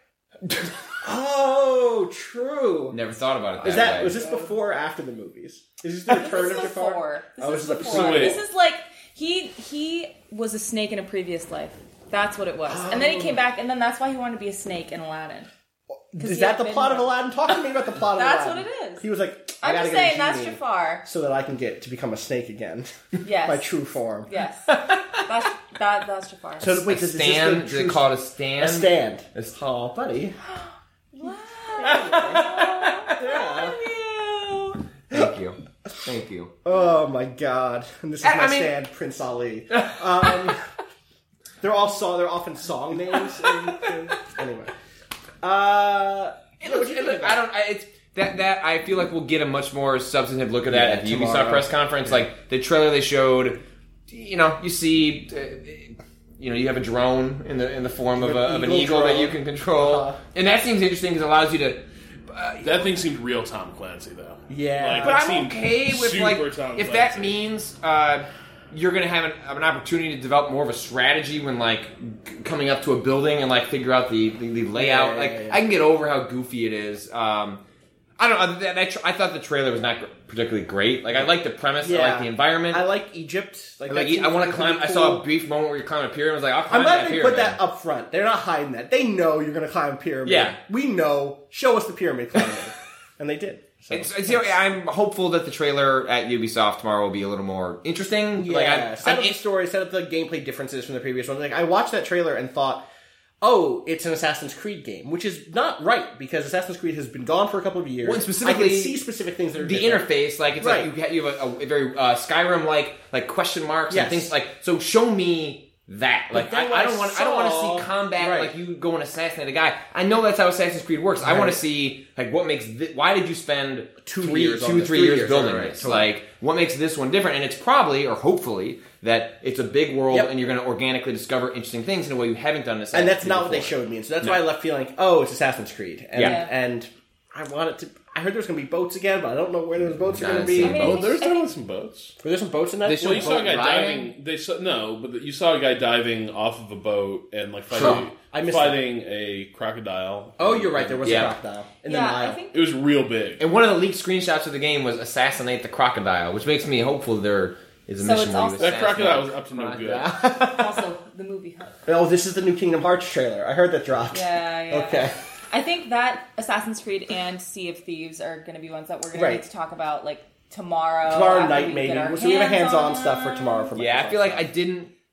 Oh, true. Never thought about it that way. Was this before or after the movies? Is this the return of Jafar? This is before. This is like, he was a snake in a previous life. That's what it was. Oh. And then he came back, and then that's why he wanted to be a snake in Aladdin. Is that the plot of Aladdin? Talk to me about the plot of Aladdin. That's what it is. He was like, I'm just saying, that's Jafar. So that I can get to become a snake again. Yes. My true form. Yes. That's Jafar. So wait, a stand? Do they call it a stand? A stand. Oh, buddy. Wow. Yeah. Thank you. Oh my god. And this is my stand, Prince Ali. They're often song names. Anyway. I feel like we'll get a much more substantive look at that at the Ubisoft press conference. Like the trailer they showed, you see, you have a drone in the form of an eagle that you can control, and that seems interesting because it allows you to. That thing seemed real Tom Clancy though. Yeah, but I'm okay with if that means. You're going to have an opportunity to develop more of a strategy when, coming up to a building and, figure out the layout. I can get over how goofy it is. I don't know. I thought the trailer was not particularly great. I like the premise. I like the environment. I like Egypt. I want to climb. Cool. I saw a brief moment where you're climbing a pyramid. I was like, I'll climb that pyramid. I'm glad they put that up front. They're not hiding that. They know you're going to climb a pyramid. Yeah. We know. Show us the pyramid climbing. And they did. So, I'm hopeful that the trailer at Ubisoft tomorrow will be a little more interesting. Yeah, set up the story, set up the gameplay differences from the previous one. I watched that trailer and thought, oh, it's an Assassin's Creed game, which is not right because Assassin's Creed has been gone for a couple of years. Well, specifically, I can see specific things that are the different. interface. You have a very Skyrim-like question marks and things So show me. That I don't want to see combat like you go and assassinate a guy. I know that's how Assassin's Creed works. I want to see what makes why did you spend 3 years building this? What makes this one different? And it's probably or hopefully that it's a big world and you're going to organically discover interesting things in a way you haven't done in Assassin's Creed. And that's not what they showed me. And so that's why I left feeling it's Assassin's Creed. And I wanted to. I heard there's going to be boats again, but I don't know where those boats are going to be. There's definitely some boats. Were there some boats in that? You saw a guy diving. You saw a guy diving off of a boat and fighting a crocodile. Oh, you're right. There was a crocodile in the Nile. It was real big. And one of the leaked screenshots of the game was assassinate the crocodile, which makes me hopeful there is a mission where you assassinate that crocodile was up to no good. Also, the movie. Oh, this is the new Kingdom Hearts trailer. I heard that dropped. Yeah. Okay. I think that Assassin's Creed and Sea of Thieves are going to be ones that we're going to need to talk about tomorrow. Tomorrow night, maybe. So we have a hands-on stuff for tomorrow. I feel like I didn't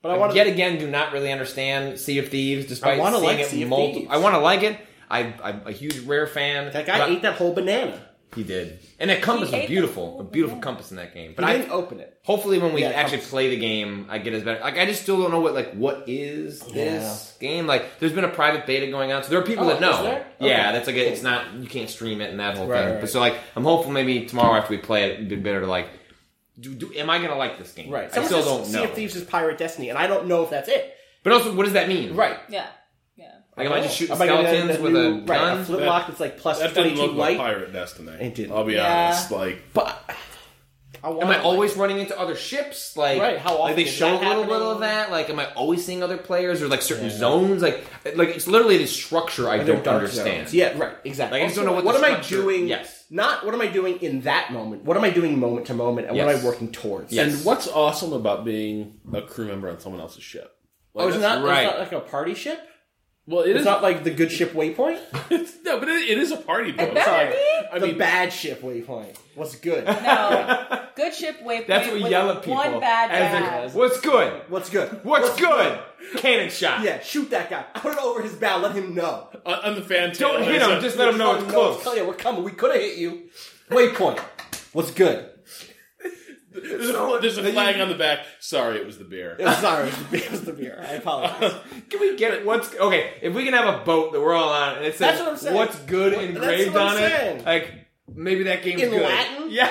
But yet again, do not really understand Sea of Thieves, despite seeing like it Sea of Thieves. I want to like it. I'm a huge Rare fan. That guy ate that whole banana. He did. And that compass was beautiful. A beautiful compass in that game. But I didn't open it. Hopefully when we actually play the game, I get as better. Like, I just still don't know what is this game? Like, there's been a private beta going on, so there are people that know. Is there? Okay. Yeah, that's like, it's not, you can't stream it and that whole thing. Right. But so, like, I'm hopeful maybe tomorrow after we play it, it'd be better to, like, am I going to like this game? Right. I still don't know. Sea of Thieves is Pirate Destiny, and I don't know if that's it. But also, what does that mean? Right. Yeah. Like, am I just shooting skeletons with a gun? Right, a flintlock that's like plus that 22 didn't look light. like Pirate Destiny. It didn't. I'll be honest. But am I always running into other ships? Like, right? How often? Like, they show a little bit of that. Like, am I always seeing other players or like certain zones? Like it's literally the structure I don't understand. Zones. Yeah, right. Exactly. Like, I just don't know what am I doing? Yes. Not what am I doing in that moment. What am I doing moment to moment, and what am I working towards? Yes. And what's awesome about being a crew member on someone else's ship? Like, it's not like a party ship. Well, it's not like the good ship Waypoint. No, but it is a party boat. Sorry, the bad ship Waypoint. What's good? No, good ship Waypoint. That's what we yell at people. One bad. What's good? What's good? What's good? Cannon shot. Yeah, shoot that guy. Put it over his bow. Let him know. On the fantail. Don't hit him. Just let him know it's close. Oh yeah, we're coming. We could have hit you. Waypoint. What's good? There's a flag on the back. Sorry, it was the beer. It was the beer. I apologize. Can we get it? Okay, if we can have a boat that we're all on and it says what's good engraved on it, like maybe that game's good. In Latin? Yeah.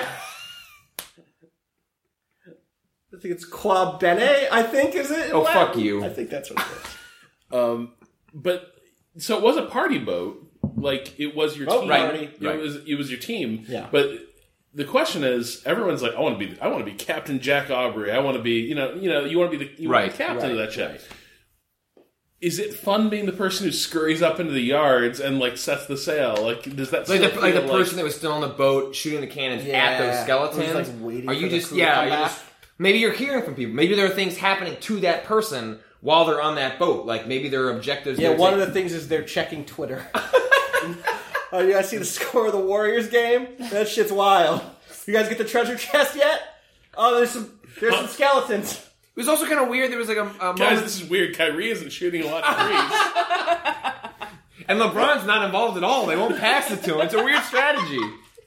I think it's Qua Bene, I think, is it? Oh, Latin? Fuck you. I think that's what it is. But, so it was a party boat. Like, it was your team. Right. It was your team. Yeah. But the question is, everyone's like, I want to be Captain Jack Aubrey. I want to be, you want to be the captain of that ship. Right. Is it fun being the person who scurries up into the yards and like sets the sail? Like, does that like the person that was still on the boat shooting the cannons at those skeletons? Like are you just maybe you're hearing from people. Maybe there are things happening to that person while they're on that boat. Like maybe there are objectives. Yeah, one of the things is they're checking Twitter. Oh, you guys see the score of the Warriors game? That shit's wild. You guys get the treasure chest yet? Oh, there's some skeletons. It was also kind of weird. There was like a guys, moment. This is weird. Kyrie isn't shooting a lot of threes. And LeBron's not involved at all. They won't pass it to him. It's a weird strategy.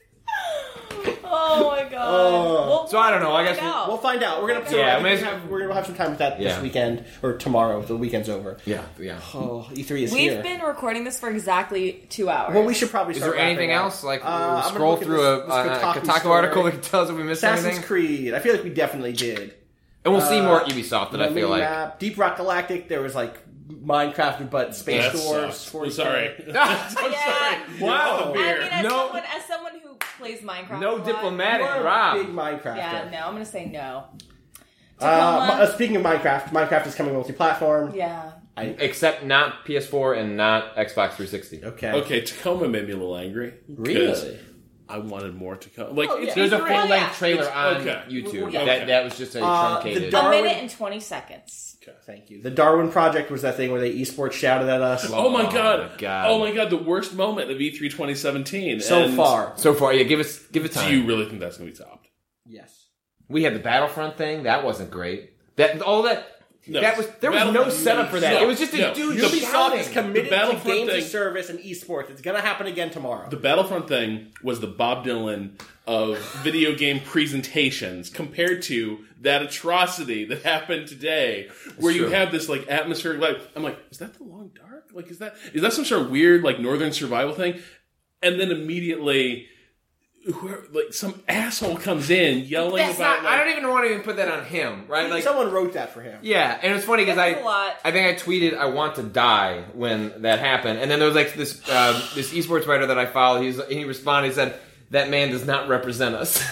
Oh my god! So I don't know. I guess we'll find out. We're gonna have some time with that this weekend or tomorrow. The weekend's over. Yeah. Oh, E3 is here. We've been recording this for exactly 2 hours. Well, we should probably. Is there anything else? Like scroll through a Kotaku article that can tell us if we missed anything. Assassin's Creed. I feel like we definitely did. And we'll see more Ubisoft. That I feel like Deep Rock Galactic. There was like Minecraft, but Space Dwarfs. I'm sorry. I'm sorry. Wow. As someone who plays Minecraft, no diplomatic, Rob. Big Minecraft. Yeah, no. I'm gonna say no. Speaking of Minecraft is coming multi-platform. Yeah. Except not PS4 and not Xbox 360. Okay. Tacoma made me a little angry. Really? I wanted more Tacoma. Like, there's a full-length trailer on YouTube. That was just a truncated. A minute and 20 seconds. Okay, thank you. The Darwin Project was that thing where they esports shouted at us. Oh my god! Oh my god! The worst moment of E3 2017 so far. Yeah, give it time. Do you really think that's going to be topped? Yes. We had the Battlefront thing. That wasn't great. There was no setup for that. No, it was just a dude. Ubisoft is committed to games as service and esports. It's going to happen again tomorrow. The Battlefront thing was the Bob Dylan of video game presentations compared to that atrocity that happened today, where you have this like atmospheric light. I'm like, is that The Long Dark? Like, is that some sort of weird like Northern survival thing? And then immediately, some asshole comes in yelling about. I don't even want to put that on him, right? Like someone wrote that for him. Yeah, and it's funny because I think I tweeted I want to die when that happened, and then there was like this esports writer that I follow. He responded. He said that man does not represent us.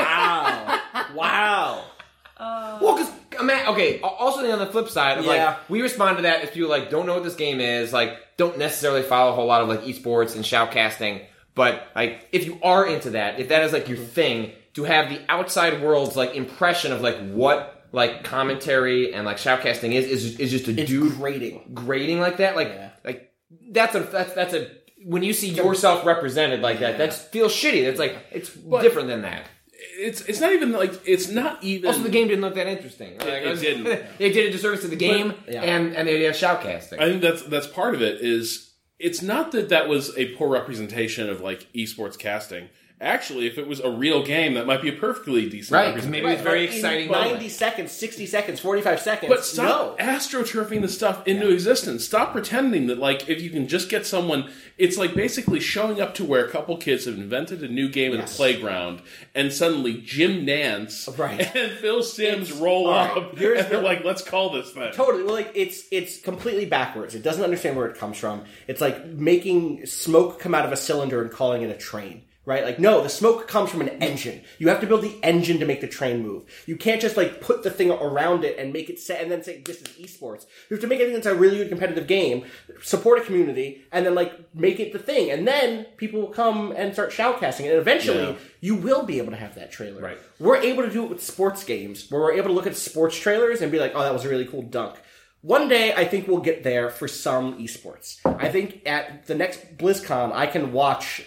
Wow. Well, because also on the flip side of like we respond to that as people like don't know what this game is, like don't necessarily follow a whole lot of like esports and shoutcasting. But like, if you are into that, if that is like your thing, to have the outside world's like impression of like what like commentary and like shoutcasting is just a dude grading like that, like that's a when you see yourself represented like that feels shitty. That's like it's different than that. it's not even like it's not even. Also, the game didn't look that interesting. It didn't. It did a disservice to the game, and the idea of shoutcasting. I think that's part of it. Is it's not that was a poor representation of like esports casting. Actually, if it was a real game, that might be a perfectly decent representation. Maybe it's very exciting. 90 seconds, 60 seconds, 45 seconds. But stop astroturfing the stuff into existence. Stop pretending that, like, if you can just get someone... It's like basically showing up to where a couple kids have invented a new game in the playground, and suddenly Jim Nance and Phil Simms roll up, and they're like, let's call this thing. Totally. Well, like, it's completely backwards. It doesn't understand where it comes from. It's like making smoke come out of a cylinder and calling it a train. Right? Like, no, the smoke comes from an engine. You have to build the engine to make the train move. You can't just, like, put the thing around it and make it and then say, this is esports. You have to make it into a really good competitive game, support a community, and then, like, make it the thing. And then people will come and start shoutcasting it. And eventually, you will be able to have that trailer. Right. We're able to do it with sports games, where we're able to look at sports trailers and be like, oh, that was a really cool dunk. One day, I think we'll get there for some esports. I think at the next BlizzCon, I can watch...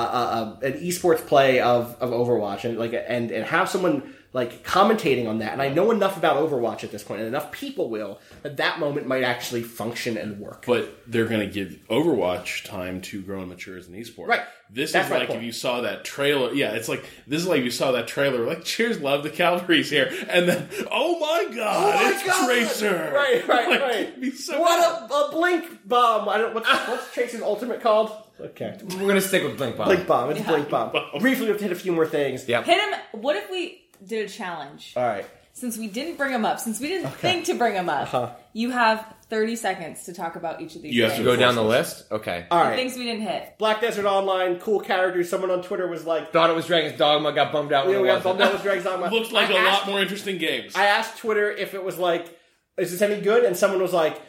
an esports play of Overwatch and have someone like commentating on that, and I know enough about Overwatch at this point, and enough people will that moment might actually function and work. But they're going to give Overwatch time to grow and mature as an esport. Right. This is like if you saw that trailer. Yeah, it's like this is like if you saw that trailer. Like, cheers, love the Cavalry's here, and then oh my god, it's Tracer. Right. It'd be so what a blink bomb! What's Tracer's ultimate called? Okay, we're gonna stick with Blink Bomb. Blink Bomb. It's Blink Bomb. Briefly, we have to hit a few more things. Yep. Hit him. What if we did a challenge? All right. Since we didn't bring him up, since we didn't think to bring him up, you have 30 seconds to talk about each of these. You have to go down the list? Okay. All right. The things we didn't hit. Black Desert Online, cool characters. Someone on Twitter was like... Thought it was Dragon's Dogma, got bummed out when it wasn't. Bummed out with Dragon's Dogma. Looks like a lot more interesting games. I asked Twitter if it was like, is this any good? And someone was like,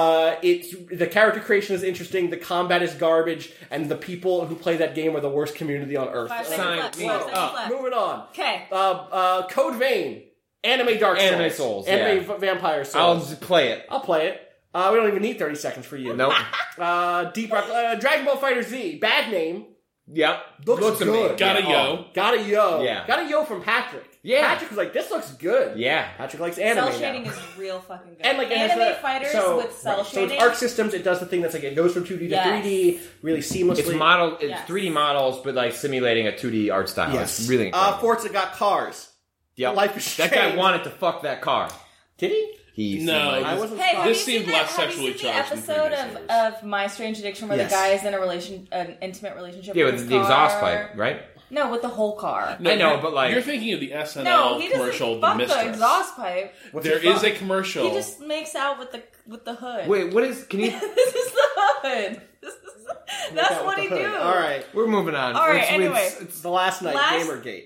the character creation is interesting, the combat is garbage, and the people who play that game are the worst community on Earth. 5 seconds left. Moving on. Okay. Code Vein. Anime Dark Souls. Anime Souls. Anime Vampire Souls. I'll just play it. I'll play it. We don't even need 30 seconds for you. Nope. Deep Rock. Dragon Ball Fighter Z. Bad name. Yep. Looks good. Got a yo. Got a yo. Yeah. Got a yo from Patrick. Yeah. Patrick was like, this looks good. Yeah. Patrick likes anime Cell shading now. is real fucking good. And like Anime fighters with cell shading. So it's Arc Systems. It does the thing that's like it goes from 2D to 3D really seamlessly. It's model. It's 3D models, but like simulating a 2D art style. Yes. It's really incredible. Forza got cars. Yep. Life is Strange. That guy wanted to fuck that car. Did he? I wasn't. Hey, this seemed less sexually charged. Have you seen the episode of My Strange Addiction where the guy is in an intimate relationship with his the car? exhaust pipe, right? No, with the whole car. No, I know, but like... You're thinking of the SNL commercial, The Mistress. The exhaust pipe. There is a commercial. He just makes out with the hood. Wait, what is... Can you... This is the hood. That's what he do. All right. We're moving on. All right, anyway. It's the last night, Gamergate.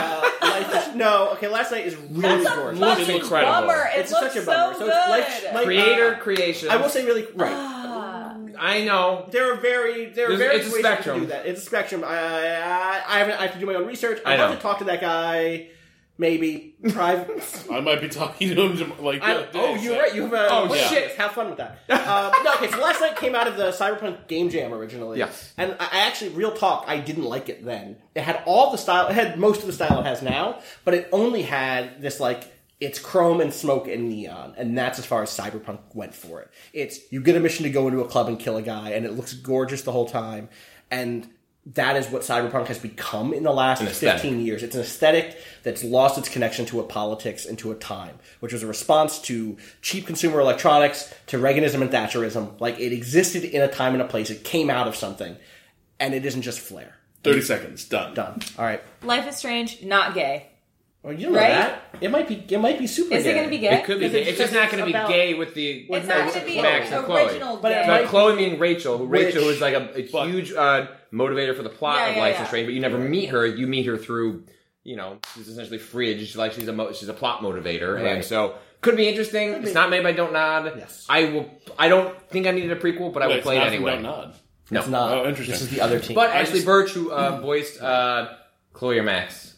Last night is really gorgeous. Looks incredible. Bummer. It's looks such a bummer. so So good. it's like Creator creation. I will say really right. I know. There are various it's a ways spectrum. to do that. It's a spectrum. I have to do my own research. I I'd love know. to talk to that guy. Maybe private. I might be talking to him like. You're right. You have a shit. Have fun with that. Okay, so last night came out of the Cyberpunk Game Jam originally. Yes. And I actually, real talk, I didn't like it then. It had all the style. It had most of the style it has now, but it only had this like. It's chrome and smoke and neon, and that's as far as Cyberpunk went for it. It's, you get a mission to go into a club and kill a guy, and it looks gorgeous the whole time, and that is what Cyberpunk has become in the last 15 years. It's an aesthetic that's lost its connection to a politics and to a time, which was a response to cheap consumer electronics, to Reaganism and Thatcherism. Like, it existed in a time and a place. It came out of something, and it isn't just flair. 30 seconds. Done. All right. Life is Strange, not gay. Well, you know that. It might be super gay. Is it going to be gay? It could be gay. It's just not going to be gay with the it's not going to be Max and original Chloe. gay. But Chloe being Rachel, who is like a huge motivator for the plot of Life is Strange, but you never meet her. You meet her through, she's essentially Fridge. She's a plot motivator, right. And so could be interesting. It's not made by Don't Nod. Yes. I don't think I needed a prequel, but I will play it anyway. Don't Nod. No, it's not. Oh, interesting. This is the other team. But Ashley Birch, who voiced Chloe or Max.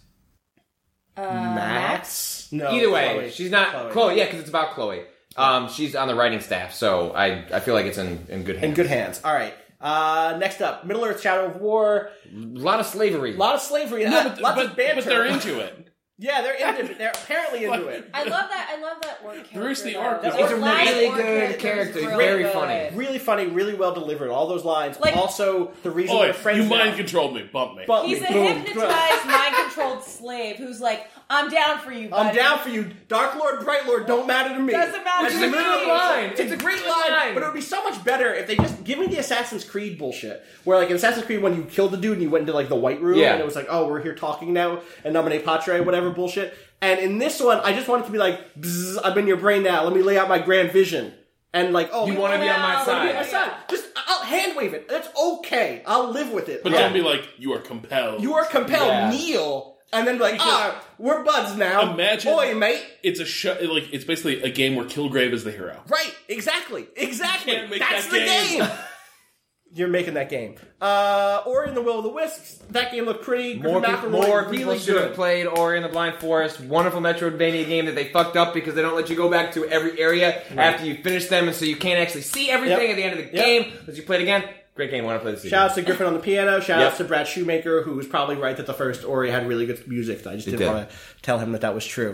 Max? No. Either way, Chloe. she's not Chloe. Yeah, because it's about Chloe. She's on the writing staff, so I feel like it's in good hands. In good hands. All right. Next up, Middle-earth: Shadow of War. A lot of slavery. Lots of banter. But they're into it. Yeah, they're apparently into it. I love that orc character. Bruce the orc. He's a really good character. He's very funny. Really funny, really well delivered. All those lines. Like, also, the reason we're friends. You mind controlled me. Bump me. He's a hypnotized, mind-controlled slave who's like, I'm down for you, buddy. I'm down for you. Dark Lord, Bright Lord, don't matter to me. Doesn't matter It's to a me. good line. It's a great line. But it would be so much better if they just give me the Assassin's Creed bullshit. Where, like, in Assassin's Creed, when you killed the dude and you went into, like, the White Room, and it was like, oh, we're here talking now, and Nomine Patre, whatever bullshit. And in this one, I just want it to be like, bzz, I'm in your brain now. Let me lay out my grand vision. And like, oh, you want to be on my side. Just, I'll hand wave it. That's okay. I'll live with it. But don't be like, you are compelled. You are compelled. Yeah. Kneel. And then be like, we're buds now. Imagine. Oi, mate. It's it's basically a game where Kilgrave is the hero. Right. Exactly. That's the game. You're making that game. Ori and the Will of the Wisps. That game looked pretty. More people should have played Ori and the Blind Forest. Wonderful Metroidvania game that they fucked up because they don't let you go back to every area after you finish them, and so you can't actually see everything at the end of the game as you play it again. Great game. I want to play this. Shout outs to Griffin on the piano. Shout outs to Brad Shoemaker, who was probably right that the first Ori had really good music. I just didn't want to tell him that was true.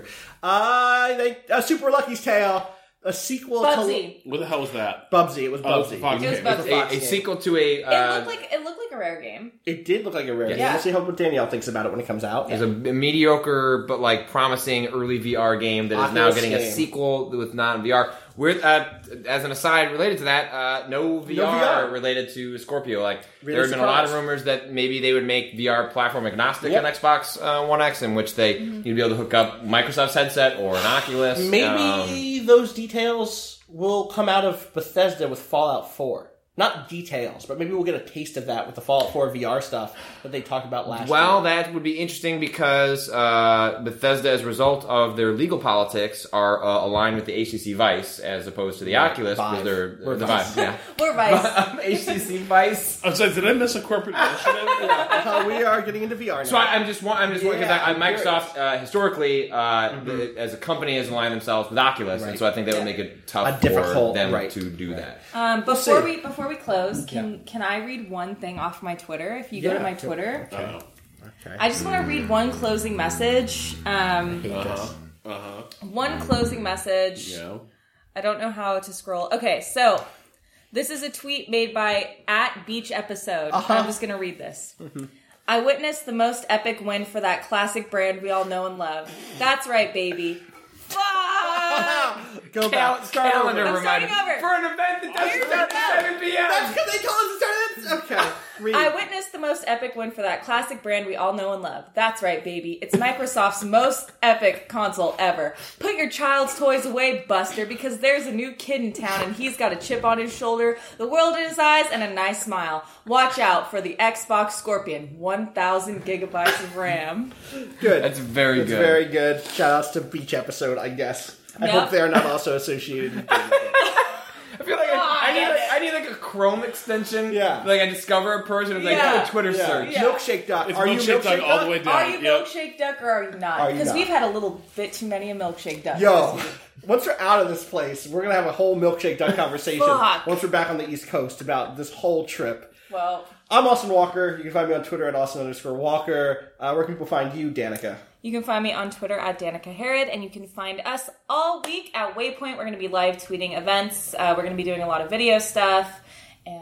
Super Lucky's Tale. A sequel Bubsy. What the hell was that? Bubsy. It was Bubsy. It was Bubsy. A sequel to a... It looked like a rare game. It did look like a rare game. We'll see what Danielle thinks about it when it comes out. It's a mediocre but like promising early VR game that is now getting a sequel with non-VR. As an aside related to that, no VR related to Scorpio. Like really there have been a lot of rumors that maybe they would make VR platform agnostic on Xbox One X, in which you'd be able to hook up Microsoft's headset or an Oculus. Maybe those details will come out of Bethesda with Fallout 4. Not details, but maybe we'll get a taste of that with the Fallout 4 VR stuff that they talked about last year. Well, that would be interesting because Bethesda, as a result of their legal politics, are aligned with the HTC Vive as opposed to the Oculus. Because We're the Vive. Yeah. We're Vive. HTC Vive. I'm sorry, did I miss a corporate initiative? We are getting into VR now. So I'm just wondering because Microsoft historically, as a company, has aligned themselves with Oculus, and so I think that would make it tough for them to do that. Before we close, can I read one thing off my Twitter? If you go to my Twitter, I just want to read one closing message. One closing message. Yeah. I don't know how to scroll. Okay, so this is a tweet made by @BeachEpisode. I'm just going to read this. I witnessed the most epic win for that classic brand we all know and love. That's right, baby. Go back. Calendar I'm starting over. For an event that doesn't start at 7 p.m. That's because they told us to start at... Okay. Read. I witnessed the most epic win for that classic brand we all know and love. That's right, baby. It's Microsoft's most epic console ever. Put your child's toys away, Buster, because there's a new kid in town and he's got a chip on his shoulder, the world in his eyes, and a nice smile. Watch out for the Xbox Scorpion. 1,000 gigabytes of RAM. Good. That's very good. It's very good. Shout outs to Beach Episode, I guess. I hope they're not also associated. I feel like I need like a Chrome extension. Yeah. Like I discover a person and like do a Twitter search. Yeah. Milkshake Duck. It's Are you Milkshake Duck all the way down? Are you Milkshake Duck or are you not? Because we've had a little bit too many of Milkshake Duck. Yo, once we're out of this place, we're going to have a whole Milkshake Duck conversation once we're back on the East Coast about this whole trip. Well, I'm Austin Walker. You can find me on Twitter at Austin_Walker. Where can people find you, Danica? You can find me on Twitter at Danica Herod, and you can find us all week at Waypoint. We're going to be live tweeting events. We're going to be doing a lot of video stuff. And,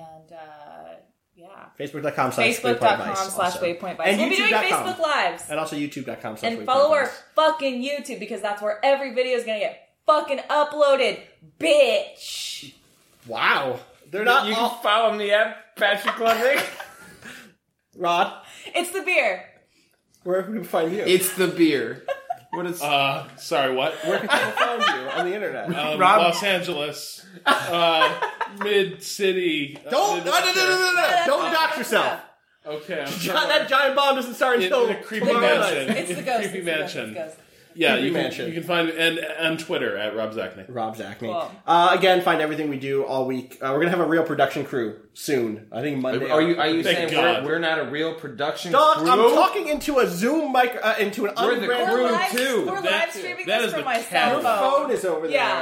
Facebook.com/Waypoint Vice. And we'll be doing Facebook Lives. And also YouTube.com/Waypoint And follow our fucking YouTube, because that's where every video is going to get fucking uploaded, bitch. Wow. They're not You can follow me at Patrick Ludwig. Rod? It's the beer. Where can we find you? It's the beer. What is... Sorry, what? Where can people find you on the internet? Los Angeles. Mid-city. No. Don't dox yourself. Okay. That giant bomb doesn't start until the creepy mansion. It's the ghost. Creepy mansion. Yeah, you can find me and on Twitter at Rob Zachney. Rob Zachney. Cool. Again, find everything we do all week. We're gonna have a real production crew soon. I think Monday. Are you saying we're not a real production crew? I'm talking into a Zoom mic, into an We're the crew too. We're live streaming this from my cell phone. Your phone is over there.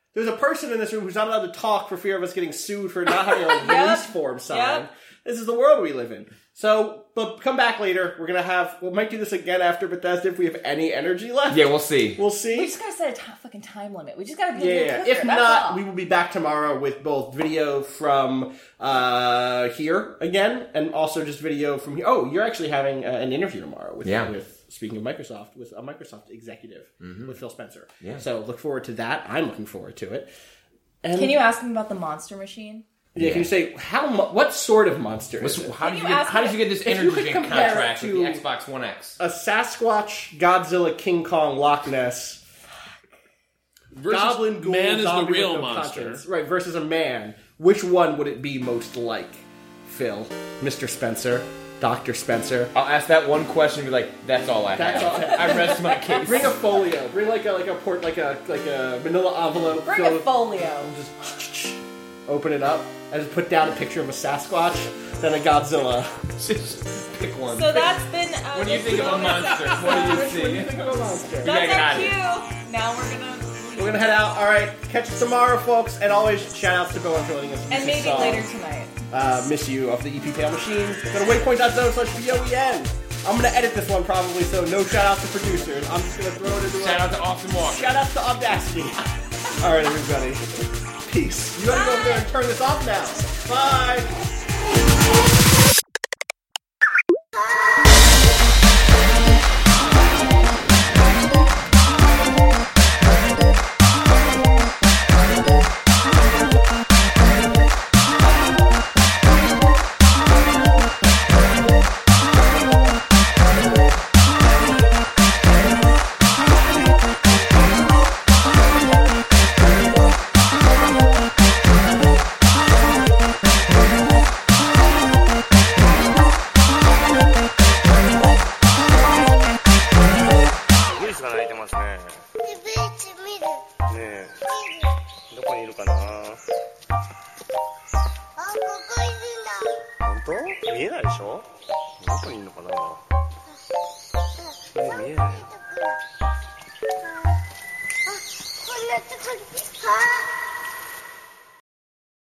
There's a person in this room who's not allowed to talk for fear of us getting sued for not having a release form signed. Yep. This is the world we live in. So, but come back later. We might do this again after Bethesda if we have any energy left. Yeah, we'll see. We'll see. We just gotta set a fucking time limit. We just gotta be a little quicker. If not, we will be back tomorrow with both video from here again, and also just video from here. Oh, you're actually having an interview tomorrow with speaking of Microsoft, with a Microsoft executive, with Phil Spencer. Yeah. So look forward to that. I'm looking forward to it. And can you ask him about the Monster Machine? Yeah, can you say what sort of monster is it? How did you get this energy drink contract with the Xbox One X? A Sasquatch, Godzilla, King Kong, Loch Ness, Goblin, Ghoul, man is the zombie real with no monster, conscience. Right? Versus a man. Which one would it be most like? Phil, Mr. Spencer, Dr. Spencer. I'll ask that one question and be like, "That's all I have." I rest my case. Bring a folio. Bring like a manila envelope. Bring a folio. And just open it up. And just put down a picture of a Sasquatch, then a Godzilla. Pick one. So that's been... when you think of a monster, what do you see? When you think of a monster. That's our cue. Now we're gonna head out. Alright, catch us tomorrow, folks. And always, shout-outs to Bill for joining us. And maybe later tonight. Miss You of the EP Pale Machine. Go to waypoint.zone/BOEN. I'm gonna edit this one probably, so no shout-outs to producers. I'm just gonna throw it into Shout-out to Austin Walker. Shout-outs to Audacity. Alright, everybody. Peace. You gotta go over there and turn this off now. Bye.